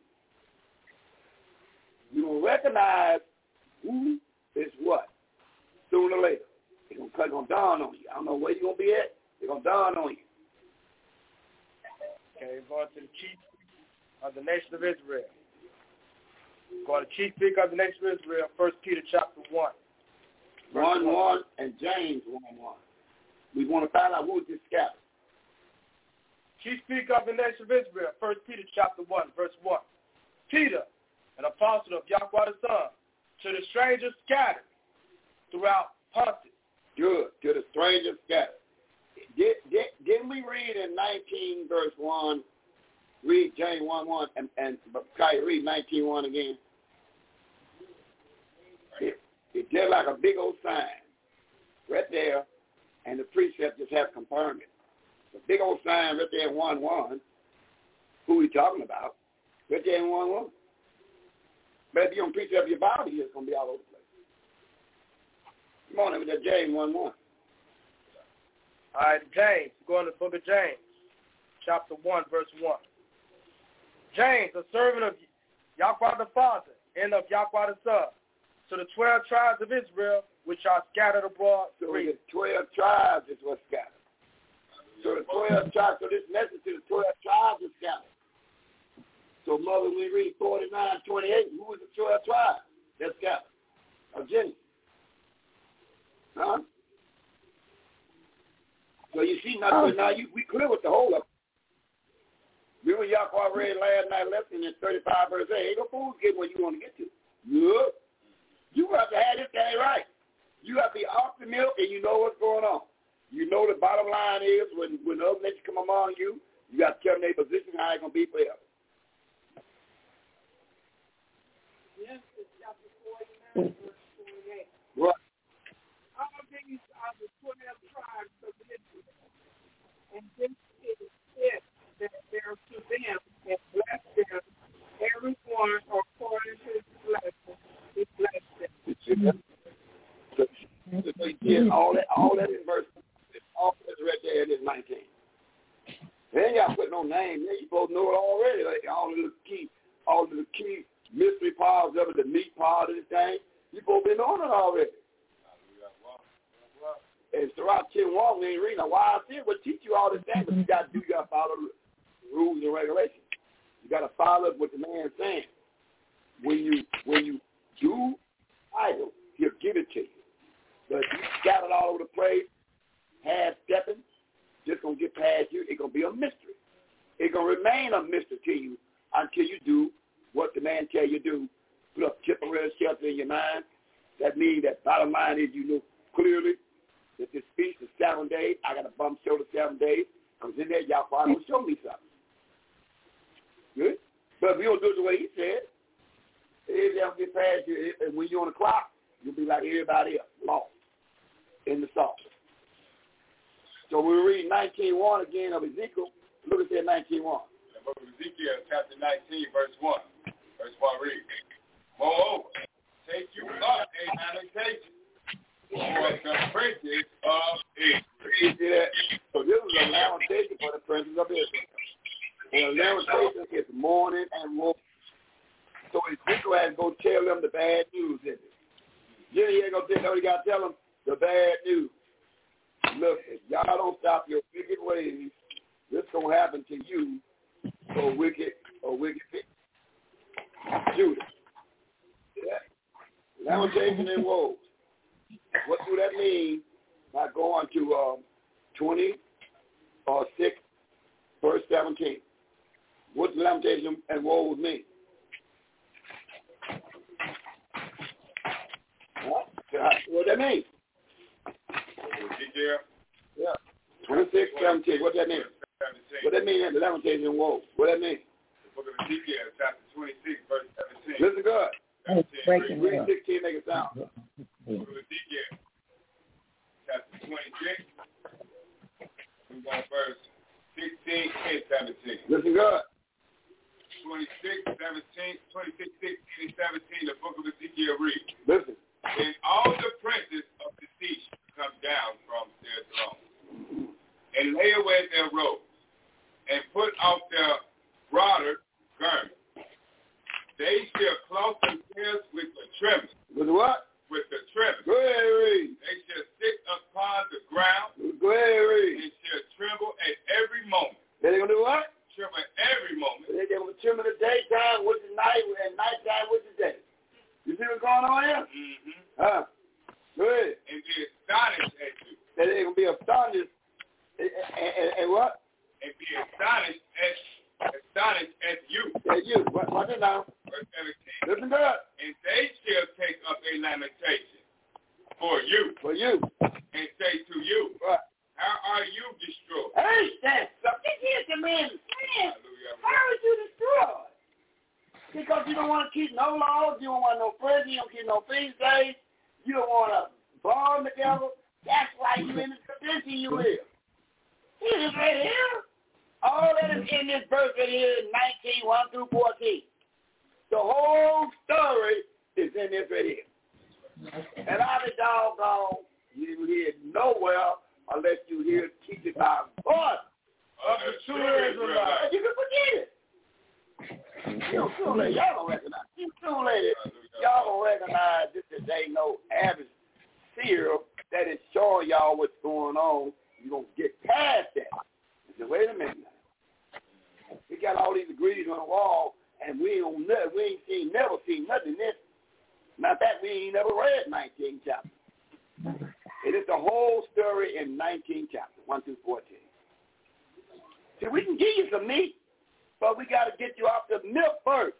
You can recognize who is what. Sooner or later. It's going to, going to dawn on you. I don't know where you're going to be at. It's going to dawn on you. Okay, going to the chief of the nation of Israel. Going to chief speaker of the nation of Israel, First Peter chapter one. one, one, and James one, one. We want to find out who is this scattered. Chief speaker of the nation of Israel, First Peter chapter one, verse one. Peter, an apostle of Yahweh the Son, to the strangers scattered throughout Pontus. Good, to the strangers scattered. Did, did, didn't we read in nineteen verse one, read James one, one, and, and Kai, read nineteen, one again? It, it did like a big old sign right there, and the precept just have confirmed it. The big old sign right there in one, one, who we talking about, right there in one, one. But if you don't precept your Bible, it's going to be all over the place. Come on, with that James one, one. All right, James, going to the book of James, chapter one, verse one. James, a servant of Yahweh the Father and of Yahweh the Son, to the twelve tribes of Israel, which are scattered abroad. So the twelve tribes is what's scattered. So the twelve tribes, so this message to the twelve tribes is scattered. So, Mother, we read forty-nine, twenty-eight, who is the twelve tribes that's scattered? Of Genesis. Huh? So you see, now, oh. now you, we clear with the whole of it. Remember Yahweh read last night lesson in thirty-five verse eight. Ain't no fools get where you want to get to. Yeah. You have to have this thing right. You have to be off the milk and you know what's going on. You know the bottom line is when, when the other nations come among you, you got to tell them their position, how it's going to be forever. Genesis chapter forty-nine, verse twenty-eight. Right. All these are the twelve tribes of Israel. And this is it that there to them and bless them, every one according to his blessing. He blessed them. So, so you get all that, all that in verse, all that's right there in nineteen. Then y'all put no name. Then you both know it already. Like all of the key, all of the key mystery parts of it, the meat part of the thing. You both been on it already. And throughout ten one, we ain't reading. Now, why I said we'll teach you all this thing, but you got to do, you got to follow the rules and regulations. You got to follow what the man's saying. When you when you do idle, he'll give it to you. But if you scattered all over the place, half stepping, just gonna get past you. It's gonna be a mystery. It's gonna remain a mystery to you until you do what the man tell you to do. Put up temporary shelter in your mind. That means that bottom line is you know clearly that this feast is seven days. I got a bum shoulder seven days. Because in there, y'all probably will show me something. Good? But if you don't do it the way he said, if they'll get past you, and when you're on the clock, you'll be like everybody else, lost in the sauce. So we read nineteen one again of Ezekiel. Look at that nineteen one. The book of Ezekiel, chapter nineteen, verse one. Verse one reads, moreover, take you up a lamentation for the princes of Israel. So this is a lamentation for the princes of Israel. And a lamentation is mourning and woe. So Ezekiel has to go tell them the bad news, isn't it? Then he ain't going to tell them, he got to tell them the bad news. Look, if y'all don't stop your wicked ways, this going to happen to you, or wicked, or wicked people. Judah. Yeah. Lamentation and woes. What do that mean by going to um, twenty or six, verse seventeen? What does lamentation and woes mean? What that mean? Ezekiel? Yeah. twenty-six, seventeen. What that mean? What that mean in the Lamentation Woe? What that mean? The book of Ezekiel, chapter twenty-six, verse seventeen. Listen good. Breaking Read sixteen, make it sound. The book of Ezekiel, chapter twenty-six. We go verse sixteen and seventeen. Listen good. twenty-six, seventeen, twenty-six, sixteen, and seventeen, the book of Ezekiel reads. Listen. And all the princes of the sea shall come down from their throne, and lay away their robes, and put off their broader garments. They shall clothe themselves with the trimmers. With what? With the trimmers. Go ahead, read. They shall sit upon the ground. Go ahead, read. And shall tremble at every moment. They're going to do what? Tremble at every moment. They're going to tremble the daytime with the night, and nighttime with the day. You see what's going on here? Mm-hmm. Huh? Go ahead. And be astonished at you. They're going to be astonished. And, and, and what? And be astonished at astonished at you. At you. What, what's it now? Verse seventeen. Listen to it. And they shall take up a lamentation for you. For you. And say to you, what? How are you destroyed? Hey, that's something. Here's the man. Man, how are you destroyed? Because you don't want to keep no laws, you don't want no prayer, you don't keep no feast days, you don't want to bond together. That's why you in the condition you in. Here it is right here. All that is in this verse right here in nineteen, one through fourteen. The whole story is in this right here. And I'll be doggone, you didn't hear it nowhere unless you hear it teach it by voice of the true Israelites. You can forget it. You don't lady, y'all don't recognize. You true lady, y'all don't recognize this is ain't no average seer that is showing y'all what's going on. You're going to get past that. I said, wait a minute now. We got all these degrees on the wall, and we ain't, we ain't seen, never seen nothing in this. Matter of fact, we ain't never read nineteen chapters. It is the whole story in nineteen chapters, one through fourteen. See, we can give you some meat, but we got to get you off the milk first.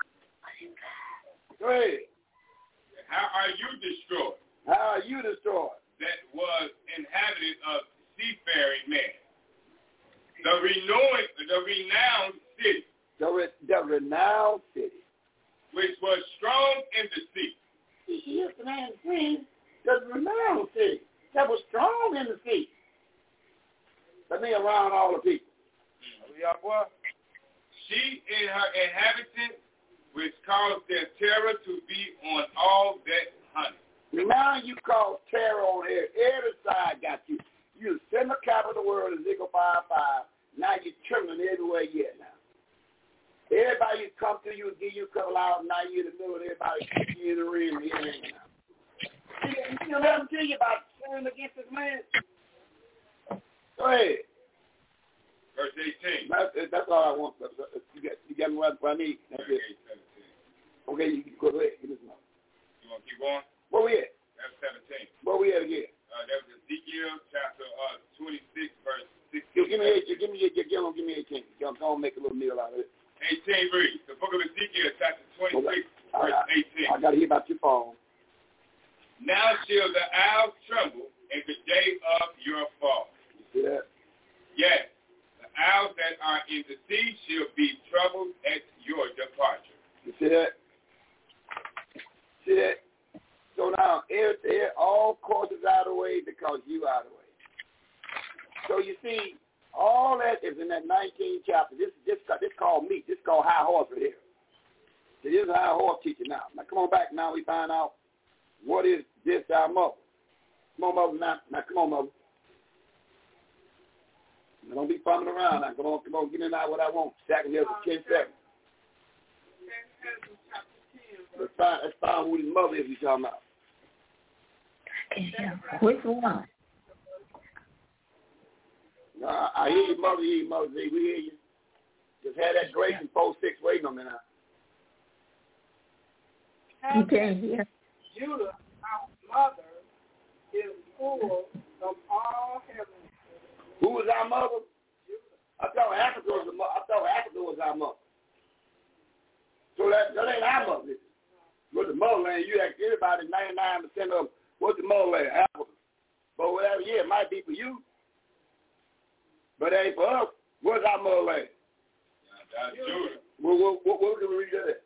Go ahead. How are you destroyed? How are you destroyed? That was inhabited of seafaring men. The renowned, the renowned city. The, re, the renowned city. Which was strong in the sea. Yes, man, friend. The renowned city. That was strong in the sea. Let me around all the people. Mm-hmm. She and her inhabitants, which caused their terror to be on all that honey. Now you cause terror on here. Every side got you. You send the capital of the world, Ezekiel five five. Now you're trembling everywhere yet now. Everybody you come to you and give you a couple hours, now you're in the middle of everybody kicking you in the ring and everything now. You know what I'm telling you about turning against this man? Go ahead. Verse eighteen. That's, that's all I want. You got, you got me what I need. That's it. Okay, you can go ahead. Give us more. You want to keep going? Where we at? That's seventeen. Where we at again? Uh, that was Ezekiel chapter uh, twenty-six, verse sixteen. Give, give me eighteen. Give me, give, give, give me eighteen. I'm going to make a little meal out of it. eighteen reads. The book of Ezekiel chapter twenty-six, okay. Verse I, eighteen. I got to hear about your phone. Now shall the isles tremble in the day of your fall. You see that? Yes. The isles that are in the sea shall be troubled at your departure. You see that? See that? So now, air, air, all courses out of the way because you out of the way. So you see, all that is in that nineteenth chapter. This this this called meat. This called high horse right here. So this is high horse teaching now. Now come on back. Now we find out what is this our mother. Come on, mother. Now, now come on, mother. Now, don't be fumbling around. Now come on, come on. Give me now what I want. Second here for ten seconds. Let's find, let's find who this mother is we talking about. Which one? No, I, I hear you, mother, hear you, mother, we hear you. Just had that grace and four six waiting on me now. You can't hear. Judah, our mother, is full of all heaven. Who was our mother? I thought Africa was the mother. I thought Africa was our mother. So that, that ain't our mother. With the motherland, you ask everybody, ninety-nine percent of them What's the motherland? Africa. But whatever, yeah, it might be for you. But it ain't for us. What's our motherland? That's Judah. What, what, what, what can we read that at?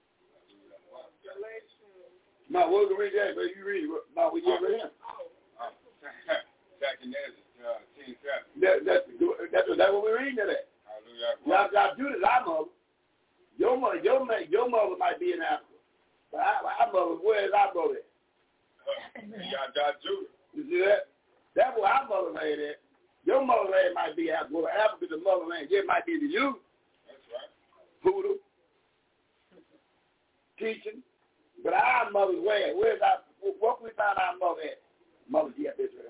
No, what can we read that? But you read it. No, we get rid of him. Second Ezra, uh, ten seven. That, that's, that's, that's what we're reading it at. Hallelujah. Now, now Judah's our mother. Your mother, your, your mother might be in Africa. But our, our mother, where is our mother at? Y'all got Judah. You see that? That's where our motherland at. Your motherland might be Africa. Well, Africa's the motherland. Yeah, it might be to you. That's right. Poodle. Teaching. But our mother's where? Where's our, what we found our mother at? Mother, yeah, Israel.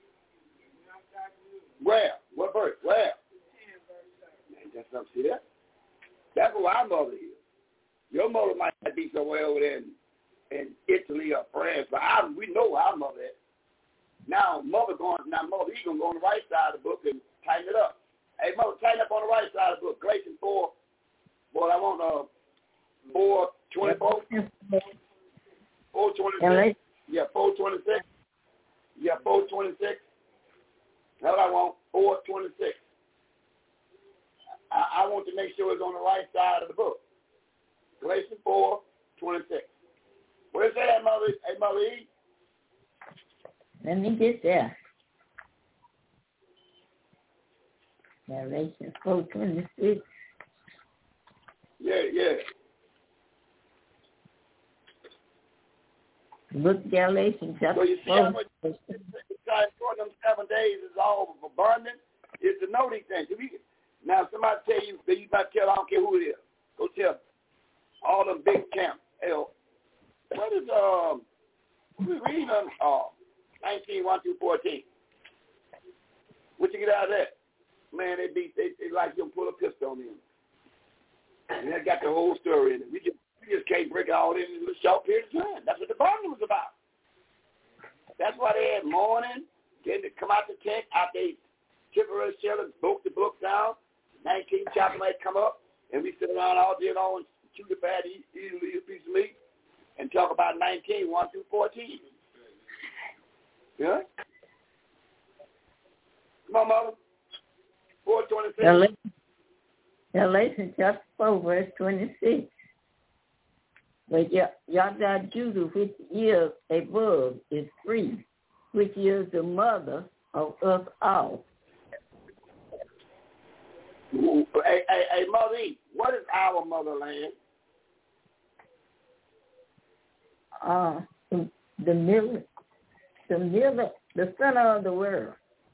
Where? What verse? Where? Man, that's something. See that? That's where our mother is. Your mother might be somewhere over there in, in Italy or France, but I, we know our mother is. Now, mother going, now mother, he gonna go on the right side of the book and tighten it up. Hey, mother, tighten up on the right side of the book. Galatians four. Boy, I want uh four twenty four. Four twenty six. Yeah, four twenty six. Yeah, four twenty six. That's what I want. Four twenty six. I, I want to make sure it's on the right side of the book. Galatians four twenty six. Where's that, mother? Hey, mother E? Let me get there. Galatians four twenty six. Yeah, yeah. Book Galatians chapter So you see how much them seven days is all for burning? It's to know these things. If you, now somebody tell you that you might tell, I don't care who it is. Go tell all them big camps. Hell, what is um we read on uh nineteen one through fourteen. What you get out of that? Man, they beat they, they like them pull a pistol on them. And they got the whole story in it. We just we just can't break it all in a short period of time. That's what the bonding was about. That's why they had mourning, getting to come out the tent after they temporary shelter, broke the book down. Nineteen chapter might come up, and we sit around all day long and chew the fat, eat, eat a piece of meat, and talk about nineteen, one through fourteen. Yeah? Come on, mother. four twenty-six. Galatians chapter four, verse twenty-six. But Yada Judah, which is above, is free, which is the mother of us all. Hey, hey, hey, Mother E, what is our motherland? Uh, the, the middle, the middle, the center of the world.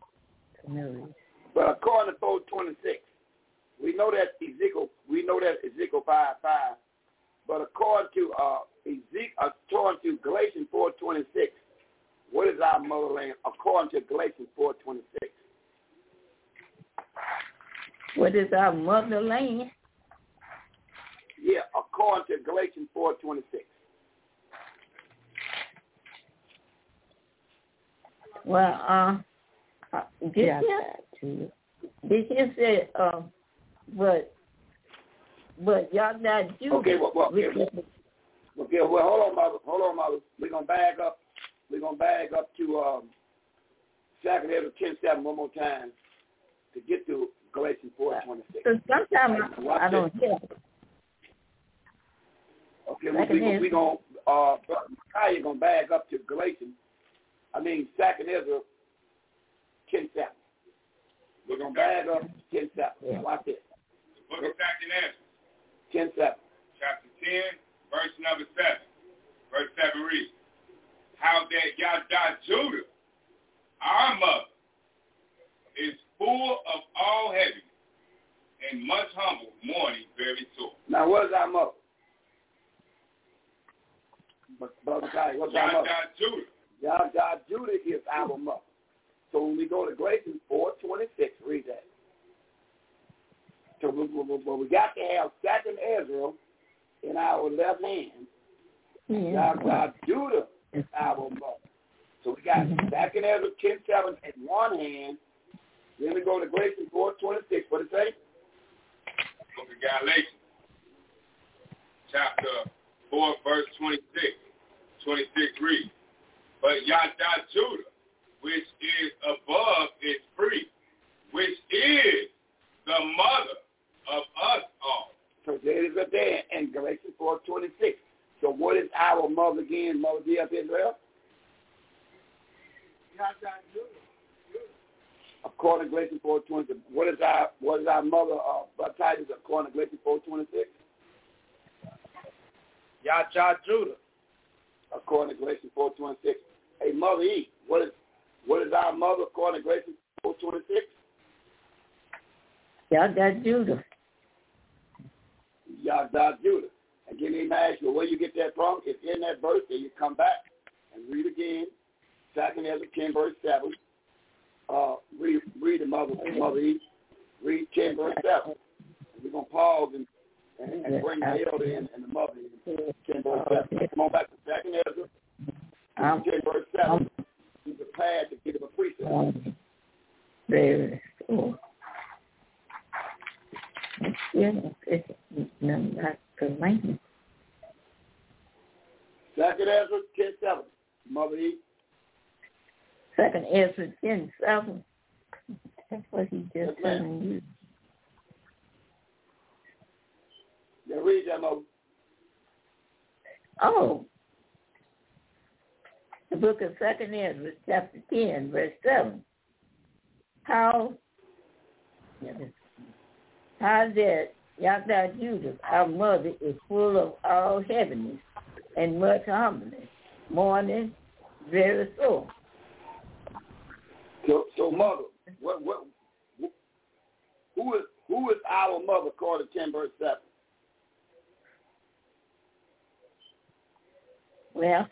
But according to four twenty-six, we know that Ezekiel, we know that Ezekiel five five. But according to uh, Ezekiel, according to Galatians four twenty-six, what is our motherland? According to Galatians four twenty-six. What is our motherland? Yeah, according to Galatians four twenty-six. Well, uh, uh did yeah. you did you say uh, but but y'all not do okay, well, well, okay, well, okay, well, hold on, mother, hold on, mother. We're gonna bag up. We're gonna bag up to um, Second Ezra ten seven one more time to get to Galatians four twenty-six. Sometimes I, I don't hear. Okay, we we, we gonna uh, how you gonna bag up to Galatians? I mean, Second Ezra ten seven. We're gonna bag up ten seven. Yeah. Watch this. The book of Second Ezra. ten seven. Chapter ten, verse number seven. Verse seven reads, how that Yada Judah, our mother, is full of all heaviness and much humble, mourning very sore. Now, what is our mother? Brother Kai, what's our mother? Yada Judah. Yada Judah is our mother. So when we go to Galatians four twenty-six, read that. So we, we, we got to have Second Ezra in our left hand. Yeah. Yada Judah is our mother. So we got Second Ezra ten seven in one hand. Then we go to Galatians four twenty-six. What it say? Book of Galatians, chapter four, verse twenty-six. twenty-six reads, but Yada Judah, which is above, is free, which is the mother of us all. So there is a there in Galatians four twenty-six. So what is our mother again, Mother D of Israel? Yada Judah. According to Galatians four twenty-six. What is our what is our mother uh Titus according to Galatians four twenty-six? Yada Judah. According to Galatians four twenty-six. Hey, Mother E, what is what is our mother according to Galatians four twenty-six? Yada Judah. Yada Judah. And give me ask you where you get that from. It's in that verse. Then you come back and read again. Second Ezra ten verse seven. Uh, read read the mother Mother E. Read ten verse seven. And we're gonna pause and, and, and bring the elder in and the mother in. Ten verse seven. Come on back to Second Ezra. ten verse seven. Be prepared to give him a precept. Very cool. Yeah, it's not commandment. Second Ezra ten seven. Mother E. Second Ezra ten seven. That's what he just yes, telling you. Yeah, read that, Mother. Oh. The book of Second Ezra, chapter ten, verse seven. How how that Yada Judah, our mother, is full of all heaviness and much humbleness, mourning, very sore. So, so mother, what, what, who is who is our mother according to ten verse seven? Well,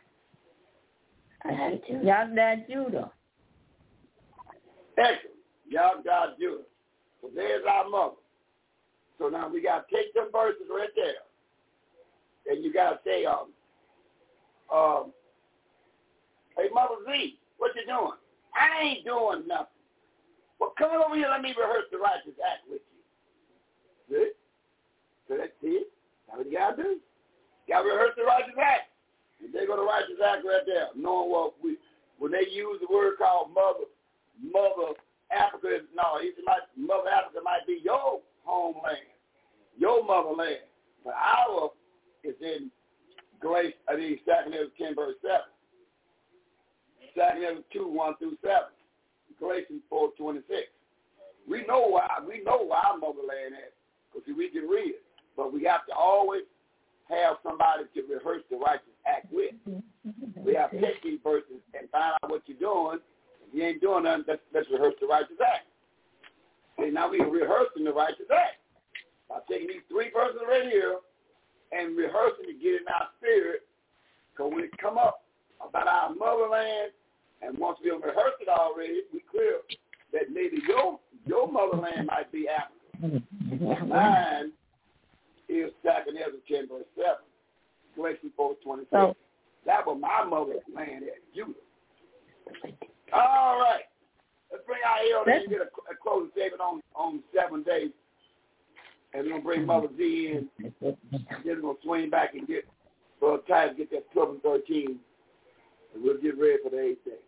Yada Judah. Excellent. Yada Judah. So there's our mother. So now we got to take them verses right there. And you got to say, um, um, hey, Mother Z, what you doing? I ain't doing nothing. Well, come over here. Let me rehearse the righteous act with you. See? So that's it. That's what you got to do. You got to rehearse the righteous act. And they go to righteous act right there, knowing what we, when they use the word called mother, mother Africa, no, it might, mother Africa might be your homeland, your motherland. But our is in Galatians, I mean, Second Ezra ten verse seven. Second Ezra two, one through seven. Galatians four twenty-six. We know why we know why our motherland is, because we can read it. But we have to always have somebody to rehearse the righteous act with. We have to take these verses and find out what you're doing. If you ain't doing nothing, let's, let's rehearse the righteous act. See, now we're rehearsing the righteous act by taking these three verses right here and rehearsing to get in our spirit. Because when it come up about our motherland, and once we have rehearsed it already, we clear that maybe your your motherland might be Africa. Mine is Second Ezra ten verse seven, Galatians four twenty six. Oh. That was my motherland at Judah. All right, let's bring our elder and get a, a closing statement on on seven days, and we're gonna bring Mother Z in. Then we're gonna swing back and get Brother Titus get that twelve and thirteen, and we'll get ready for the eighth day.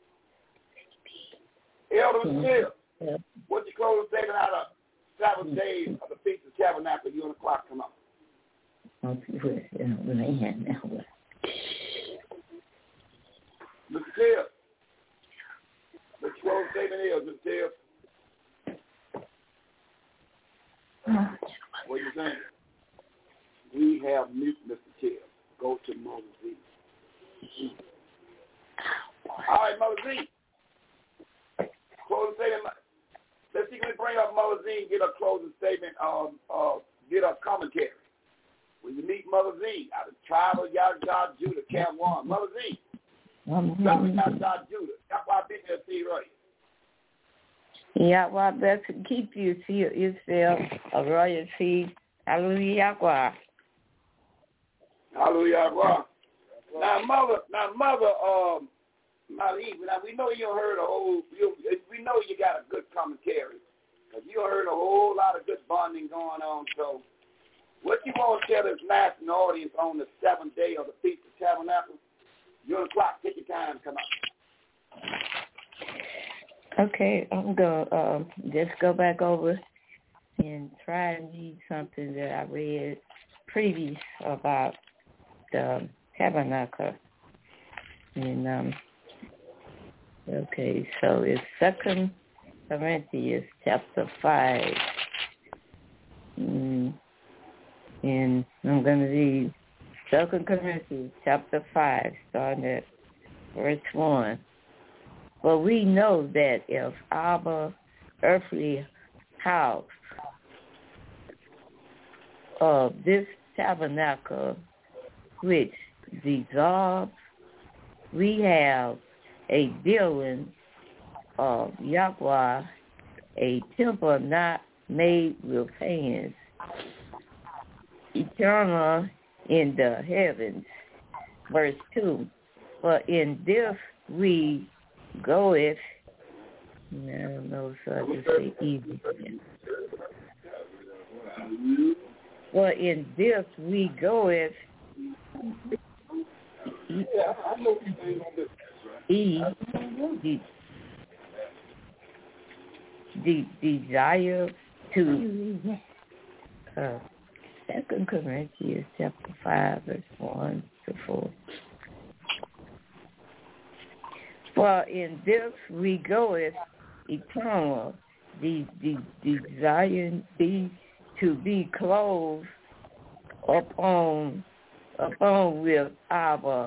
Elder Smith, yeah. What's your closing statement out of seven days of the Feast of Tabernacle? You on the clock come up. Mister Tiff, what your closing statement is, Mister Tiff? What are you saying? We have mute Mister Tiff. Go to Mother Z. All right, Mother Z. Closing statement. Let's see if we bring up Mother Z and get a closing statement, um, uh, get a commentary. When you meet Mother Z out of tribe of Yahweh Judah, Camp One, Mother Z, Yahweh Judah, Yahweh been there, see right. Yahweh bless and keep you, see Israel, a royal seed. Hallelujah, Yahweh. Hallelujah, Yahweh. Now, Mother, now, Mother, um, Mother Eve, now we know you heard a whole, you, we know you got a good commentary, because you heard a whole lot of good bonding going on, so what you want to tell this national audience on the seventh day of the Feast of Tabernacles? You're on the clock. Take your time. Come on. Okay, I'm going to um, just go back over and try and read something that I read previous about the tabernacle. And, um, okay, so it's Second Corinthians chapter five. Mm, and I'm going to read Second Corinthians chapter five, starting at verse one. But we know that if our earthly house of this tabernacle which dissolves, we have a building of Yahweh, a temple not made with hands, eternal in the heavens. Verse two, for in this we goeth, I don't know, so I just say easy. For in this we goeth, E, e the, the desire to, uh, Second Corinthians chapter five, verse one to four. For in this we goeth eternal, the, the desire be to be clothed upon upon with our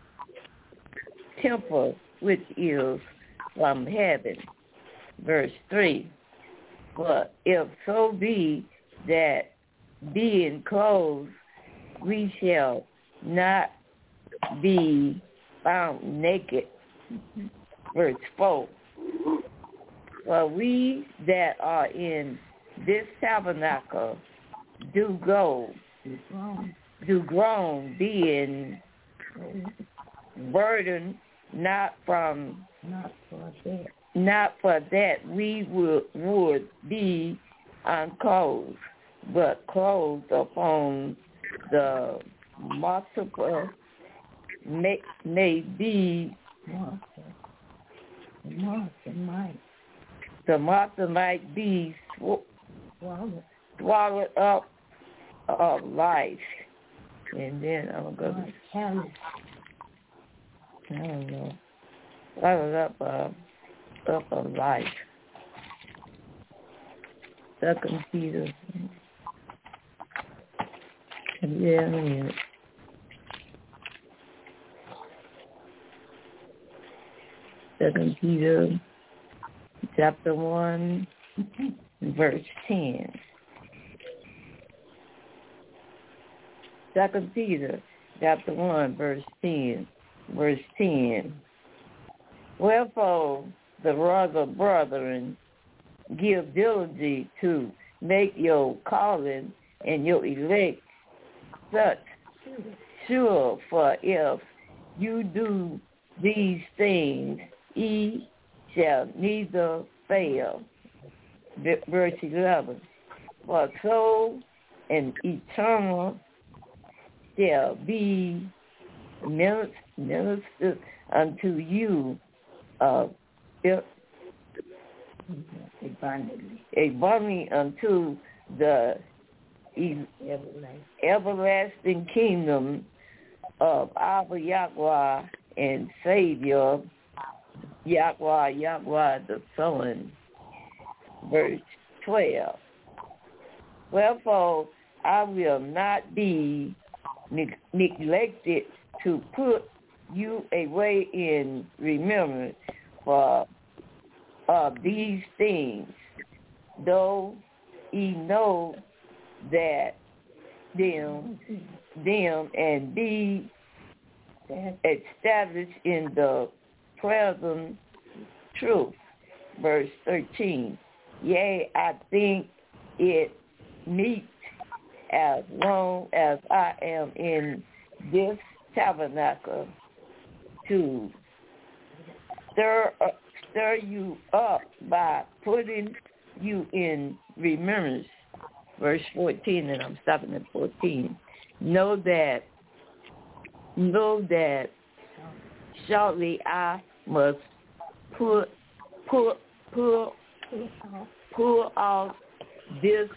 temple which is from heaven. Verse three. But if so be that being clothed we shall not be found naked. Verse four. For we that are in this tabernacle do go, do groan, being burdened, not from, not for that, not for that we would would be unclothed, but clothed upon the multiple may, may be the martyr might the martyr might be sw- swallowed, swallowed up of life. And then I'm going to I don't know. Swallowed up uh, up of life. Second Peter. Yeah, a minute. Second Peter chapter one, verse ten. Second Peter chapter one, verse ten. Verse ten. Wherefore the rather brethren give diligence to make your calling and your elect such sure, for if you do these things, ye shall neither fail. Verse eleven. For so an eternal shall be ministered unto you uh, abundantly, abundantly unto the everlasting. everlasting kingdom of our Yahweh and Savior, Yahweh, Yahweh the Son. Verse twelve. Wherefore I will not be ne- neglected to put you away in remembrance for of these things, though ye know that them, them and be established in the present truth. Verse thirteen. Yea, I think it meet as long as I am in this tabernacle to stir up, stir you up by putting you in remembrance. Verse fourteen, and I'm stopping at fourteen. Know that, know that shortly I must put put pull, pull out this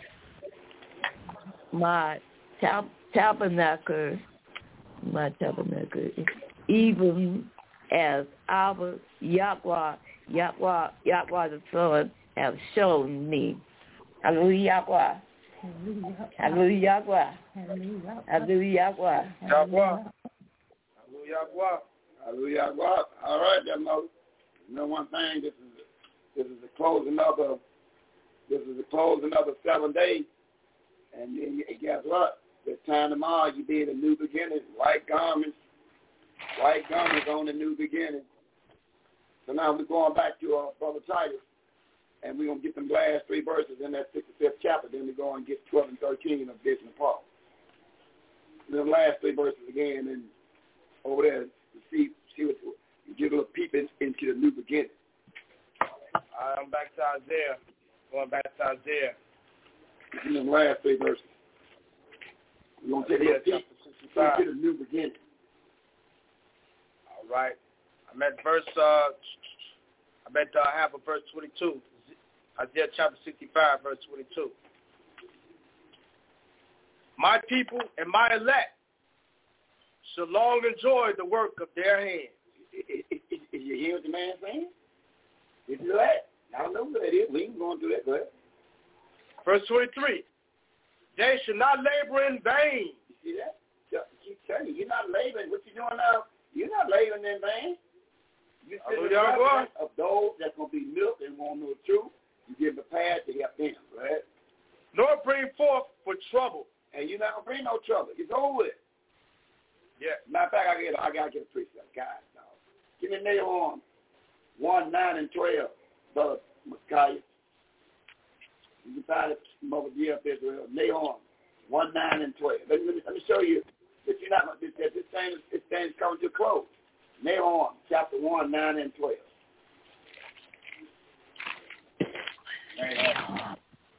my tab- tabernacle, my tabernacle, even as our Yahweh, Yahweh, Yahweh the Son have shown me. Hallelujah, Yahweh. Hallelujah, Yahweh. Hallelujah, Yahweh. Yahweh. Hallelujah, Yahweh. Hallelujah, Yahweh. All right, then, Moses. You know one thing, this is this is the closing of the this is the closing of the seven days. And then you, guess what? This time tomorrow you did a new beginning. White garments. White garments on the new beginning. So now we're going back to uh, Brother Titus. And we're going to get them last three verses in that sixty-fifth chapter. Then we're going to get twelve and thirteen of Vision of Paul. And the last three verses again. And over there, to see, see what, get a little peep in, into the new beginning. All right, I'm back to Isaiah. Going back to Isaiah. In the last three verses. We're going to take a little peep into the new beginning. All right. I'm at verse, uh, I'm at uh, half of verse twenty-two. Isaiah chapter sixty-five, verse twenty-two. My people and my elect shall long enjoy the work of their hands. Is, is, is, is you hear what the man saying? Is it that? I don't know what that is. We ain't going to do that, go ahead. Verse twenty-three. They should not labor in vain. You see that? Keep telling you, you're not laboring. What you doing now? You're not laboring in vain. You sit in the of those that's going to be milked and won't know the truth. You give them a path to help them, right? Nor bring forth for trouble. And you're not going to bring no trouble. It's over with. Yeah. Matter of fact, I, get, I got to get a precept. God, no. Give me Nahum one, nine, and twelve, Brother Micaiah. You can find it from over the of Israel. Nahum one, nine, and twelve. Let me, let me show you that you're not this, that this thing is this thing is coming to a close. Nahum chapter one, nine, and twelve. Nahum.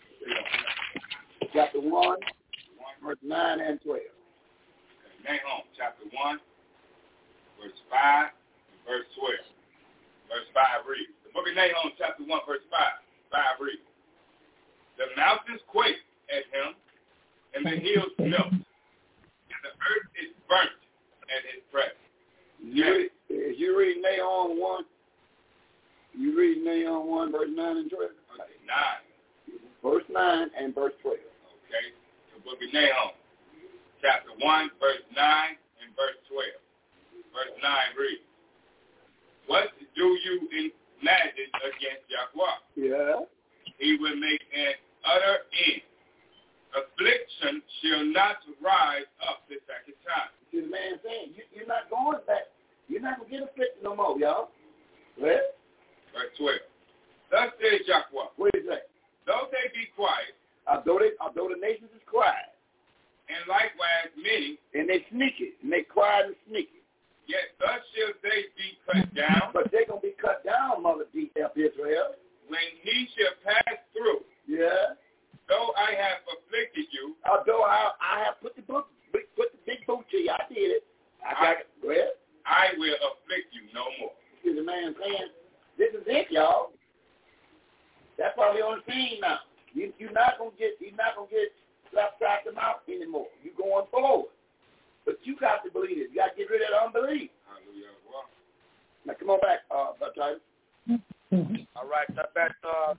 Chapter one, verse nine and twelve. Nahum chapter one, verse five, and verse twelve. Verse five reads. The book of Nahum chapter one, verse five. five reads. The mountains quake at him, and the hills melt, and the earth is burnt at his presence. You read, if you read Nahum one, you read Nahum one, verse nine and twelve. Okay, nine. Verse nine and verse twelve. Okay, the book of Nahum, chapter one, verse nine and verse twelve. Verse nine reads, what do you imagine against Yahweh? Yeah. He will make an utter end. Affliction shall not rise up the second time. See the man saying, you, you're not going back. You're not going to get afflicted no more, y'all. Right? Verse twelve. Thus says Yahweh. What is that? Though they be quiet, although, they, although the nations is quiet, and likewise many, and they sneaky, and they quiet and sneaky, yet thus shall they be cut down. But they're going to be cut down, Mother D F Israel. When he shall pass through. Yeah. Though I have afflicted you. Although I, I have put the book, put the big boot to you. I did it. I got I, it. Go ahead. I will afflict you no more. See the man saying, this is it, y'all. That's why we're on the scene now. You, you're not going to get, you're not going to get slapped out the mouth anymore. You're going forward. But you got to believe it. You got to get rid of that unbelief. Hallelujah. Wow. Now, come on back, uh, Baptist. All right, now back, uh,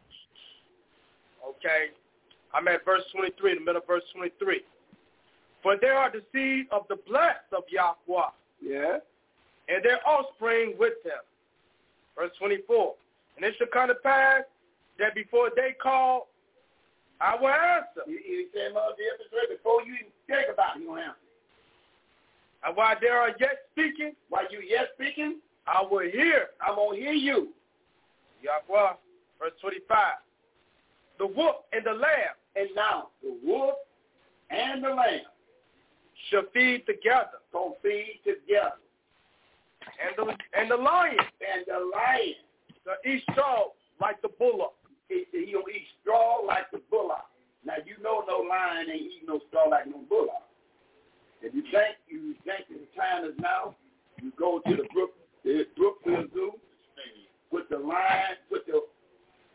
okay. I'm at verse twenty-three, in the middle of verse twenty-three. For they are the seed of the blessed of Yahweh. Yeah. And their offspring with them. Verse twenty-four. And it shall come to pass that before they call, I will answer. You, you say, Mother, before you even think about it, you going to answer. And while they are yet speaking, while you yet speaking, I will hear. I'm going to hear you. Yahweh, verse twenty-five. The wolf and the lamb. And now, the wolf and the lamb shall feed together. Going to feed together. And the, and the lion. And the lion. Shall eat straw like the bullock. He, he will eat straw like the bullock. Now, you know no lion ain't eating no straw like no bullock. If you think you think the time is now, you go to the Brook, the Brookfield Zoo, put the lion, put the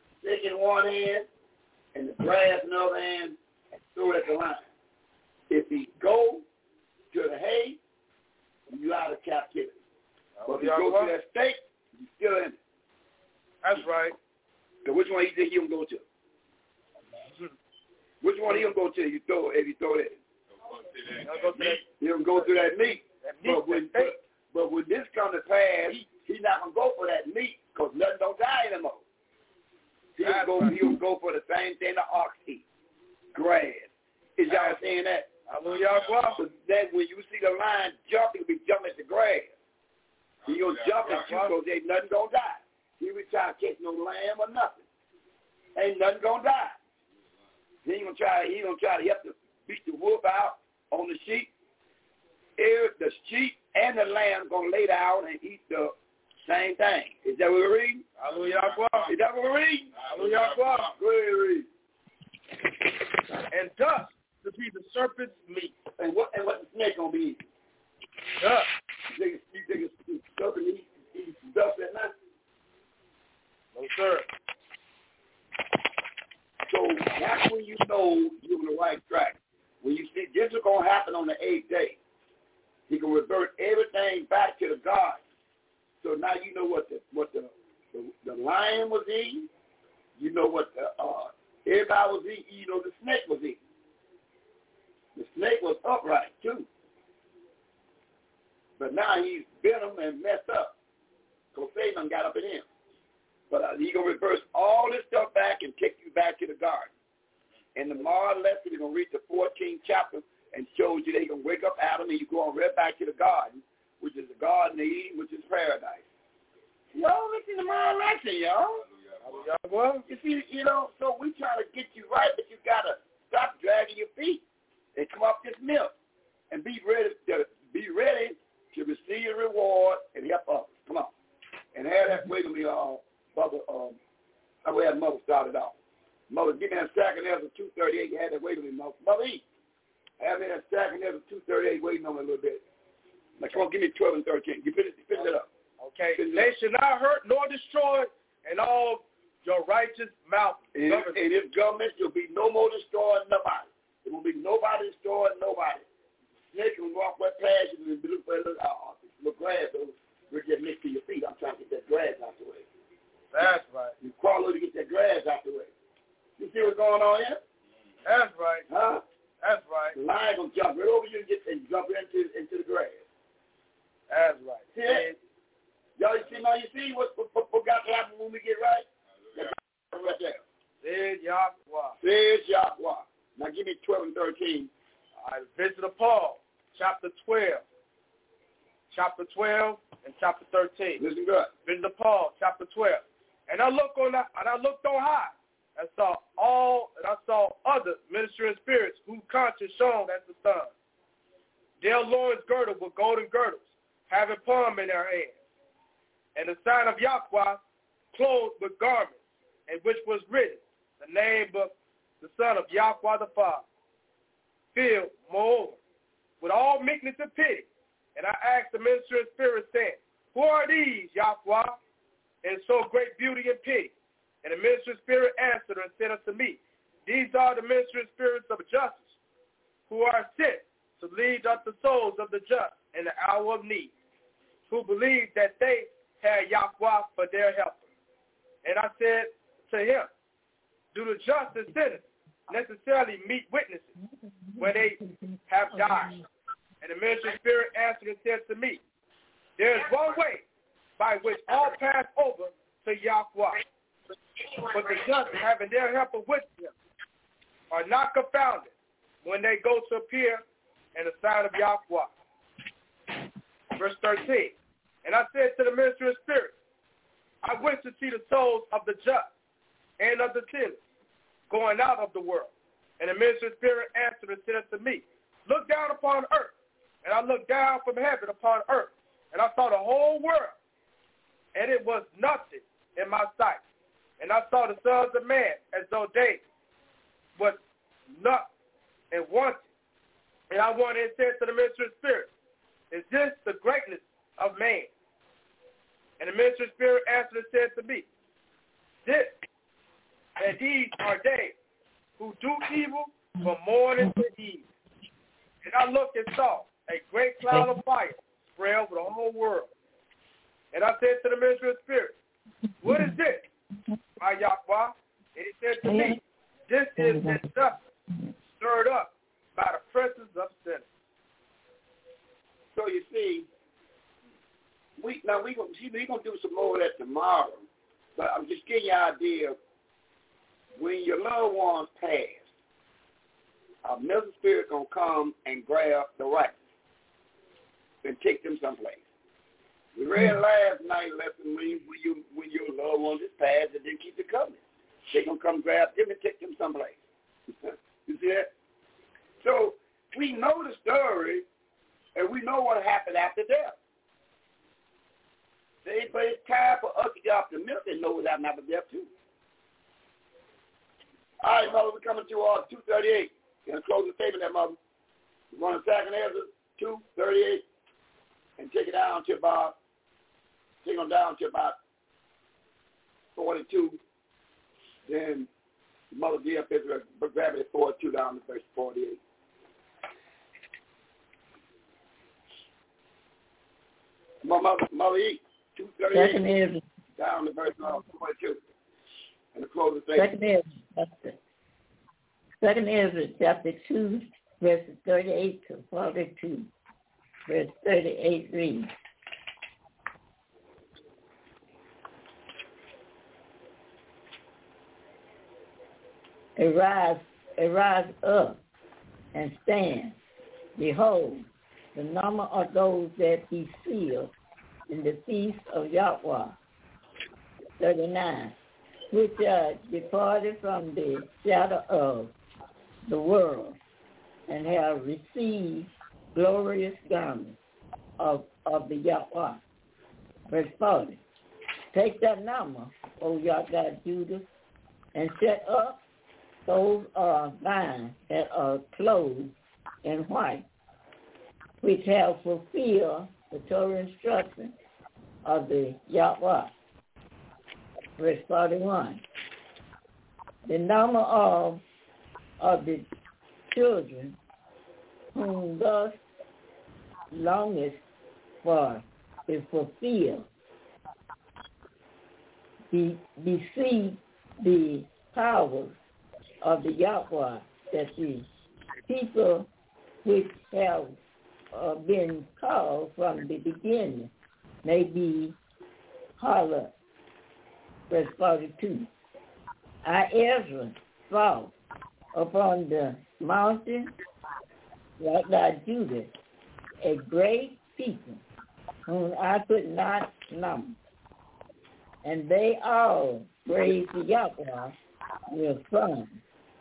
one end and the grass in the other end and throw it at the line. If he go to the hay, you out of captivity. But if you go to that stake, you still in it. That's right. So which one you think he gonna go to? Which one he gonna go to? You throw if you throw that. He gonna go through that meat. That meat but when but, but when this come to pass, he's not gonna go for that meat because nothing don't die anymore. He'll go. Right. He'll go for the same thing the ox eat, grass. Is y'all saying that? Hallelujah. So that when you see the lion jump, he'll be jumping at the grass. He gonna jump at you because ain't nothing gonna die. He will try to catch no lamb or nothing. Ain't nothing gonna die. He ain't gonna try. He gonna try to help to beat the wolf out on the sheep. The sheep and the lamb gonna lay down and eat the same thing. Is that what we're reading? Hallelujah. Is that what we're reading? Hallelujah. Go ahead, read. And dust to be the serpent's meat. And what? And what the snake gonna be eating? Dust. You think, you think it's serpent eat, eat dust at night? No, sir. So that's when you know you're on the right track. When you see this is going to happen on the eighth day, he can revert everything back to the God. So now you know what the what the the, the lion was eating. You know what the uh, everybody was eating. You know the snake was eating. The snake was upright too. But now he's bent him and messed up. Because Satan got up in him. But uh, he's going to reverse all this stuff back and take you back to the garden. And tomorrow lesson, we're going to read the fourteenth chapter and shows you they're going to wake up Adam and you're going right back to the garden, which is the Garden of Eden, which is paradise. Y'all listen to tomorrow lesson, y'all. Well, you see, you know, so we try to get you right, but you got to stop dragging your feet and come off this milk and be ready to be ready to receive your reward and help others. Come on. And have that way to me, uh, Mother, um, I will have Mother started off. Mother, give me that second Ezra two thirty-eight. You had that wait on me, Mother. Mother, eat. Have me that second Ezra two thirty-eight waiting on me a little bit. Now, come on, give me twelve and thirteen. You finish, finish it up. Okay. Finish they up. should not hurt nor destroy in all your righteous mouth. In, in this government, there'll be no more destroying nobody. There will be nobody destroying nobody. Snake can walk right past you and look for a little, uh, little grass. So we're just next to your feet. I'm trying to get that grass out the way. That's right. You crawl over to get that grass out the way. You see what's going on here? That's right. Huh? That's right. The lion gonna jump right over you and get and jump into into the grass. That's right. See it? Y'all you see now you see what, what, what got to happen when we get right? That's right there. Says Yahweh. Says Yahweh. Now give me twelve and thirteen. All right, visit of Paul, chapter twelve. Chapter twelve and chapter thirteen. Listen good. Visit of Paul, chapter twelve. And I looked on that, and I looked on high, and saw all, and I saw other ministering spirits whose conscience shone as the sun. Their loins girded with golden girdles, having palm in their hands, and the sign of Yahweh clothed with garments, in which was written the name of the Son of Yahweh the Father, filled, moreover, with all meekness and pity. And I asked the ministering spirit, saying, who are these, Yahweh, in so great beauty and pity? And the ministering spirit answered and said unto me, these are the ministering spirits of justice, who are sent to lead up the souls of the just in the hour of need, who believe that they had Yahweh for their helper. And I said to him, do the just and sinners necessarily meet witnesses when they have died? And the ministering spirit answered and said to me, there is one way by which all pass over to Yahweh, but the just having their helper with them are not confounded when they go to appear in the sign of Yahweh. Verse thirteen, and I said to the ministering spirit, I wish to see the souls of the just and of the sinners going out of the world. And the ministering spirit answered and said unto me, look down upon earth. And I looked down from heaven upon earth, and I saw the whole world, and it was nothing in my sight. And I saw the sons of man as though they was not and wanted. And I wanted and said to the ministering spirit, is this the greatness of man? And the ministering spirit answered and said to me, this and these are they who do evil from morning to eve. And I looked and saw a great cloud of fire spread over the whole world. And I said to the ministry of spirit, what is this, my Yahweh? And he said to me, this is injustice stirred up by the presence of sinners. So you see, we now we gonna we gonna do some more of that tomorrow. But I'm just getting you an idea. When your loved ones pass, a middle spirit gonna come and grab the righteous and take them someplace. We read last night lesson when you, when you when your loved ones is passed and didn't keep the covenant. They gonna come grab them and take them someplace. You see that? So we know the story and we know what happened after death. They, but it's time for us to get off the milk and know what happened after death too. All right, mother, we're coming to uh, two thirty-eight. Gonna close the statement there, mother. We're going to second Ezra two thirty-eight and take it down to about take them down to about forty-two. Then Mother D up Israel grab it at forty-two down to verse forty-eight. Mother, Mother E, two thirty-eight down to verse forty-two. And the close the statement. Second Ezra, Second Ezra chapter two, verses thirty-eight to forty-two. Verse thirty-eight reads, Arise, arise up and stand. Behold, the number of those that be sealed in the feast of Yahweh. thirty-nine. Which are departed from the shadow of the world and have received glorious garments of, of the Yahweh. Verse forty. Take that number, O Yahweh Judah, and set up those are thine that are clothed in white, which have fulfilled the Torah instruction of the Yahweh. Verse forty-one. The number of, of the children whom thus longest for is fulfilled. Be, beseech the powers of the Yahweh that the people which have uh, been called from the beginning may be hallowed. Verse forty-two. I, Ezra, saw upon the mountain, like thy Judah, a great people whom I could not number. And they all praised the Yahweh with songs.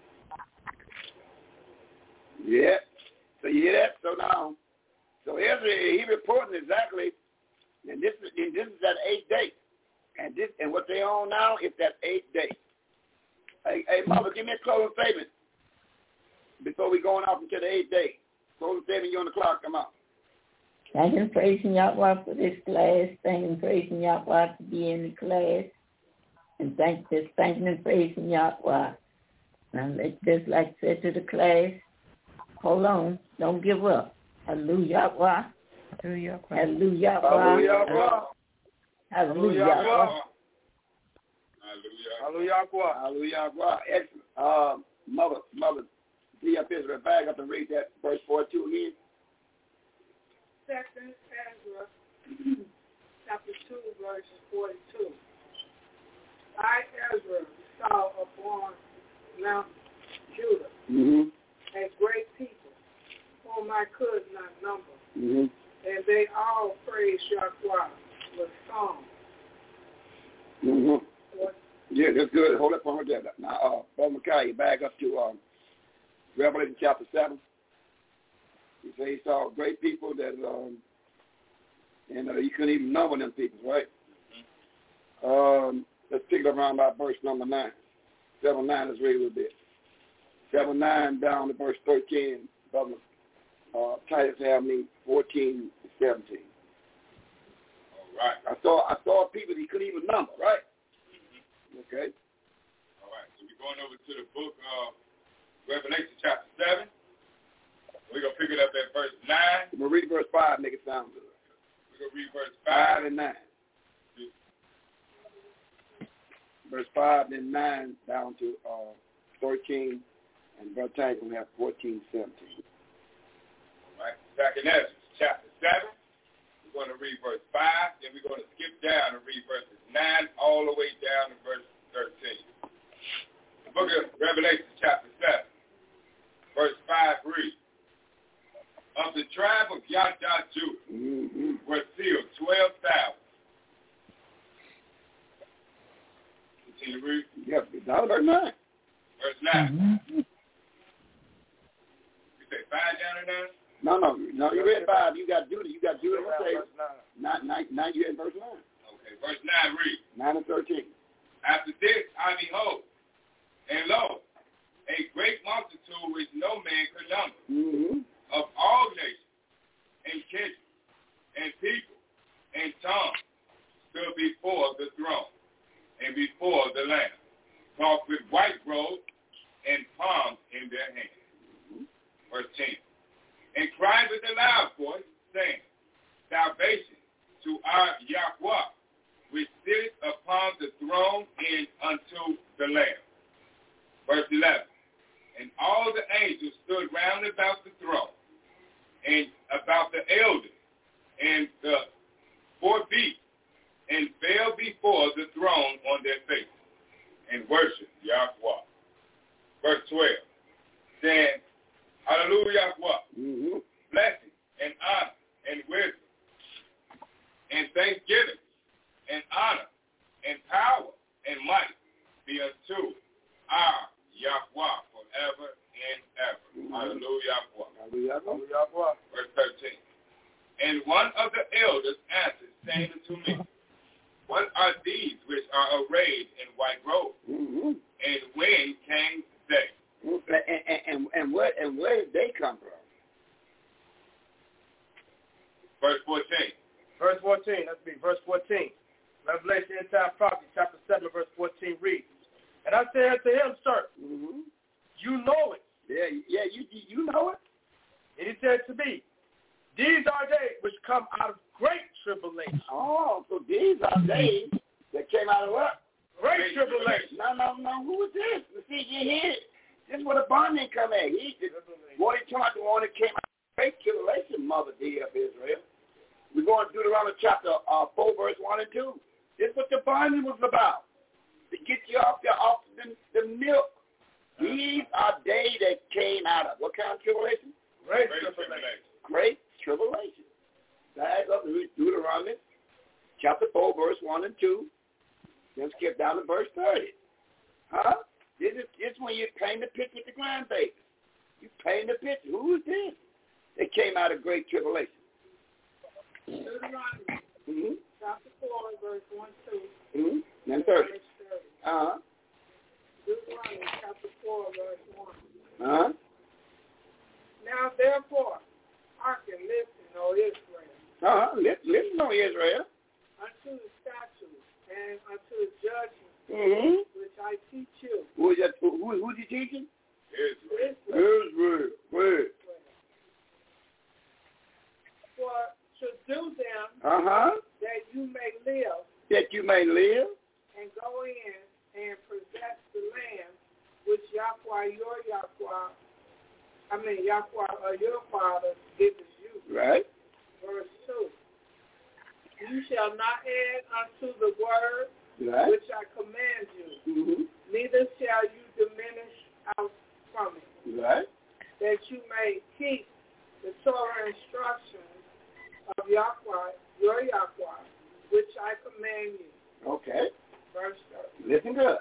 Yeah. So you hear that? So now, so Ezra, he reporting exactly, and this is, and this is that eighth day. And this and what they on now is that eighth day. Hey, hey, Mother, give me a closing statement before we going off into the eighth day. Closing statement, you on the clock, come on. Thank and praising Yahweh for this class. Thank and praising Yahweh to be in the class. And thank just thanking and praising Yahweh. Now let's just like I said to the class, hold on, don't give up. Hallelujah. Hallelujah. Hallelujah. Hallelujah. Hallelujah. Hallelujah. Hallelujah. Excellent. Uh, mother, mother, D up Israel, back up and read that verse forty-two again. Second Ezra, chapter two, verse forty-two. I, Ezra, saw upon Mount Judah mm-hmm. a great people, whom I could not number, mm-hmm. and they all praised Yahweh with song. Mm-hmm. Yeah, that's good. Hold up on there. Now, uh, Brother Micaiah, back up to um, Revelation chapter seven. He said he saw great people that, um, and uh, you couldn't even number them people, right? Mm-hmm. Um, let's pick it up around by verse number nine. Seven nine is read a little bit. Seven nine down to verse thirteen. Brother uh, Titus have me fourteen and seventeen. Right. I saw I saw people that he couldn't even number, right? Mm-hmm. Okay. All right. So we go going over to the book of Revelation chapter seven. We're going to pick it up at verse nine. We'll read verse five, make it sound good. We're going to read verse five. five and nine. Verse five, then nine down to uh, thirteen, and Brother Tank will have fourteen, seventeen. All right. Second Ezra, chapter seven. We're going to read verse five, then we're going to skip down and read verses nine all the way down to verse thirteen. The book of Revelation, chapter seven, verse five reads, of the tribe of Yahdah Judah mm-hmm. were sealed twelve thousand. Continue to read. Yep, down to verse nine. Verse nine. Mm-hmm. You say five down to nine? No, no, no. You read five. You got Judah. You got Judah. Verse nine. Nine, nine. You in verse nine. Okay, verse nine reads. Nine and thirteen. After this I behold, and lo, a great multitude which no man could number, mm-hmm. of all nations, and kindreds, and people, and tongues, stood before the throne, and before the Lamb, clothed with white robes, and palms in their hands. Mm-hmm. Verse ten. And cried with a loud voice, saying, salvation to our Yahweh, which sitteth upon the throne and unto the Lamb. Verse eleven. And all the angels stood round about the throne, and about the elders, and the four beasts, and fell before the throne on their faces, and worshiped Yahweh. Verse twelve. Saying, hallelujah, Yahweh, mm-hmm. blessing and honor and wisdom and thanksgiving and honor and power and might be unto our Yahweh forever and ever. Mm-hmm. Hallelujah, Yahweh. Hallelujah, Yahweh. Verse thirteen. And one of the elders answered, saying unto me, what are these which are arrayed in white robes? Mm-hmm. And when came they? And, and, and, and, where, and where did they come from? Verse fourteen. Verse fourteen, let's be verse fourteen. Revelation End Time Prophecy, chapter seven, verse fourteen reads, and I said unto him, sir, mm-hmm. you know it. Yeah, yeah, you you know it. And he said to me, these are they which come out of great tribulation. Oh, so these are they that came out of what? Great tribulation. No, no, no. Who was this? See, you hear it. This is where the bondman come at. He just what he taught the one that came out of great tribulation, mother dear of Israel. We're going to Deuteronomy chapter uh, four, verse one and two. This is what the bondman was about. To get you off your off the, the milk. These are they that came out of what kind of tribulation? Great tribulation. Great tribulation. Back up to Deuteronomy chapter four, verse one and two. Then skip down to verse thirty. Huh? This is, this is when you paint the picture with the grandbaby. You paint the picture. Who is this? They came out of great tribulation. Deuteronomy Mm-hmm. chapter four, verse one, two. Mm-hmm. Then thirty. thirty. Uh-huh. Deuteronomy chapter four, verse one. Uh-huh. Now therefore, hearken, listen, O Israel. Uh-huh. Listen, listen, O Israel. Unto the statutes and unto the judgments Mm-hmm. which I teach you. Who is that? Who, who, who's he teaching? Israel. Israel. Word. For to do them Uh-huh. that you may live That you may live. and go in and possess the land which Yahweh your Yahweh, I mean Yahweh or your father gives you. Right. Verse two. You shall not add unto the word Right. which I command you, Mm-hmm. neither shall you diminish out from it, Right. that you may keep the Torah instructions of Yahweh, your Yahweh, which I command you. Okay. Verse thirty. Listen good.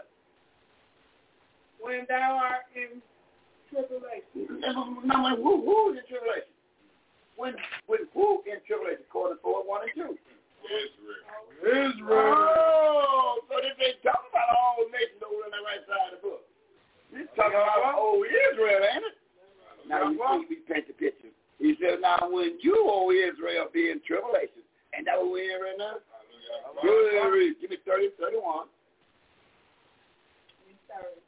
When thou art in tribulation. Now, who, who is in tribulation? When, when who in tribulation? According to four, one, and two. Israel. Israel. Oh, so this ain't talking about all nations over on the right side of the book. This talking about old Israel, ain't it? Now, you see, we paint the picture. He said, now, when you, O Israel, be in tribulation, and that what we're in right now? Good. Give me thirty, thirty-one.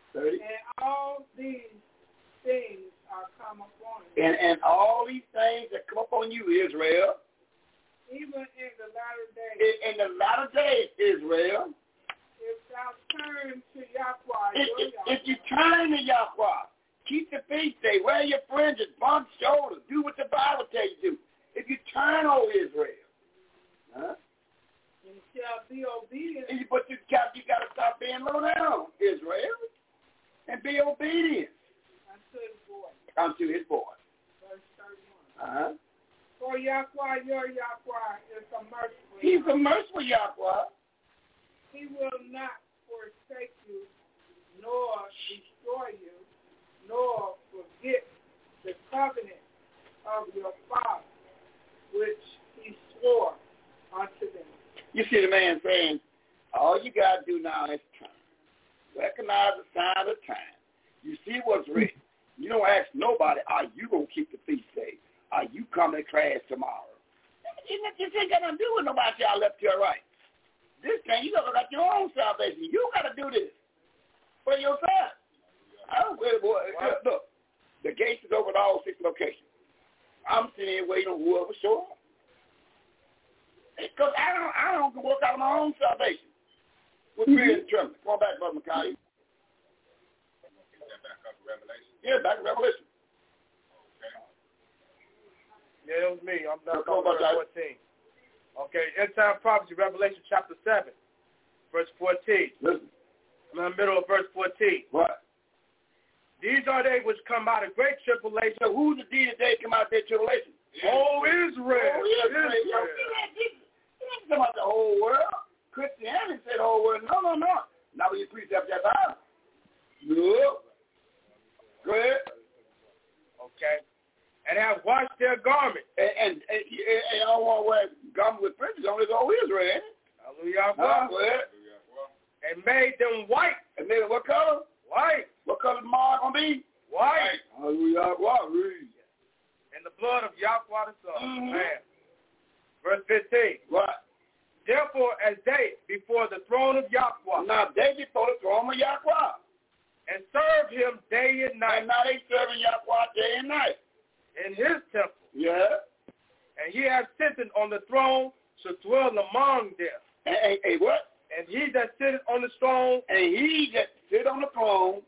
thirty. And all these things are come upon you. And, and all these things that come upon you, Israel. Even in the latter days. In, in the latter days, Israel. If thou turn to Yahweh, If, your if, Yahweh. if you turn to Yahweh, keep the feast day, wear your fringes, bump shoulders, do what the Bible tells you to do. If you turn, O Israel, huh? You shall be obedient. And you, but you got, you got to stop being low down, Israel, and be obedient Unto his voice. unto his voice. Verse thirty-one. Uh-huh. For Yahweh, your Yahweh, is a merciful. He's a merciful Yahweh. He will not forsake you, nor destroy you, nor forget the covenant of your father, which he swore unto them. You see the man saying, all you got to do now is turn. Recognize the sign of the time. You see what's written. You don't ask nobody, are you going to keep the feast day? Are you coming to class tomorrow? This ain't got nothing to do with nobody y'all left to your right. This thing, you got to look at your own salvation. You got to do this for yourself. I don't care, boy. Look, look, the gates is open at all six locations. I'm sitting here waiting on whoever show up. Because I don't, I don't work out my own salvation. With fear and trembling. Come on back, Brother Makai. Back up to Revelation. Yeah, back to Revelation. Yeah, it was me. I'm So, not come on, verse Makai. fourteen. Okay, end time prophecy, Revelation chapter seven, verse fourteen. Listen. I'm in the middle of verse fourteen. What? These are they which come out of great tribulation. So who's the deed that they come out of their tribulation? Oh, Israel. Oh, Israel. Israel. He ain't talking about the whole world. Christianity said the whole world. No, no, no. Now we precept that Bible. No. Go ahead. Okay. And have washed their garments. And, and, and, and I don't want to wear garments with fringes on. It's all Israel, ain't it? Hallelujah. No, go ahead. And made them white. And then what color? White. What color is Mar going to be? White. Hallelujah. What? Read. And the blood of Yahweh the Son. Mm-hmm. Man. Verse fifteen. What? Therefore, as they before the throne of Yahweh. Now they before the throne of Yahweh. And serve him day and night. And now they serving Yahweh day and night. In his temple. Yeah. And he has sitteth on the throne to dwell among them. And, and, and what? And he that sitteth on the throne. And he that sit on the throne.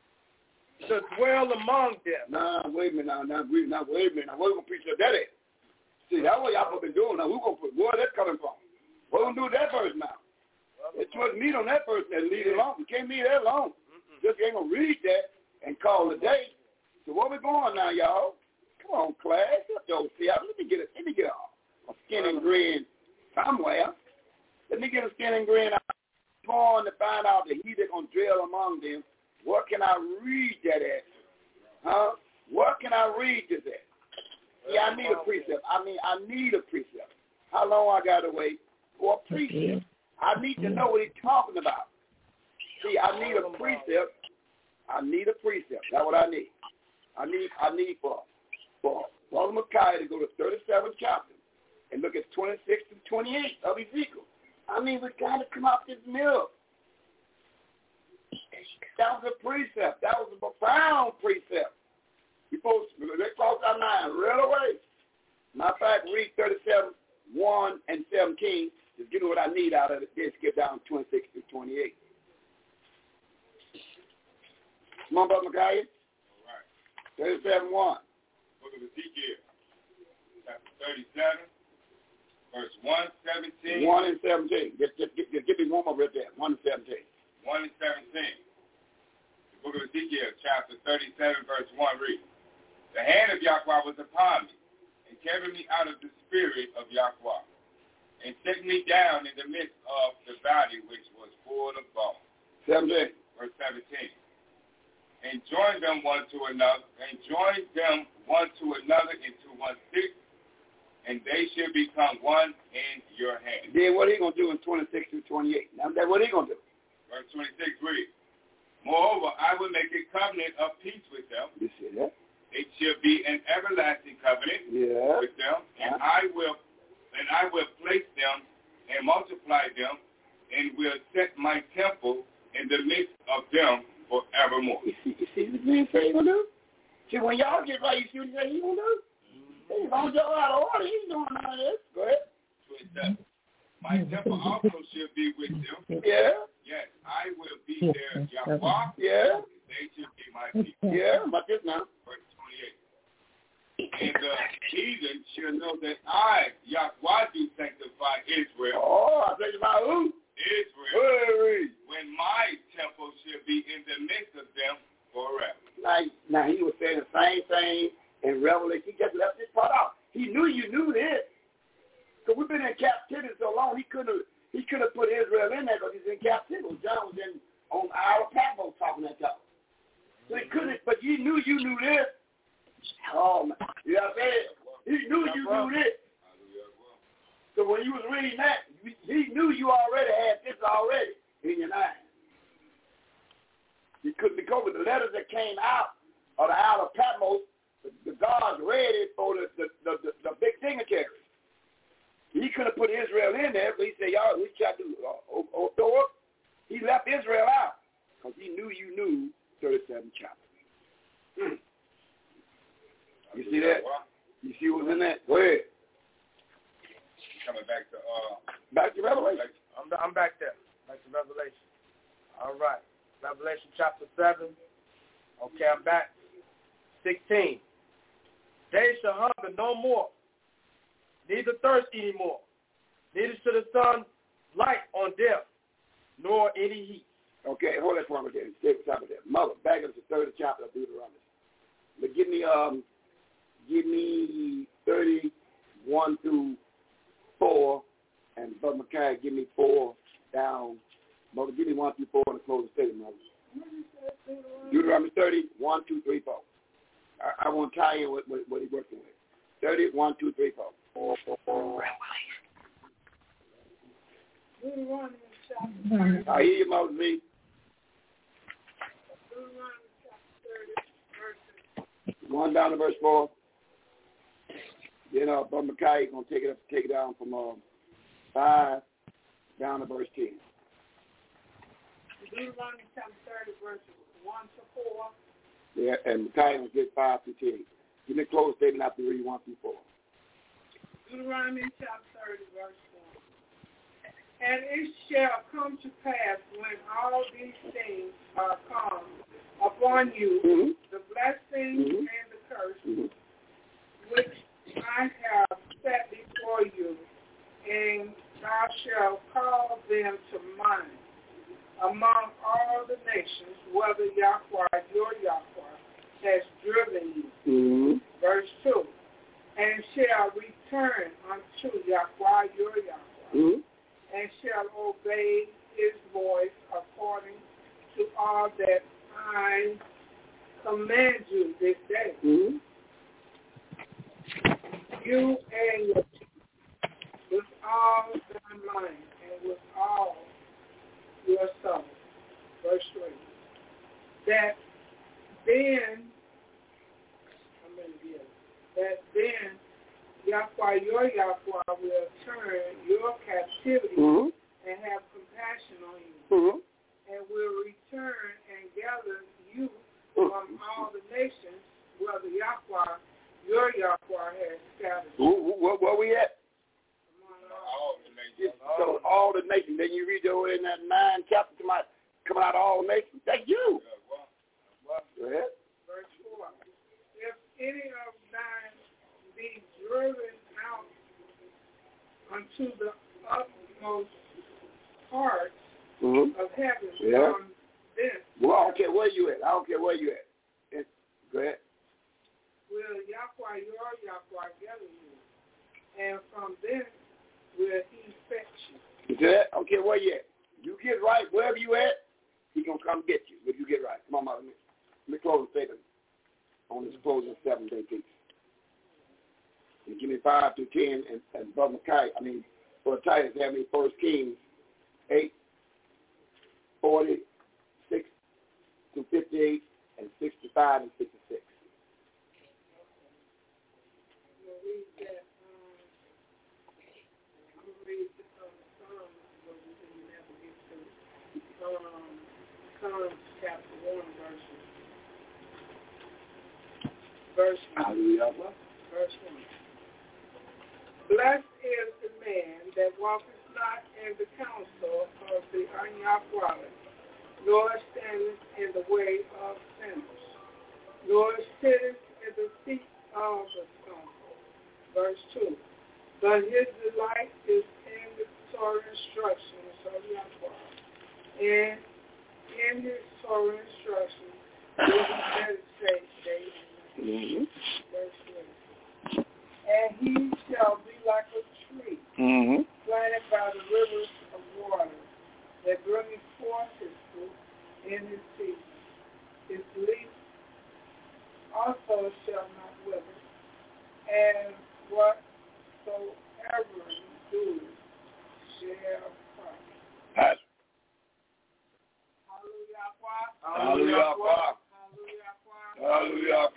To dwell among them. Nah, wait a minute now. Now, wait, now, wait a minute. Now, where we going to preach that at? See, that's what y'all been doing. Now, we're going to put, where that coming from? What we going to do with that verse now? It's too much meat on that verse and leave it alone. We can't leave that alone. Mm-mm. Just ain't going to read that and call it a day. So where we going now, y'all? Come on, class. Yo, see, let me get a, let me get a, a skin and grin somewhere. Let me get a skin and grin. I'm going to find out that he that's going to dwell among them. What can I read that at? Huh? What can I read this at? Yeah, I need a precept. I mean, I need a precept. How long I got to wait for a precept? I need to know what he's talking about. See, I need a precept. I need a precept. That's what I need. I need I need for, for Brother Micaiah to go to thirty-seventh chapter and look at twenty-six and twenty-eight of Ezekiel. I mean, we got to come out this milk. That was a precept. That was a profound precept. We supposed to let's cross our mind right away. Matter of fact, read thirty-seven, one and seventeen. Just give me what I need out of it. Then skip down twenty-six to twenty-eight. Come on, Brother Micaiah. All right. thirty-seven, one. Book of Ezekiel, chapter thirty-seven, verse one, seventeen. one and seventeen. Just, just, just, just give me one more right there. one and seventeen. one and seventeen. The book of Ezekiel, chapter thirty-seven, verse one, reads, the hand of Yahweh was upon me, and carried me out of the spirit of Yahweh, and set me down in the midst of the valley which was full of bones. seventeen. Verse seventeen. And joined them one to another, and joined them one to another into one stick, and they shall become one in your hand. Then what he going to do in twenty-six to twenty-eight? Now, that what he going to do? Verse twenty-six reads, moreover, I will make a covenant of peace with them. You see that? It shall be an everlasting covenant yeah. with them, and yeah. I will and I will place them and multiply them, and will set my temple in the midst of them forever nevermore. You see, you see what you say he gonna do? See, when y'all get right, you see what you say he gonna do? Mm-hmm. As long as y'all out of order, he ain't doing none of this. Go ahead. twenty-seven. My temple also shall be with them. Yeah. Yes, I will be their Yahweh. Yeah. They shall be my people. Yeah. About this now. Verse twenty-eight. And the heathen shall know that I, Yahweh, do sanctify Israel. Oh, I sanctify who? Israel. Hey. When my temple shall be in the midst of them forever. Now, now he was saying the same thing in Revelation. He just left this part out. He knew you knew this. Because we've been in captivity so long, he couldn't have, he could have put Israel in there because he's in captivity. John was in on Isle of Patmos talking that talk. So he couldn't, but you knew you knew this. Oh, man. You know what I'm saying? He knew you knew this. So when you was reading that, he knew you already had this already in your mind. He couldn't because with the letters that came out of the Isle of Patmos, the, the gods read it for the, the, the, the, the big dignitaries. He could have put Israel in there, but he said, y'all, we tried to uh, throw up. He left Israel out because he knew you knew thirty-seven chapters. Hmm. You see that? You see what's in that? Go ahead. Coming back to uh, back to Revelation. I'm I'm back there. Back to Revelation. All right. Revelation chapter seven. Okay, I'm back. sixteen. They shall hunger no more, neither thirst any more, neither shall the sun light on them, nor any heat. Okay, hold that for me there. Stay with that. Mother, back into the third chapter of Deuteronomy. But give me um give me thirty-one through four, and Brother Micaiah, give me four down. Mother, give me one through four and the closing statement, Mother. Deuteronomy thirty, one, two, three, four. I, I want to tie in what, what, what he's working with. thirty, one, two, three, four. Deuteronomy chapter I hear you, Mother Z. Deuteronomy chapter thirty, verse One down to verse four. Then uh, Brother Micaiah is going to take it up, take it down from uh, five down to verse ten. Deuteronomy chapter thirty, verses one to four. Yeah, and Micaiah will get five to ten. Give me a closing statement after you read one through four. Deuteronomy chapter thirty, verse one. And it shall come to pass when all these things are come upon you, mm-hmm. the blessing mm-hmm. and the curse, mm-hmm. which I have set before you, and thou shalt call them to mind among all the nations, whether Yahweh, your Yahweh, has driven you. Mm-hmm. Verse two. And shall return unto Yahweh, your Yahweh, mm-hmm. and shall obey his voice according to all that I command you this day. Mm-hmm. You and your with all thy mind and with all your soul. Verse three. That then, I'm going to get that then Yahweh, your Yahweh, will turn your captivity mm-hmm. and have compassion on you, mm-hmm. and will return and gather you mm-hmm. from all the nations where the Yahweh, your Yahweh, has scattered. Where, where we at? All the nations. So all the nations. Then you read over in that nine chapter coming out, coming out of all nations. That's you. Go ahead. Verse four. If any of thine be driven out unto the utmost parts mm-hmm. of heaven yeah. from this. Well, I don't care where you at. I don't care where you at. It's, go ahead. Will Yahweh, your Yahweh, gather you, and from this will he fetch you. You see that? I don't care where you at. You get right wherever you at, he gonna come get you if you get right. Come on, Mother. Let me close the statement on this closing seven day piece. You give me five to ten, and, and Brother Micaiah, I mean, for Titus, have me First Kings eight, forty, six to fifty-eight, and sixty-five and sixty-six. We'll read that. Um, I'm gonna read the um, Psalms, but we can never get to um, Psalms chapter one, verse Verse one. Hallelujah. Verse one. Blessed is the man that walketh not in the counsel of the ungodly, nor standeth in the way of sinners, nor sitteth in the seat of the scornful. Verse two. But his delight is in the Torah instructions of Yahweh, and in his Torah instructions will he meditate day and night. Mm-hmm. Verse three. And he shall be like a tree Mm-hmm. planted by the rivers of water, that bringeth forth his fruit in his season. His leaf also shall not wither, and whatsoever he doeth shall prosper. Hallelujah. Hallelujah. Hallelujah.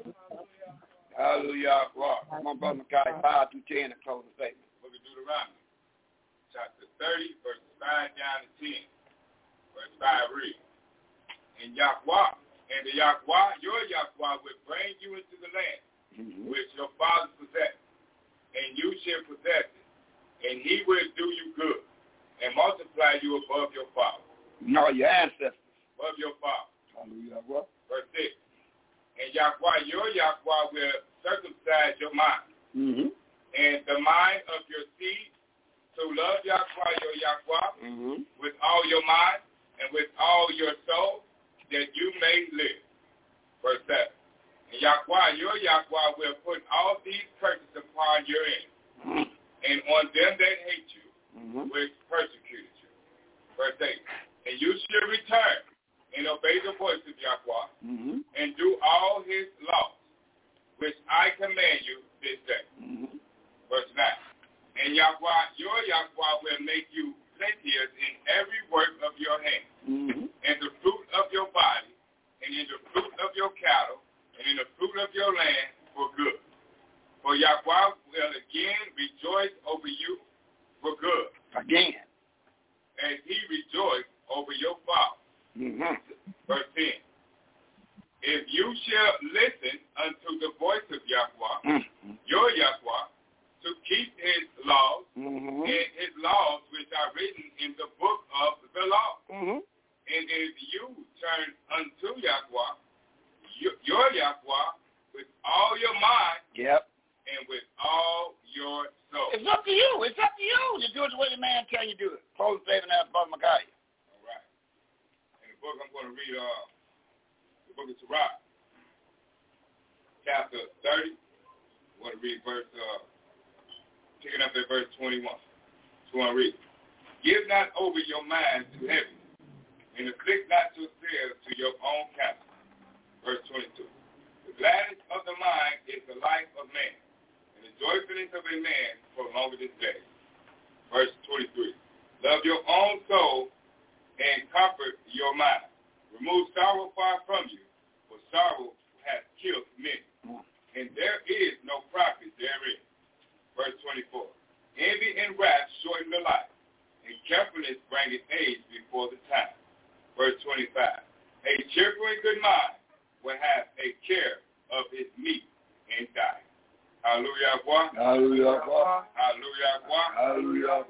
Hallelujah. Come on, Brother Micaiah, five through ten, and close the statement. Book of Deuteronomy, chapter thirty, verses five down to ten. Verse five reads, And Yahweh, and the Yahweh, your Yahweh, will bring you into the land Mm-hmm. which your fathers possessed, and you shall possess it, and he will do you good, and multiply you above your fathers. No, your ancestors. Above your fathers. Hallelujah. Verse six, And Yahweh, your Yahweh, will circumcise your mind, Mm-hmm. and the mind of your seed, to love Yahweh, your Yahweh, Mm-hmm. with all your mind and with all your soul, that you may live. Verse seven. And Yahweh, your Yahweh, will put all these curses upon your enemies, Mm-hmm. and on them that hate you, Mm-hmm. which persecuted you. Verse eight. And you shall return and obey the voice of Yahweh, Mm-hmm. and do all his laws, which I command you this day. Mm-hmm. Verse nine. And Yahweh, your Yahweh, will make you plenteous in every work of your hand, Mm-hmm. and the fruit of your body, and in the fruit of your cattle, and in the fruit of your land for good. For Yahweh will again rejoice over you for good, Again. as he rejoiced over your father. Mm-hmm. Verse ten. If you shall listen unto the voice of Yahweh, Mm-hmm. your Yahweh, to keep his laws, Mm-hmm. and his laws which are written in the book of the law. Mm-hmm. And if you turn unto Yahweh, your, your Yahweh, with all your mind Yep. and with all your soul. It's up to you. It's up to you to do it the way the man tell you to do it. Close the statement out, Brother Micaiah. All right. In the book, I'm going to read uh, the book of Sirach, chapter thirty. I'm going to read verse, uh, picking up at verse twenty-one. So I read. Give not over your mind to heaven, and afflict not yourselves to your own counsel. Verse twenty-two. The gladness of the mind is the life of man, and the joyfulness of a man prolongeth his days. Verse twenty-three. Love your own soul and comfort your mind. Remove sorrow far from you, for sorrow hath killed many, and there is no profit therein. Verse twenty-four. Envy and wrath shorten the life, and carefulness bringeth age before the time. Verse twenty-five. A cheerful and good mind will have a care of his meat and diet. Hallelujah. Hallelujah. Hallelujah. Hallelujah.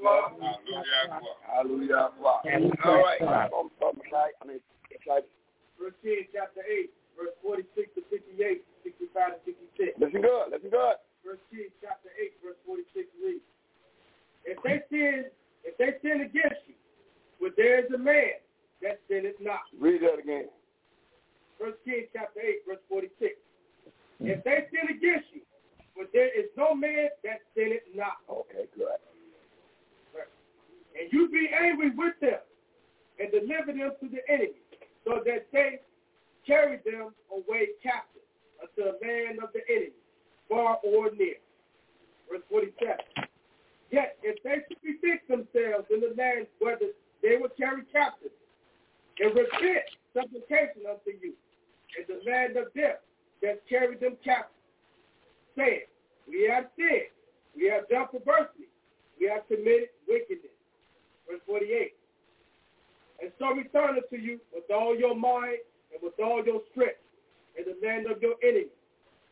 Hallelujah. Hallelujah. All right. Brother Micaiah, I mean, Micaiah. First Kings chapter eight, verse forty-six to fifty-eight, sixty-five to sixty-six. Listen good. Listen good. First Kings chapter eight, verse forty-six reads, If they sin, if they sin against you, well, there is a man that sinneth not. Read that again. First Kings chapter eight, verse forty-six. If they sin against you, but there is no man that sinneth not. Okay, good. And you be angry with them, and deliver them to the enemy, so that they carry them away captive unto the land of the enemy, far or near. Verse forty-seven. Yet if they should bethink themselves in the land where the, they were carried captive, and repent supplication unto you, in the land of death that carried them captive, saying, We have sinned, we have done perversely, we have committed wickedness. Verse forty-eight. And so return unto you with all your mind and with all your strength in the land of your enemy,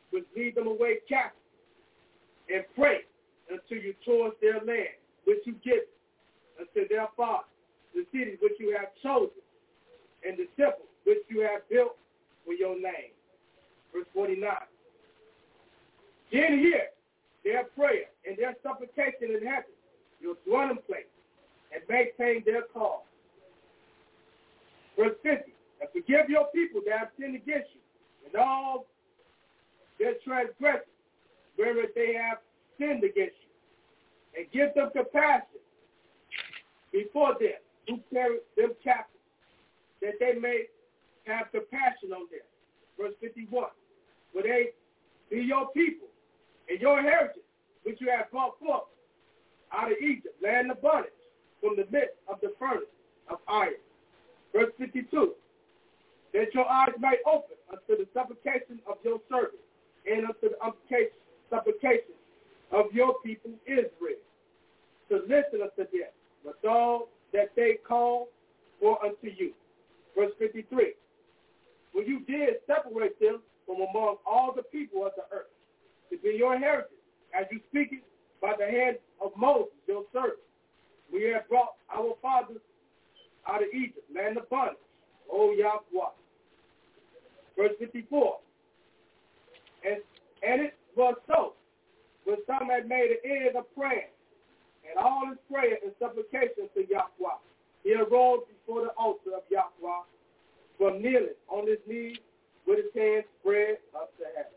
which lead them away captive, and pray until you towards their land, which you give unto their fathers, the cities which you have chosen, and the temple which you have built for your name. Verse forty-nine. Then hear their prayer and their supplication in heaven, your dwelling place, and maintain their cause. Verse fifty. And forgive your people that have sinned against you, and all their transgressions, wherever they have sinned against you, and give them compassion before them who carry them captive, that they may have compassion on them. Verse fifty-one. Will they be your people and your heritage, which you have brought forth out of Egypt, land of bondage, from the midst of the furnace of iron. Verse fifty-two. That your eyes may open unto the supplication of your servants, and unto the supplication of your people Israel, to listen unto them with all that they call for unto you. Verse fifty-three. When you did separate them from among all the people of the earth, to be your heritage, as you speak it by the hand of Moses, your servant. We have brought our fathers out of Egypt, land of bondage, O Yahweh. Verse fifty-four. And, and it was so, when some had made an end of prayer, and all his prayer and supplication to Yahweh, he arose before the altar of Yahweh, from kneeling on his knees with his hands spread up to heaven.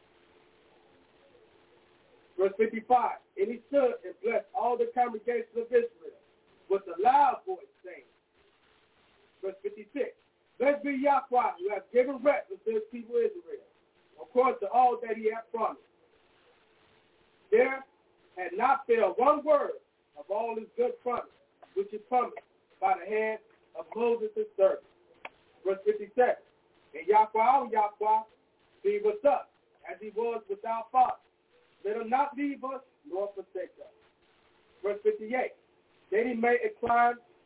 Verse fifty-five. And he stood and blessed all the congregation of Israel with a loud voice, saying, verse fifty-six. Blessed be Yahweh, who has given rest unto his people Israel, according to all that he hath promised. There had not failed one word of all his good promise, which is promised by the hand of Moses his servant. Verse fifty-seven. And Yahweh, Yahweh, be with us, as he was with our fathers. Let him not leave us, nor forsake us. Verse fifty-eight. That he may incline